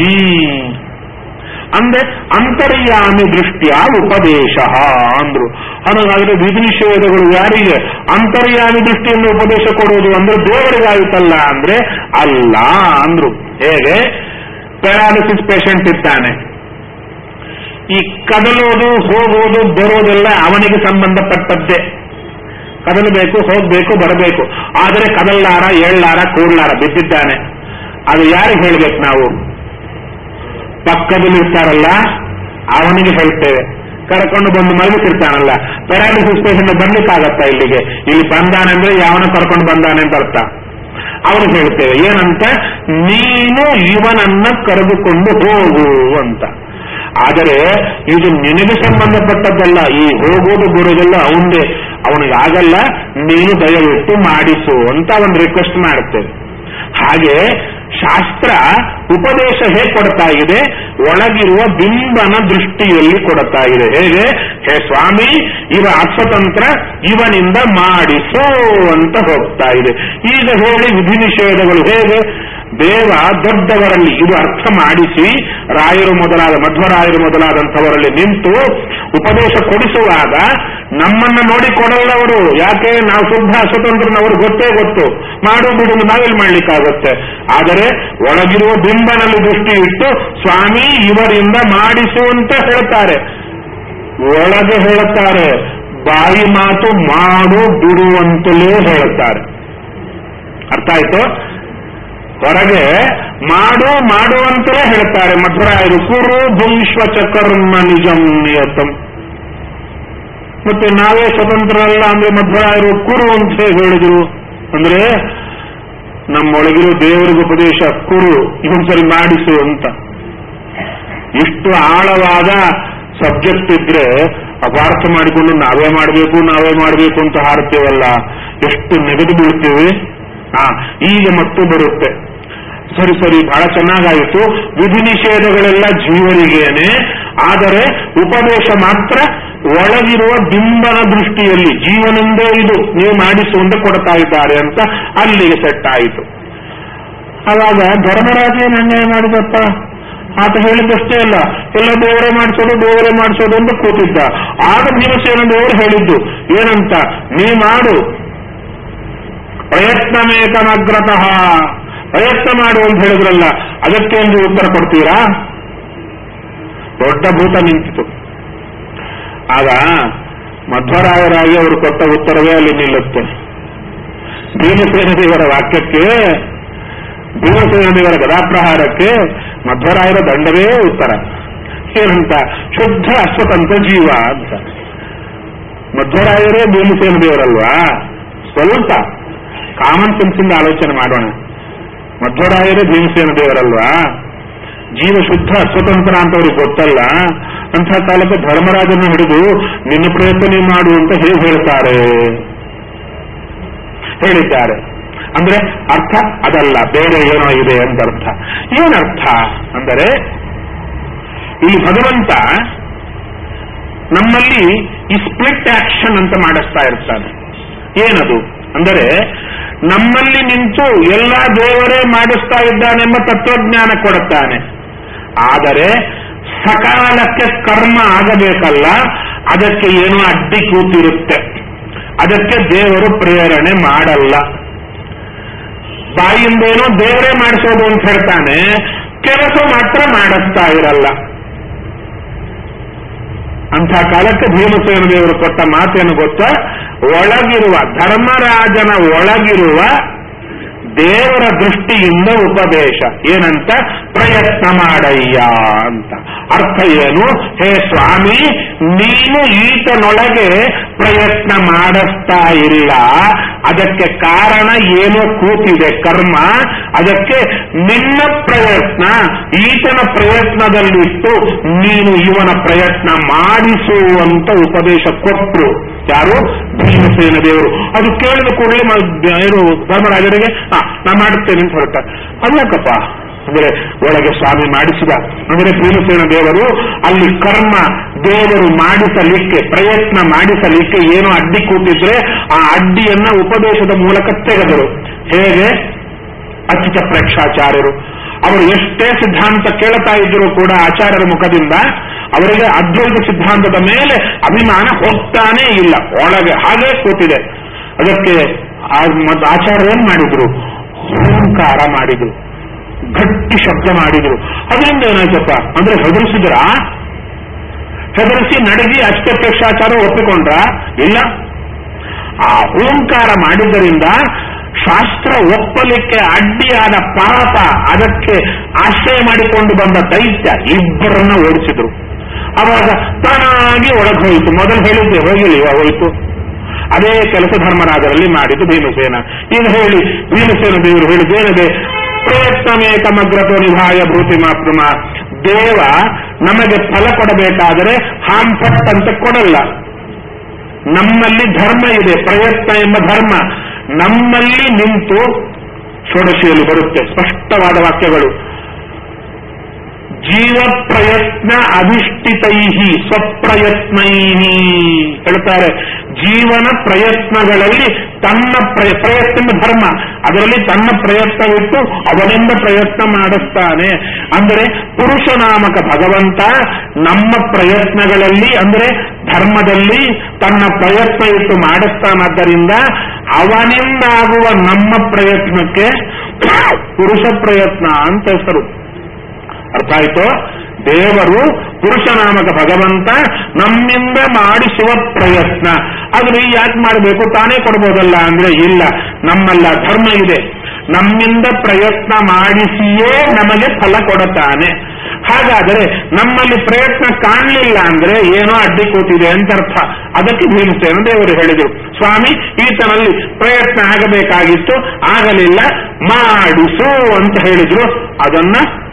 ಅಂದ್ರೆ ಅಂತರ್ಯಾಮಿ ದೃಷ್ಟಿಯ ಉಪದೇಶ ಅಂದ್ರು. ಹಾಗಾದ್ರೆ ವಿಧಿ ನಿಷೇಧಗಳು ಯಾರಿಗೆ? ಅಂತರ್ಯಾಮಿ ದೃಷ್ಟಿಯಿಂದ ಉಪದೇಶ ಕೊಡುವುದು ಅಂದ್ರೆ ದೇವರಿಗಾಯಿತಲ್ಲ ಅಂದ್ರೆ ಅಲ್ಲ ಅಂದ್ರು. ಹೇಗೆ? ಪ್ಯಾರಾಲಿಸಿಸ್ ಪೇಷಂಟ್ ಇದ್ದಾನೆ, ಈ ಕದಲೋದು ಹೋಗೋದು ಬರೋದೆಲ್ಲ ಅವನಿಗೆ ಸಂಬಂಧಪಟ್ಟದ್ದೇ. ಕದಲಬೇಕು, ಹೋಗ್ಬೇಕು, ಬರಬೇಕು. ಆದರೆ ಕದಲ್ಲಾರ, ಏಳ್ಲಾರ, ಕೂಡ್ಲಾರ ಬಿದ್ದಿದ್ದಾನೆ. ಅದು ಯಾರಿಗೆ ಹೇಳ್ಬೇಕು ನಾವು? ಪಕ್ಕದಲ್ಲಿ ಇರ್ತಾರಲ್ಲ ಅವನಿಗೆ ಹೇಳ್ತೇವೆ. ಕರ್ಕೊಂಡು ಬಂದು ಮಲಗಿಸಿರ್ತಾನಲ್ಲ, ಪ್ಯಾರಾಲಿಸಿಸ್ ಪೇಷಂಟ್ ಬರ್ಲಿಕ್ಕಾಗತ್ತಾ ಇಲ್ಲಿಗೆ? ಇಲ್ಲಿ ಬಂದಾನೆ ಅಂದ್ರೆ ಯಾವನ ಕರ್ಕೊಂಡು ಬಂದಾನೆ ಅಂತ ಅರ್ಥ. ಅವನಿಗೆ ಹೇಳ್ತೇವೆ ಏನಂತ? ನೀನು ಇವನನ್ನ ಕರೆದುಕೊಂಡು ಹೋಗು ಅಂತ. ಆದರೆ ಇದು ನಿನಗೆ ಸಂಬಂಧಪಟ್ಟದ್ದಲ್ಲ, ಈ ಹೋಗೋದು ಬರೋದೆಲ್ಲ ಅವನದೇ, ಅವನಿಗಾಗಲ್ಲ, ನೀನು ದಯವಿಟ್ಟು ಮಾಡಿಸು ಅಂತ ಅವನು ರಿಕ್ವೆಸ್ಟ್ ಮಾಡುತ್ತೇವೆ. ಹಾಗೆ ಶಾಸ್ತ್ರ ಉಪದೇಶ ಹೇಗೆ ಕೊಡ್ತಾ ಇದೆ? ಒಳಗಿರುವ ಬಿಂಬನ ದೃಷ್ಟಿಯಲ್ಲಿ ಕೊಡ್ತಾ ಇದೆ. ಹೇಗೆ? ಹೇ ಸ್ವಾಮಿ, ಇವ ಅಸ್ವತಂತ್ರ, ಇವನಿಂದ ಮಾಡಿಸು ಅಂತ ಹೋಗ್ತಾ ಇದೆ. ಈಗ ಹೇಳಿ ವಿಧಿ ನಿಷೇಧಗಳು ಹೇಗೆ? ದೇವ ದೊಡ್ಡವರಲ್ಲಿ ಇದು ಅರ್ಥ ಮಾಡಿಸಿ, ರಾಯರು ಮೊದಲಾದ ಮಧ್ವರಾಯರು ಮೊದಲಾದಂಥವರಲ್ಲಿ ನಿಂತು ಉಪದೇಶ ಕೊಡಿಸುವಾಗ ನಮ್ಮನ್ನ ನೋಡಿ ಕೊಡಲ್ಲವರು. ಯಾಕೆ? ನಾವು ಶುದ್ಧ ಸ್ವತಂತ್ರನವರು ಗೊತ್ತೇ ಗೊತ್ತು, ಮಾಡು ಬಿಡುವುದು ನಾವೆಲ್ಲಿ ಮಾಡ್ಲಿಕ್ಕಾಗುತ್ತೆ. ಆದರೆ ಒಳಗಿರುವ ಬಿಂಬನಲ್ಲಿ ದೃಷ್ಟಿ ಇಟ್ಟು ಸ್ವಾಮಿ ಇವರಿಂದ ಮಾಡಿಸು ಅಂತ ಹೇಳ್ತಾರೆ. ಒಳಗೆ ಹೇಳುತ್ತಾರೆ, ಬಾಯಿ ಮಾತು ಮಾಡು ಬಿಡುವಂತಲೇ ಹೇಳುತ್ತಾರೆ. ಅರ್ಥ ಆಯ್ತು? ಹೊರಗೆ ಮಾಡುವಂತಲೇ ಹೇಳ್ತಾರೆ ಮಧ್ವರಾಯರು. ಕುರು ಭುಂಶ್ವಚಕರ್ಮ ನಿಜಂ ನಿಯತಂ. ಮತ್ತೆ ನಾವೇ ಸ್ವತಂತ್ರರಲ್ಲ ಅಂದ್ರೆ ಮಧ್ವರಾಯರು ಕುರು ಅಂತ ಹೇಗೆ ಹೇಳಿದ್ರು ಅಂದ್ರೆ ನಮ್ಮೊಳಗಿರೋ ದೇವರಿಗೆ ಉಪದೇಶ ಕುರು, ಇವೊಂದ್ಸರಿ ಮಾಡಿಸು ಅಂತ. ಇಷ್ಟು ಆಳವಾದ ಸಬ್ಜೆಕ್ಟ್ ಇದ್ರೆ ಅಪಾರ್ಥ ಮಾಡಿಕೊಂಡು ನಾವೇ ಮಾಡಬೇಕು ಅಂತ ಹಾಡ್ತೇವಲ್ಲ, ಎಷ್ಟು ನೆಗೆದು ಬೀಳ್ತೀವಿ. ಈಗ ಮತ್ತು ಬರುತ್ತೆ. ಸರಿ ಬಹಳ ಚೆನ್ನಾಗಾಯಿತು. ವಿಧಿ ನಿಷೇಧಗಳೆಲ್ಲ ಜೀವನಿಗೇನೆ, ಆದರೆ ಉಪದೇಶ ಮಾತ್ರ ಒಳಗಿರುವ ಬಿಂಬನ ದೃಷ್ಟಿಯಲ್ಲಿ ಜೀವನಂದೇ ಇದು ನೀವು ಮಾಡಿಸು ಅಂತ ಕೊಡ್ತಾ ಇದ್ದಾರೆ ಅಂತ ಅಲ್ಲಿಗೆ ಸೆಟ್ ಆಯಿತು. ಆವಾಗ ಧರ್ಮರಾಜ ಅನ್ಯಾಯ ಮಾಡಿದಪ್ಪ, ಆತ ಹೇಳಿದ್ದಷ್ಟೇ ಅಲ್ಲ, ಎಲ್ಲ ದೇವರೇ ಮಾಡಿಸೋದು ಅಂತ ಕೂತಿದ್ದ. ಆಗ ಭೀಮಸೇನ ದೇವರು ಹೇಳಿದ್ದು ಏನಂತ? ನೀ ಮಾಡು, ಪ್ರಯತ್ನಮೇಕಮಗ್ರತಃ, ಪ್ರಯತ್ನ ಮಾಡು ಅಂತ ಹೇಳಿದ್ರಲ್ಲ, ಅದಕ್ಕೆ ಒಂದು ಉತ್ತರ ಕೊಡ್ತೀರಾ? ದೊಡ್ಡ ಭೂತ ನಿಂತಿತು. ಆಗ ಮಧ್ವರಾಯರಾಗಿ ಅವರು ಕೊಟ್ಟ ಉತ್ತರವೇ ಅಲ್ಲಿ ನಿಲ್ಲುತ್ತೆ. ಭೀಮಸೇನ ದೇವರ ವಾಕ್ಯಕ್ಕೆ, ಭೀಮಸೇನ ದೇವರ ಗದಾಪ್ರಹಾರಕ್ಕೆ ಮಧ್ವರಾಯರ ದಂಡವೇ ಉತ್ತರ. ಏನಂತ? ಶುದ್ಧ ಅಸ್ವತಂತ್ರ ಜೀವ ಅಂತ. ಮಧ್ವರಾಯರೇ ಭೀಮಸೇನ ದೇವರಲ್ವಾ? ಸ್ವಲ್ಪ ಕಾಮನ್ ಸೆನ್ಸಿಂದ ಆಲೋಚನೆ ಮಾಡೋಣ. ಮಧ್ವರಾಯರೇ ಭೀಮಸೇನ ದೇವರಲ್ವಾ? ಜೀವ ಶುದ್ಧ ಸ್ವತಂತ್ರ ಅಂತವ್ರಿಗೆ ಗೊತ್ತಲ್ಲ. ಅಂಥ ಕಾಲಕ್ಕೆ ಧರ್ಮರಾಜನ ಹಿಡಿದು ನಿನ್ನ ಪ್ರಯತ್ನ ಮಾಡು ಅಂತ ಹೇಗೆ ಹೇಳಿದ್ದಾರೆ. ಅಂದ್ರೆ ಅರ್ಥ ಅದಲ್ಲ, ಬೇರೆ ಏನೋ ಇದೆ ಅಂತ ಅರ್ಥ. ಏನರ್ಥ ಅಂದರೆ ಇಲ್ಲಿ ಭಗವಂತ ನಮ್ಮಲ್ಲಿ ಈ ಸ್ಪ್ಲಿಟ್ ಆಕ್ಷನ್ ಅಂತ ಮಾಡಿಸ್ತಾ ಇರ್ತಾನೆ. ಏನದು ಅಂದರೆ ನಮ್ಮಲ್ಲಿ ನಿಂತು ಎಲ್ಲ ದೇವರೇ ಮಾಡಿಸ್ತಾ ಇದ್ದಾನೆಂಬ ತತ್ವಜ್ಞಾನ ಕೊಡುತ್ತಾನೆ. ಆದರೆ ಸಕಾಲಕ್ಕೆ ಕರ್ಮ ಆಗಬೇಕಲ್ಲ, ಅದಕ್ಕೆ ಏನೋ ಅಡ್ಡಿ ಕೂತಿರುತ್ತೆ. ಅದಕ್ಕೆ ದೇವರು ಪ್ರೇರಣೆ ಮಾಡಲ್ಲ. ಬಾಯಿಂದೇನೋ ದೇವರೇ ಮಾಡಿಸೋದು ಅಂತ ಹೇಳ್ತಾನೆ, ಕೆಲಸ ಮಾತ್ರ ಮಾಡಿಸ್ತಾ ಇರಲ್ಲ. ಅಂಥ ಕಾಲಕ್ಕೆ ಭೀಮಸೇನ ದೇವರು ಕೊಟ್ಟ ಮಾತೇನು ಗೊತ್ತಾ? ಒಳಗಿರುವ ಧರ್ಮರಾಜನ ಒಳಗಿರುವ ದೇವರ ದೃಷ್ಟಿಯಿಂದ ಉಪದೇಶ ಏನಂತ? ಪ್ರಯತ್ನ ಮಾಡಯ್ಯ ಅಂತ. ಅರ್ಥ ಏನು? ಹೇ ಸ್ವಾಮಿ, ನೀನು ಈತನೊಳಗೆ ಪ್ರಯತ್ನ ಮಾಡಿಸ್ತಾ ಇಲ್ಲ, ಅದಕ್ಕೆ ಕಾರಣ ಏನೋ ಕೂತಿದೆ ಕರ್ಮ. ಅದಕ್ಕೆ ನಿನ್ನ ಪ್ರಯತ್ನ ಈತನ ಪ್ರಯತ್ನದಲ್ಲಿಟ್ಟು ನೀನು ಇವನ ಪ್ರಯತ್ನ ಮಾಡಿಸುವಂತ ಉಪದೇಶ ಕೊಟ್ಟರು. ಯಾರು? ಭೀಮಸೇನ ದೇವರು. ಅದು ಕೇಳಿದ ಕೂಡಲೇ ಧರ್ಮರಾಜರಿಗೆ ನಾ ಮಾಡುತ್ತೇನೆ ಅಂತ ಹೇಳ್ತಾರೆ. ಅಲ್ಲಕ್ಕಪ್ಪ ಅಂದ್ರೆ ಒಳಗೆ ಸ್ವಾಮಿ ಮಾಡಿಸಿದ ಅಂದ್ರೆ ಭೀಮಸೇನ ದೇವರು ಅಲ್ಲಿ ಕರ್ಮ ದೇವರು ಮಾಡಿಸಲಿಕ್ಕೆ ಪ್ರಯತ್ನ ಮಾಡಿಸಲಿಕ್ಕೆ ಏನೋ ಅಡ್ಡಿ ಕೂತಿದ್ರೆ ಆ ಅಡ್ಡಿಯನ್ನ ಉಪದೇಶದ ಮೂಲಕ ತೆಗೆದರು. ಹೇಗೆ? ಅಚ್ಯುತ ಪ್ರೇಕ್ಷಾಚಾರ್ಯರು ಅವರು ಎಷ್ಟೇ ಸಿದ್ಧಾಂತ ಕೇಳ್ತಾ ಇದ್ರೂ ಕೂಡ ಆಚಾರ್ಯರ ಮುಖದಿಂದ ಅವರಿಗೆ ಅದ್ವೈತ ಸಿದ್ಧಾಂತದ ಮೇಲೆ ಅಭಿಮಾನ ಹೋಗ್ತಾನೇ ಇಲ್ಲ, ಒಳಗೆ ಹಾಗೆ ಕೂತಿದೆ. ಅದಕ್ಕೆ ಆಚಾರ್ಯ ಏನ್ ಮಾಡಿದ್ರು? ಓಂಕಾರ ಮಾಡಿದ್ರು, ಗಟ್ಟಿ ಶಬ್ದ ಮಾಡಿದ್ರು. ಅದರಿಂದ ಏನಾಯ್ತಪ್ಪ ಅಂದ್ರೆ ಹೆದರಿಸಿ ನಡಗಿ ಅಷ್ಟಪ್ರೇಕ್ಷಾಚಾರ ಒಪ್ಪಿಕೊಂಡ್ರ? ಇಲ್ಲ. ಆ ಓಂಕಾರ ಮಾಡಿದ್ದರಿಂದ ಶಾಸ್ತ್ರ ಒಪ್ಪಲಿಕ್ಕೆ ಅಡ್ಡಿಯಾದ ಪಾಪ, ಅದಕ್ಕೆ ಆಶ್ರಯ ಮಾಡಿಕೊಂಡು ಬಂದ ದೈತ್ಯ ಇಬ್ಬರನ್ನ ಓಡಿಸಿದ್ರು. ಅವಾಗ ತಾನಾಗಿ ಒಳಗೆ ಹೋಯಿತು. ಮೊದಲು ಹೇಳಿದ್ದೆ ಹೋಗಿಲ್ಲ, ಹೋಯಿತು. ಅದೇ ಕೆಲಸ ಧರ್ಮರಾಜರಲ್ಲಿ ಮಾಡಿದ್ದು ಭೀಮಸೇನ. ಈಗ ಹೇಳಿ ಭೀಮಸೇನ ದೇವರು ಹೇಳಿದ್ದೇನಿದೆ? ಪ್ರಯತ್ನಮೇಕಮಗ್ರತೋ ನಿಭಾಯ ಭೂತಿ ಮಾತೃಮ. ದೇವ ನಮಗೆ ಫಲ ಕೊಡಬೇಕಾದರೆ ಹಾಂಪಟ್ಟಂತೆ ಕೊಡಲ್ಲ. ನಮ್ಮಲ್ಲಿ ಧರ್ಮ ಇದೆ, ಪ್ರಯತ್ನ ಎಂಬ ಧರ್ಮ ನಮ್ಮಲ್ಲಿ ನಿಂತು ಷೋಡಶಿಯಲ್ಲಿ ಬರುತ್ತೆ ಸ್ಪಷ್ಟವಾದ ವಾಕ್ಯಗಳು. ಜೀವ ಪ್ರಯತ್ನ ಅಧಿಷ್ಠಿತೈಹಿ ಸ್ವಪ್ರಯತ್ನೈಹಿ ಹೇಳ್ತಾರೆ. ಜೀವನ ಪ್ರಯತ್ನಗಳಲ್ಲಿ ತನ್ನ ಪ್ರಯತ್ನ ಧರ್ಮ, ಅದರಲ್ಲಿ ತನ್ನ ಪ್ರಯತ್ನವಿಟ್ಟು ಅವನಿಂದ ಪ್ರಯತ್ನ ಮಾಡಿಸ್ತಾನೆ. ಅಂದರೆ ಪುರುಷನಾಮಕ ಭಗವಂತ ನಮ್ಮ ಪ್ರಯತ್ನಗಳಲ್ಲಿ ಅಂದರೆ ಧರ್ಮದಲ್ಲಿ ತನ್ನ ಪ್ರಯತ್ನ ಇಟ್ಟು ಮಾಡಿಸ್ತಾನಾದ್ದರಿಂದ ಅವನಿಂದಾಗುವ ನಮ್ಮ ಪ್ರಯತ್ನಕ್ಕೆ ಪುರುಷ ಪ್ರಯತ್ನ ಅಂತ ಹೆಸರು. ಅರ್ಥ ಆಯ್ತು? ದೇವರು ಪುರುಷನಾಮಕ ಭಗವಂತ ನಮ್ಮಿಂದ ಮಾಡಿಸುವ ಪ್ರಯತ್ನ. ಆದ್ರೆ ಯಾಕೆ ಮಾಡಬೇಕು? ತಾನೇ ಕೊಡ್ಬೋದಲ್ಲ ಅಂದ್ರೆ ಇಲ್ಲ, ನಮ್ಮಲ್ಲ ಧರ್ಮ ಇದೆ, ನಮ್ಮಿಂದ ಪ್ರಯತ್ನ ಮಾಡಿಸಿಯೇ ನಮಗೆ ಫಲ ಕೊಡುತ್ತಾನೆ. ಹಾಗಾದರೆ ನಮ್ಮಲ್ಲಿ ಪ್ರಯತ್ನ ಕಾಣಲಿಲ್ಲ ಅಂದ್ರೆ ಏನೋ ಅಡ್ಡಿ ಕೂತಿದೆ ಅಂತ ಅರ್ಥ. ಅದಕ್ಕೆ ಭೀಮಸೇನ ದೇವರು ಹೇಳಿದರು, ಸ್ವಾಮಿ ಈತನಲ್ಲಿ ಪ್ರಯತ್ನ ಆಗಬೇಕಾಗಿತ್ತು, ಆಗಲಿಲ್ಲ, ಮಾಡಿಸು ಅಂತ ಹೇಳಿದ್ರು. ಅದನ್ನ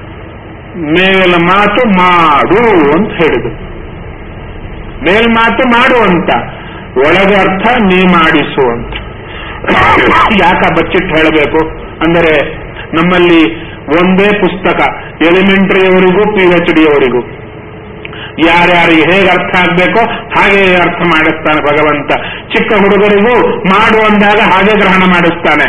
ಮೇಲ್ಮಾತು ಮಾಡು ಅಂತ ಹೇಳಿದ್ರು. ಮೇಲ್ಮಾತು ಮಾಡು ಅಂತ, ಒಳಗೆ ಅರ್ಥ ನೀ ಮಾಡಿಸು ಅಂತ. ಯಾಕ ಬಚ್ಚಿಟ್ಟು ಹೇಳಬೇಕು ಅಂದರೆ ನಮ್ಮಲ್ಲಿ ಒಂದೇ ಪುಸ್ತಕ ಎಲಿಮೆಂಟರಿಯವರಿಗೂ PhD ಅವರಿಗೂ ಯಾರ್ಯಾರಿಗೆ ಹೇಗೆ ಅರ್ಥ ಆಗ್ಬೇಕೋ ಹಾಗೆ ಅರ್ಥ ಮಾಡಿಸ್ತಾನೆ ಭಗವಂತ. ಚಿಕ್ಕ ಹುಡುಗರಿಗೂ ಮಾಡು ಅಂದಾಗ ಹಾಗೆ ಗ್ರಹಣ ಮಾಡಿಸ್ತಾನೆ,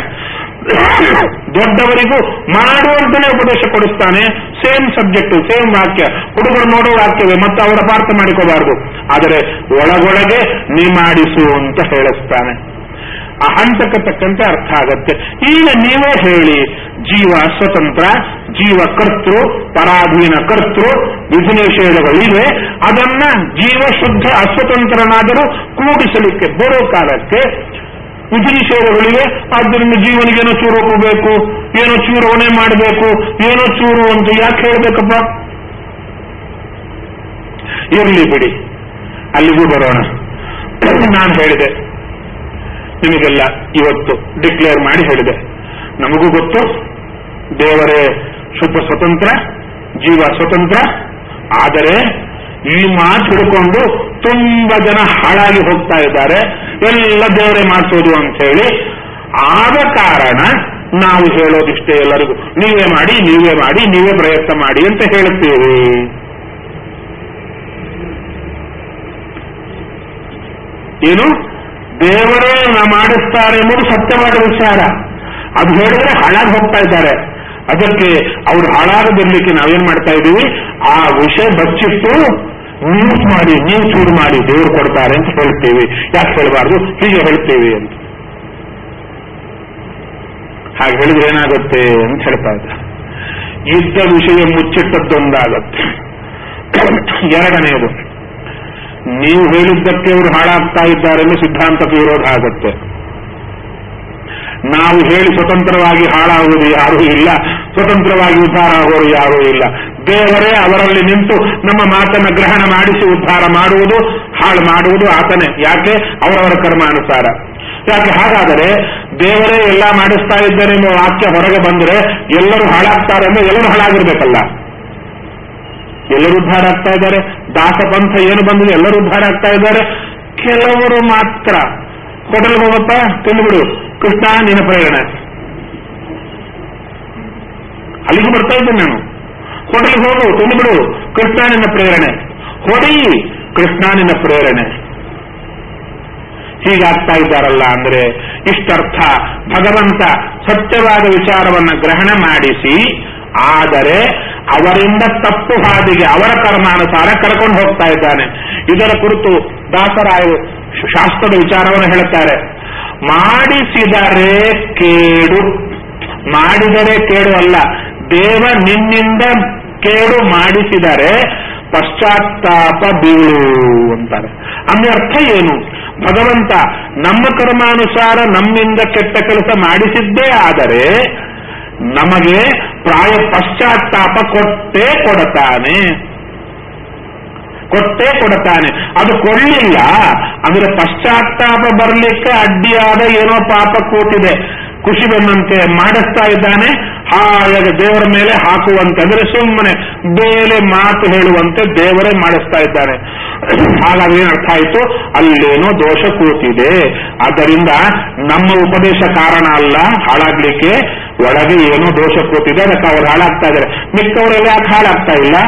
ದೊಡ್ಡವರಿಗೂ ಮಾಡುವಂತಲೇ ಉಪದೇಶ ಕೊಡಿಸ್ತಾನೆ. ಸೇಮ್ ಸಬ್ಜೆಕ್ಟ್, ಸೇಮ್ ವಾಕ್ಯ, ಹುಡುಗರು ನೋಡೋ ವಾಕ್ಯವೇ ಮತ್ತು ಅವರ ಪಾರ್ಥ ಮಾಡಿಕೋಬಾರದು. ಆದರೆ ಒಳಗೊಳಗೆ ನೀ ಮಾಡಿಸು ಅಂತ ಹೇಳಿಸ್ತಾನೆ. ಆ ಹಂತಕ್ಕೆ ತಕ್ಕಂತೆ ಅರ್ಥ ಆಗತ್ತೆ. ಈಗ ನೀವೇ ಹೇಳಿ, ಜೀವ ಸ್ವತಂತ್ರ, ಜೀವ ಕರ್ತೃ, ಪರಾಧೀನ ಕರ್ತೃ, ವಿಧಿ ನಿಷೇಧಗಳಿವೆ. ಅದನ್ನ ಜೀವ ಶುದ್ಧ ಅಸ್ವತಂತ್ರನಾದರೂ ಕೂಡಿಸಲಿಕ್ಕೆ ಬರೋ ಕಾಲಕ್ಕೆ ವಿಧಿ ನಿಷೇಧಗಳಿವೆ. ಆದ್ದರಿಂದ ಜೀವನಿಗೇನೋ ಚೂರು ಹೋಗಬೇಕು, ಏನೋ ಚೂರವಣೆ ಮಾಡಬೇಕು, ಏನೋ ಚೂರು ಅಂತ ಯಾಕೆ ಹೇಳ್ಬೇಕಪ್ಪ? ಇರಲಿ ಬಿಡಿ, ಅಲ್ಲಿಗೂ ಬರೋಣ. ನಾನು ಹೇಳಿದೆ ನಿಮಗೆಲ್ಲ ಇವತ್ತು ಡಿಕ್ಲೇರ್ ಮಾಡಿ ಹೇಳಿದೆ. ನಮಗೂ ಗೊತ್ತು ದೇವರೇ ಶುದ್ಧ ಸ್ವತಂತ್ರ, ಜೀವ ಸ್ವತಂತ್ರ. ಆದರೆ ಈ ಮಾತು ಹಿಡ್ಕೊಂಡು ತುಂಬಾ ಜನ ಹಾಳಾಗಿ ಹೋಗ್ತಾ ಇದ್ದಾರೆ, ಎಲ್ಲ ದೇವರೇ ಮಾಡಿಸೋದು ಅಂತ ಹೇಳಿ. ಆದ ಕಾರಣ ನಾವು ಹೇಳೋದಿಷ್ಟೇ ಎಲ್ಲರಿಗೂ, ನೀವೇ ಮಾಡಿ, ನೀವೇ ಮಾಡಿ, ನೀವೇ ಪ್ರಯತ್ನ ಮಾಡಿ ಅಂತ ಹೇಳ್ತೀವಿ. ಏನು ದೇವರೇ ಮಾಡಿಸ್ತಾರೆ ಎಂಬುದು ಸತ್ಯವಾದ ವಿಚಾರ. ಅದು ಹೇಳಿದ್ರೆ ಹಾಳಾಗಿ ಹೋಗ್ತಾ ಇದ್ದಾರೆ. ಅದಕ್ಕೆ ಅವ್ರು ಹಾಳಾಗದಿರ್ಲಿಕ್ಕೆ ನಾವೇನ್ ಮಾಡ್ತಾ ಇದ್ದೀವಿ, ಆ ವಿಷಯ ಬಚ್ಚಿಟ್ಟು ನೀವು ಚೂರು ಮಾಡಿ ದೇವರು ಕೊಡ್ತಾರೆ ಅಂತ ಹೇಳ್ತೀವಿ. ಯಾಕೆ ಹೇಳಬಾರ್ದು, ಹೀಗೆ ಹೇಳ್ತೀವಿ ಅಂತ. ಹಾಗೆ ಹೇಳಿದ್ರೆ ಏನಾಗುತ್ತೆ ಅಂತ ಹೇಳ್ತಾ ಇದ್ದಾರೆ. ಇದ್ದ ವಿಷಯ ಮುಚ್ಚಿಟ್ಟದ್ದೊಂದಾಗತ್ತೆ. ಎರಡನೆಯದು, ನೀವು ಹೇಳಿದ್ದಕ್ಕೆ ಅವರು ಹಾಳಾಗ್ತಾ ಇದ್ದಾರೆ ಎಂದು ಸಿದ್ಧಾಂತಕ್ಕೆ ವಿರೋಧ ಆಗುತ್ತೆ. ನಾವು ಹೇಳಿ ಸ್ವತಂತ್ರವಾಗಿ ಹಾಳಾಗುವುದು ಯಾರೂ ಇಲ್ಲ, ಸ್ವತಂತ್ರವಾಗಿ ಉದ್ಧಾರ ಆಗೋರು ಯಾರೂ ಇಲ್ಲ. ದೇವರೇ ಅವರಲ್ಲಿ ನಿಂತು ನಮ್ಮ ಮಾತನ್ನು ಗ್ರಹಣ ಮಾಡಿಸಿ ಉದ್ಧಾರ ಮಾಡುವುದು, ಹಾಳು ಮಾಡುವುದು ಆತನೇ. ಯಾಕೆ? ಅವರವರ ಕರ್ಮಾನುಸಾರ. ಯಾಕೆ? ಹಾಗಾದರೆ ದೇವರೇ ಎಲ್ಲ ಮಾಡಿಸ್ತಾ ಇದ್ದಾರೆ ಎಂಬ ವಾಕ್ಯ ಹೊರಗೆ ಬಂದರೆ ಎಲ್ಲರೂ ಹಾಳಾಗ್ತಾರೆ ಅಂದ್ರೆ ಎಲ್ಲರೂ ಹಾಳಾಗಿರ್ಬೇಕಲ್ಲ. ಎಲ್ಲರೂ ಉದ್ಧಾರ ಆಗ್ತಾ ಇದ್ದಾರೆ. ದಾಸಪಂಥ ಏನು ಬಂದಿದೆ, ಎಲ್ಲರೂ ಉದ್ಧಾರ ಆಗ್ತಾ ಇದ್ದಾರೆ. ಕೆಲವರು ಮಾತ್ರ ಹೋಟೆಲ್ಗೆ ಹೋಗಪ್ಪ, ತಿಂದುಬಿಡು, ಕೃಷ್ಣ ನಿನ್ನ ಪ್ರೇರಣೆ. ಅಲ್ಲಿಗೂ ಬರ್ತಾ ಇದ್ದೇನೆ ನಾನು. ಹೋಟೆಲ್ಗೆ ಹೋಗು, ತಿಂದುಬಿಡು, ಕೃಷ್ಣ ನಿನ್ನ ಪ್ರೇರಣೆ. ಹೊಡಿ, ಕೃಷ್ಣ ನಿನ್ನ ಪ್ರೇರಣೆ. ಹೀಗಾಗ್ತಾ ಇದ್ದಾರಲ್ಲ ಅಂದ್ರೆ ಇಷ್ಟರ್ಥ, ಭಗವಂತ ಸತ್ಯವಾದ ವಿಚಾರವನ್ನ ಗ್ರಹಣ ಮಾಡಿಸಿ, ಆದರೆ ಅವರಿಂದ ತಪ್ಪು ಹಾದಿಗೆ ಅವರ ಕರ್ಮಾನುಸಾರ ಕರ್ಕೊಂಡು ಹೋಗ್ತಾ ಇದ್ದಾನೆ. ಇದರ ಕುರಿತು ದಾಸರಾಯರು ಶಾಸ್ತ್ರದ ವಿಚಾರವನ್ನು ಹೇಳುತ್ತಾರೆ. ಮಾಡಿಸಿದರೆ ಕೇಡು, ಮಾಡಿದರೆ ಕೇಡು ಅಲ್ಲ, ದೇವ ನಿನ್ನಿಂದ ಕೇಡು ಮಾಡಿಸಿದರೆ ಪಶ್ಚಾತ್ತಾಪ ಬೀಳು ಅಂತಾರೆ. ಅಂದ್ರೆ ಅರ್ಥ ಏನು? ಭಗವಂತ ನಮ್ಮ ಕರ್ಮಾನುಸಾರ ನಮ್ಮಿಂದ ಕೆಟ್ಟ ಕೆಲಸ ಮಾಡಿಸಿದ್ದೇ ಆದರೆ ನಮಗೆ ಪ್ರಾಯ ಪಶ್ಚಾತ್ತಾಪ ಕೊಟ್ಟೇ ಕೊಡತಾನೆ. ಅದು ಕೊಡಲಿಲ್ಲ ಅಂದ್ರೆ ಪಶ್ಚಾತ್ತಾಪ ಬರಲಿಕ್ಕೆ ಅಡ್ಡಿಯಾದ ಏನೋ ಪಾಪ ಕೂತಿದೆ, ಖುಷಿ ಬಂದಂತೆ ಮಾಡಿಸ್ತಾ ಇದ್ದಾನೆ. ಹಾಗೆ ದೇವರ ಮೇಲೆ ಹಾಕುವಂತೆ ಅಂದ್ರೆ ಸುಮ್ಮನೆ ಬೇರೆ ಮಾತು ಹೇಳುವಂತೆ ದೇವರೇ ಮಾಡಿಸ್ತಾ ಇದ್ದಾನೆ. ಹಾಗಾಗಿ ಏನರ್ಥ ಆಯಿತು, ಅಲ್ಲೇನೋ ದೋಷ ಕೂತಿದೆ. ಆದ್ದರಿಂದ ನಮ್ಮ ಉಪದೇಶ ಕಾರಣ ಅಲ್ಲ ಹಾಳಾಗ್ಲಿಕ್ಕೆ, ಒಳಗೆ ಏನೋ ದೋಷ ಕೂತಿದೆ, ಅದಕ್ಕೆ ಅವ್ರು ಹಾಳಾಗ್ತಾ ಇದ್ದಾರೆ. ಮಿಕ್ಕವರೆಲ್ಲ ಯಾಕೆ ಹಾಳಾಗ್ತಾ ಇಲ್ಲ?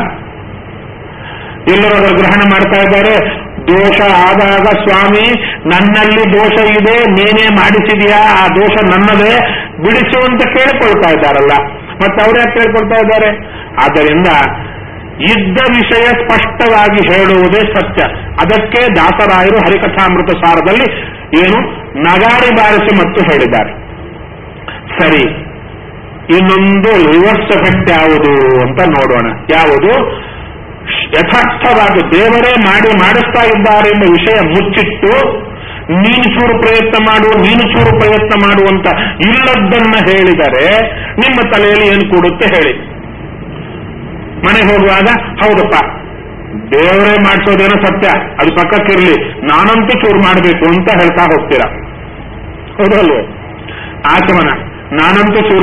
ಎಲ್ಲರೂ ಅದರ ಗ್ರಹಣ ಮಾಡ್ತಾ ಇದ್ದಾರೆ. ದೋಷ ಆದಾಗ ಸ್ವಾಮಿ ನನ್ನಲ್ಲಿ ದೋಷ ಇದೆ, ನೀನೇ ಮಾಡಿಸಿದೆಯಾ, ಆ ದೋಷ ನನ್ನದೇ, ಬಿಡಿಸು ಅಂತ ಕೇಳಿಕೊಳ್ತಾ ಇದ್ದಾರಲ್ಲ. ಮತ್ತೆ ಅವ್ರು ಯಾಕೆ ಕೇಳ್ಕೊಳ್ತಾ ಇದ್ದಾರೆ? ಆದ್ದರಿಂದ ಇದ್ದ ವಿಷಯ ಸ್ಪಷ್ಟವಾಗಿ ಹೇಳುವುದೇ ಸತ್ಯ. ಅದಕ್ಕೆ ದಾಸರಾಯರು ಹರಿಕಥಾಮೃತ ಸಾರದಲ್ಲಿ ಏನು ನಗಾರಿ ಬಾರಿಸಿ ಮತ್ತು ಹೇಳಿದ್ದಾರೆ. ಸರಿ, ಇನ್ನೊಂದು ರಿವರ್ಸ್ ಎಫೆಕ್ಟ್ ಯಾವುದು ಅಂತ ನೋಡೋಣ. ಯಾವುದು? ಯಥಾರ್ಥವಾದ ದೇವರೇ ಮಾಡಿಸ್ತಾ ಇದ್ದಾರೆ ಎಂಬ ವಿಷಯ ಮುಚ್ಚಿಟ್ಟು ನೀನು ಚೂರು ಪ್ರಯತ್ನ ಮಾಡುವಂತ ಇಲ್ಲದ್ದನ್ನ ಹೇಳಿದರೆ ನಿಮ್ಮ ತಲೆಯಲ್ಲಿ ಏನು ಕೂಡುತ್ತೆ ಹೇಳಿ. ಮನೆಗೆ ಹೋಗುವಾಗ ಹೌದಪ್ಪ ದೇವರೇ ಮಾಡಿಸೋದೇನೋ ಸತ್ಯ, ಅದು ಪಕ್ಕಕ್ಕಿರ್ಲಿ, ನಾನಂತೂ ಚೂರು ಮಾಡಬೇಕು ಅಂತ ಹೇಳ್ತಾ ಹೋಗ್ತೀರಾ, ಹೌದಲ್ವೇ? ಆಚಮನ ನಾನಂತೂ ಚೂರು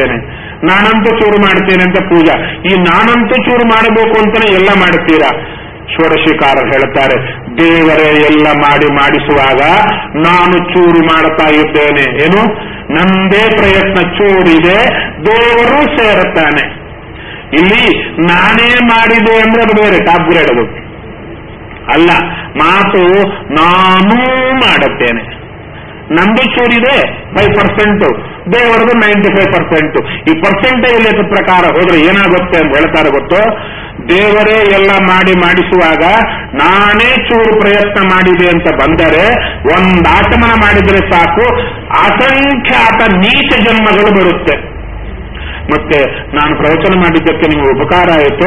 ಮಾಡುತ್ತೇನೆ ಅಂತ ಪೂಜಾ, ಈ ನಾನಂತೂ ಚೂರು ಮಾಡಬೇಕು ಅಂತಾನೆ ಎಲ್ಲ ಮಾಡುತ್ತೀರಾ. ಷೋಡಶಿಕಾರರು ಹೇಳುತ್ತಾರೆ, ದೇವರೇ ಎಲ್ಲ ಮಾಡಿಸುವಾಗ ನಾನು ಚೂರು ಮಾಡ್ತಾ ಇದ್ದೇನೆ. ಏನು? ನಂದೇ ಪ್ರಯತ್ನ ಚೂರಿದೆ, ದೇವರು ಸೇರುತ್ತಾನೆ. ಇಲ್ಲಿ ನಾನೇ ಮಾಡಿದೆ ಅಂದ್ರೆ ಅದು ಬೇರೆ, ಟಾಪ್ ಗ್ರೇಡ್ ಅದು ಅಲ್ಲ. ಮಾತು ನಾನೂ ಮಾಡುತ್ತೇನೆ, ನಮ್ದು ಚೂರಿದೆ 5%, ದೇವರದು 95%. ಈ ಪರ್ಸೆಂಟೇಜ್ ಲೆಕ್ಕ ಪ್ರಕಾರ ಹೋದ್ರೆ ಏನಾಗುತ್ತೆ ಅಂತ ಹೇಳ್ತಾರೆ ಗೊತ್ತೋ? ದೇವರೇ ಎಲ್ಲ ಮಾಡಿಸುವಾಗ ನಾನೇ ಚೂರು ಪ್ರಯತ್ನ ಮಾಡಿದೆ ಅಂತ ಬಂದರೆ ಒಂದು ಆಚಮನ ಮಾಡಿದರೆ ಸಾಕು, ಅಸಂಖ್ಯಾತ ನೀಚ ಜನ್ಮಗಳು ಬರುತ್ತೆ. ಮತ್ತೆ ನಾನು ಪ್ರವಚನ ಮಾಡಿದ್ದಕ್ಕೆ ನಿಮಗೆ ಉಪಕಾರ ಆಯಿತೋ,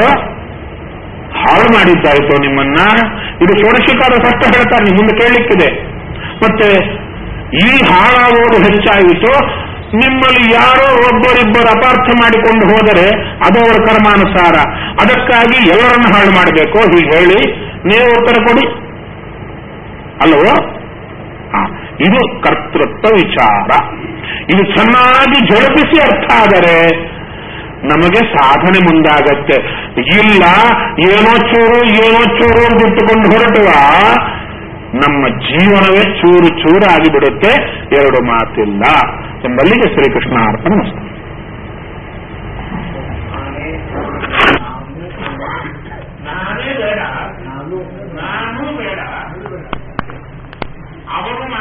ಹಾಳು ಮಾಡಿದ್ದಾಯಿತೋ ನಿಮ್ಮನ್ನ? ಇದು ಷೋಡಶಿಕಾರ ಸಷ್ಟ ಹೇಳ್ತಾರೆ, ನಿಮ್ಮ ಮುಂದೆ ಕೇಳಲಿಕ್ಕಿದೆ. ಮತ್ತೆ ಈ ಹಾಳಾಗುವುದು ಹೆಚ್ಚಾಯಿತು, ನಿಮ್ಮಲ್ಲಿ ಯಾರೋ ಒಬ್ಬರಿಬ್ಬರು ಅಪಾರ್ಥ ಮಾಡಿಕೊಂಡು ಹೋದರೆ ಅದು ಅವರ ಕರ್ಮಾನುಸಾರ, ಅದಕ್ಕಾಗಿ ಎಲ್ಲರನ್ನು ಹಾಳು ಮಾಡಬೇಕು. ಹೀಗೆ ಹೇಳಿ ನೀವು ಉತ್ತರ ಕೊಡಿ ಅಲ್ಲವೋ? ಇದು ಕರ್ತೃತ್ವ ವಿಚಾರ. ಇದು ಚೆನ್ನಾಗಿ ಝಳಪಿಸಿ ಅರ್ಥ ಆದರೆ ನಮಗೆ ಸಾಧನೆ ಮುಂದಾಗತ್ತೆ. ಇಲ್ಲ ಏನೋ ಚೂರು ಬಿಟ್ಟುಕೊಂಡು ಹೊರಟುವ ನಮ್ಮ ಜೀವನವೇ ಚೂರು ಆಗಿಬಿಡುತ್ತೆ. ಎರಡು ಮಾತಿಲ್ಲ ಎಂಬಲ್ಲಿಗೆ ಶ್ರೀಕೃಷ್ಣ ಅರ್ಪಣೆ.